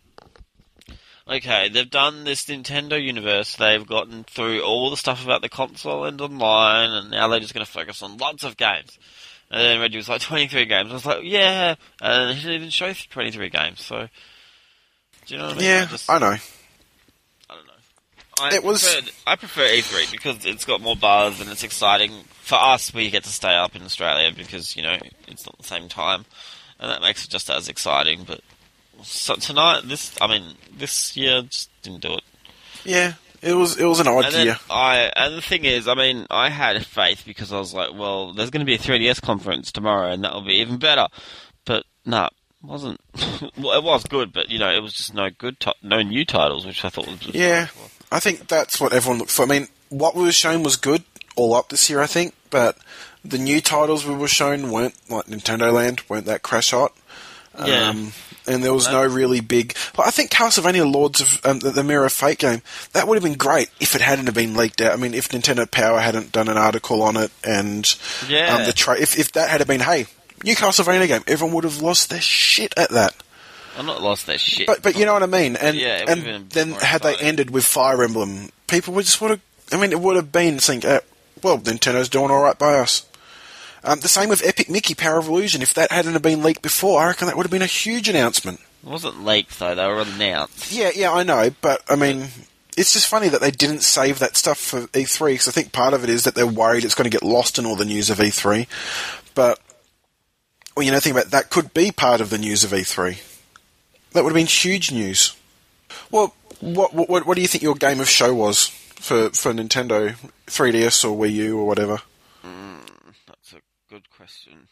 Okay, they've done this Nintendo universe, they've gotten through all the stuff about the console and online, and now they're just going to focus on lots of games. And then Reggie was like, twenty-three games. I was like, yeah, and he didn't even show twenty-three games, so... Do you know what I mean? Yeah, I, just, I know. I don't know. I It was- preferred, I prefer E three because it's got more buzz and it's exciting. For us, we get to stay up in Australia because, you know, it's not the same time. And that makes it just as exciting, but... So tonight, this, I mean, this year just didn't do it. Yeah, it was it was an odd And then year. I, and the thing is, I mean, I had faith because I was like, well, there's going to be a three D S conference tomorrow and that'll be even better. But, nah, it wasn't. Well, it was good, but, you know, it was just no good, ti- no new titles, which I thought was just Yeah, I think that's what everyone looked for. I mean, what we were shown was good, all up this year, I think, but the new titles we were shown weren't, like Nintendo Land, weren't that crash hot. Yeah. Um, and there was no really big... Well, I think Castlevania Lords of um, the, the Mirror of Fate game, that would have been great if it hadn't have been leaked out. I mean, if Nintendo Power hadn't done an article on it, and Yeah. um, the tra- if, if that had been, hey, new Castlevania game, everyone would have lost their shit at that. I'm not lost their shit. But but you know what I mean? And, Yeah, it would've been a and bit then more had they exciting. ended with Fire Emblem, people would just would have... I mean, it would have been think, uh, well, Nintendo's doing all right by us. Um, the same with Epic Mickey Power of Illusion. If that hadn't have been leaked before, I reckon that would have been a huge announcement. It wasn't leaked, though. They were announced. Yeah, yeah, I know, but I mean, it's just funny that they didn't save that stuff for E three, because I think part of it is that they're worried it's going to get lost in all the news of E three. But, well, you know, think about it, that could be part of the news of E three. That would have been huge news. Well, what what what do you think your game of show was for, for Nintendo three D S or Wii U or whatever? Mm, that's a good question.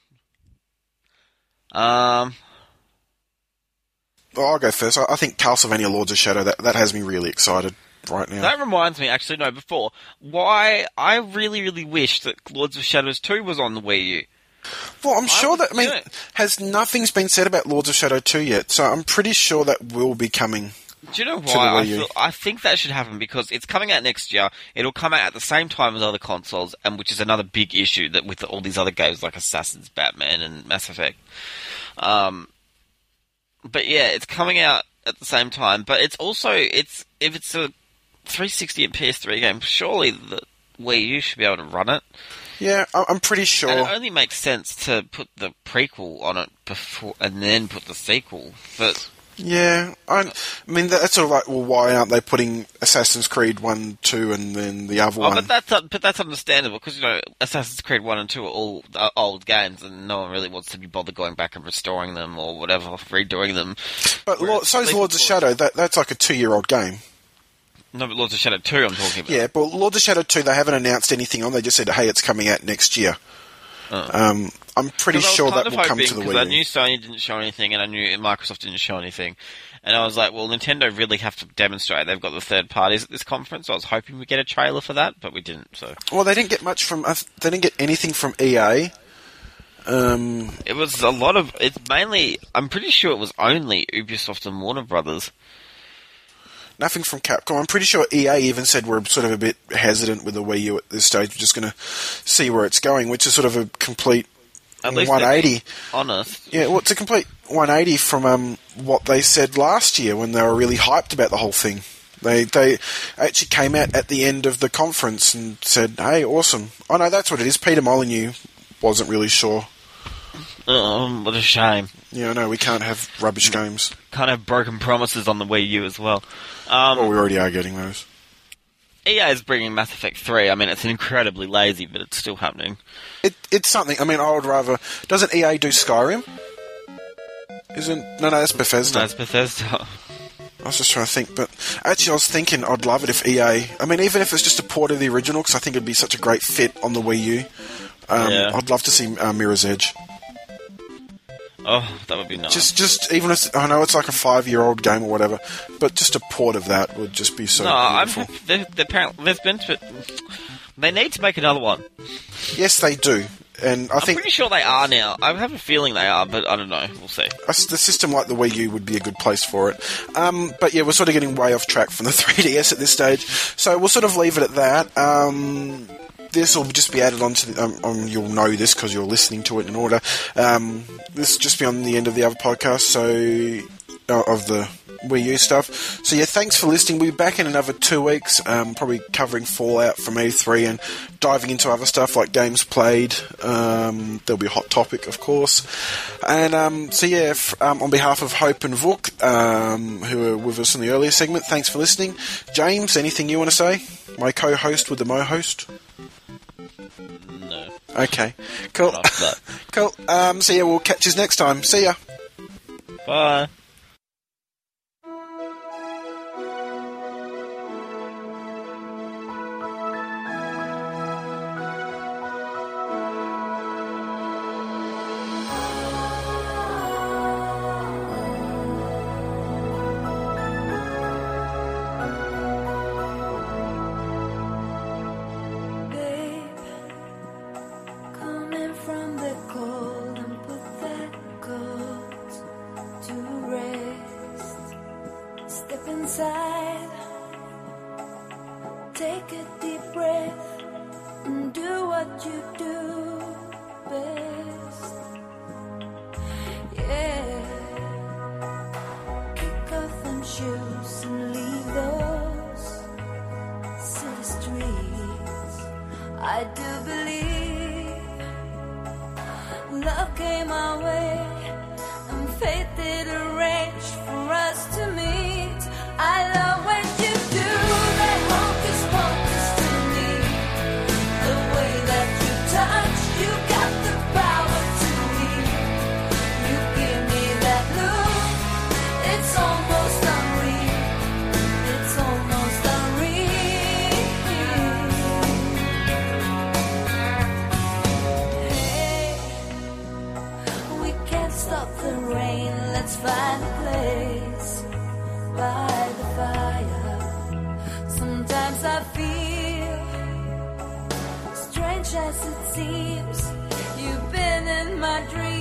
Um, Well, I'll go first. I, I think Castlevania Lords of Shadow, that, that has me really excited right now. that reminds me, actually, no, before. Why, I really, really wish that Lords of Shadows two was on the Wii U. Well, I'm sure that, I mean, yeah. has nothing's been said about Lords of Shadow two yet, so I'm pretty sure that will be coming. Do you know the why? I, Wii U. feel, I think that should happen because it's coming out next year. It'll come out at the same time as other consoles, and which is another big issue that with all these other games like Assassin's, Batman, and Mass Effect. Um, but yeah, it's coming out at the same time. But it's also it's if it's a three sixty and P S three game, surely the Wii U should be able to run it. Yeah, I- I'm pretty sure. And it only makes sense to put the prequel on it before and then put the sequel. But Yeah, I, I mean, that's sort of like, well, why aren't they putting Assassin's Creed one, two, and then the other Oh, one? but that's uh, but that's understandable because you know Assassin's Creed One and Two are all uh, old games, and no one really wants to be bothered going back and restoring them or whatever, redoing them. But Whereas Lord, so's Lethal Lords of Force- Shadow, that, that's like a two-year-old game. No, but Lords of Shadow Two, I'm talking about. Yeah, but Lords of Shadow two, they haven't announced anything on. They just said, hey, it's coming out next year. Oh. Um, I'm pretty 'Cause I was sure kind that of will come hoping, to the 'cause Wii I U. knew Sony didn't show anything, and I knew Microsoft didn't show anything, and I was like, well, Nintendo really have to demonstrate they've got the third parties at this conference. So I was hoping we get a trailer for that, but we didn't. So Well, they didn't get much from. Uh, they didn't get anything from E A. Um, It was a lot of. It's mainly. I'm pretty sure it was only Ubisoft and Warner Brothers. nothing from Capcom. I'm pretty sure E A even said we're sort of a bit hesitant with the Wii U at this stage. We're just going to see where it's going, which is sort of a complete At least one eighty. they're honest. Yeah, well, it's a complete one eighty from um, what they said last year when they were really hyped about the whole thing. They they actually came out at the end of the conference and said, "Hey, awesome." Oh no, that's what it is. Peter Molyneux wasn't really sure. Oh, what a shame. Yeah, no, we can't have rubbish games. Can't have broken promises on the Wii U as well. Um, Well, we already are getting those. E A is bringing Mass Effect three. I mean, it's incredibly lazy, but it's still happening. It it's something. I mean, I would rather. Doesn't E A do Skyrim? Isn't no, no, that's Bethesda. No, it's Bethesda. I was just trying to think, but actually, I was thinking I'd love it if E A. I mean, even if it's just a port of the original, because I think it'd be such a great fit on the Wii U. Um, Yeah. I'd love to see uh, Mirror's Edge. Oh, that would be nice. Just, just even if I know it's like a five-year-old game or whatever, but just a port of that would just be so no, I'm. beautiful. They're, they're apparently, there's been. To, they need to make another one. Yes, they do, and I I'm think pretty sure they are now. I have a feeling they are, but I don't know. We'll see. a s- the system like the Wii U would be a good place for it. Um, but yeah, we're sort of getting way off track from the three D S at this stage, so we'll sort of leave it at that. Um, this will just be added on to the, um, um, you'll know this because you're listening to it in order. Um, this will just be on the end of the other podcast, so uh, of the Wii U stuff. So yeah, thanks for listening. We'll be back in another two weeks, um, probably covering Fallout from E three and diving into other stuff like games played. Um, there'll be a hot topic, of course. And um, so yeah, f- um, on behalf of Hope and Vuk, um, who were with us in the earlier segment, thanks for listening. James, anything you want to say? My co-host with the mo-host? No. Okay, cool. Not after that. Cool. Um, so yeah, we'll catch you next time. See ya. Bye. Babe, coming from the cold and put that coat to rest. Step inside, take a deep breath, and do what you do best. Yeah, kick off them shoes and leave those city streets. I do believe love came our way and fate did arrange for us to meet. I love when you do that hocus pocus to me. The way that you touch, you got the power to heal. You give me that look, it's almost unreal. It's almost unreal. Hey, we can't stop the rain. Let's find a place by the fire. Sometimes I feel strange as it seems. You've been in my dreams.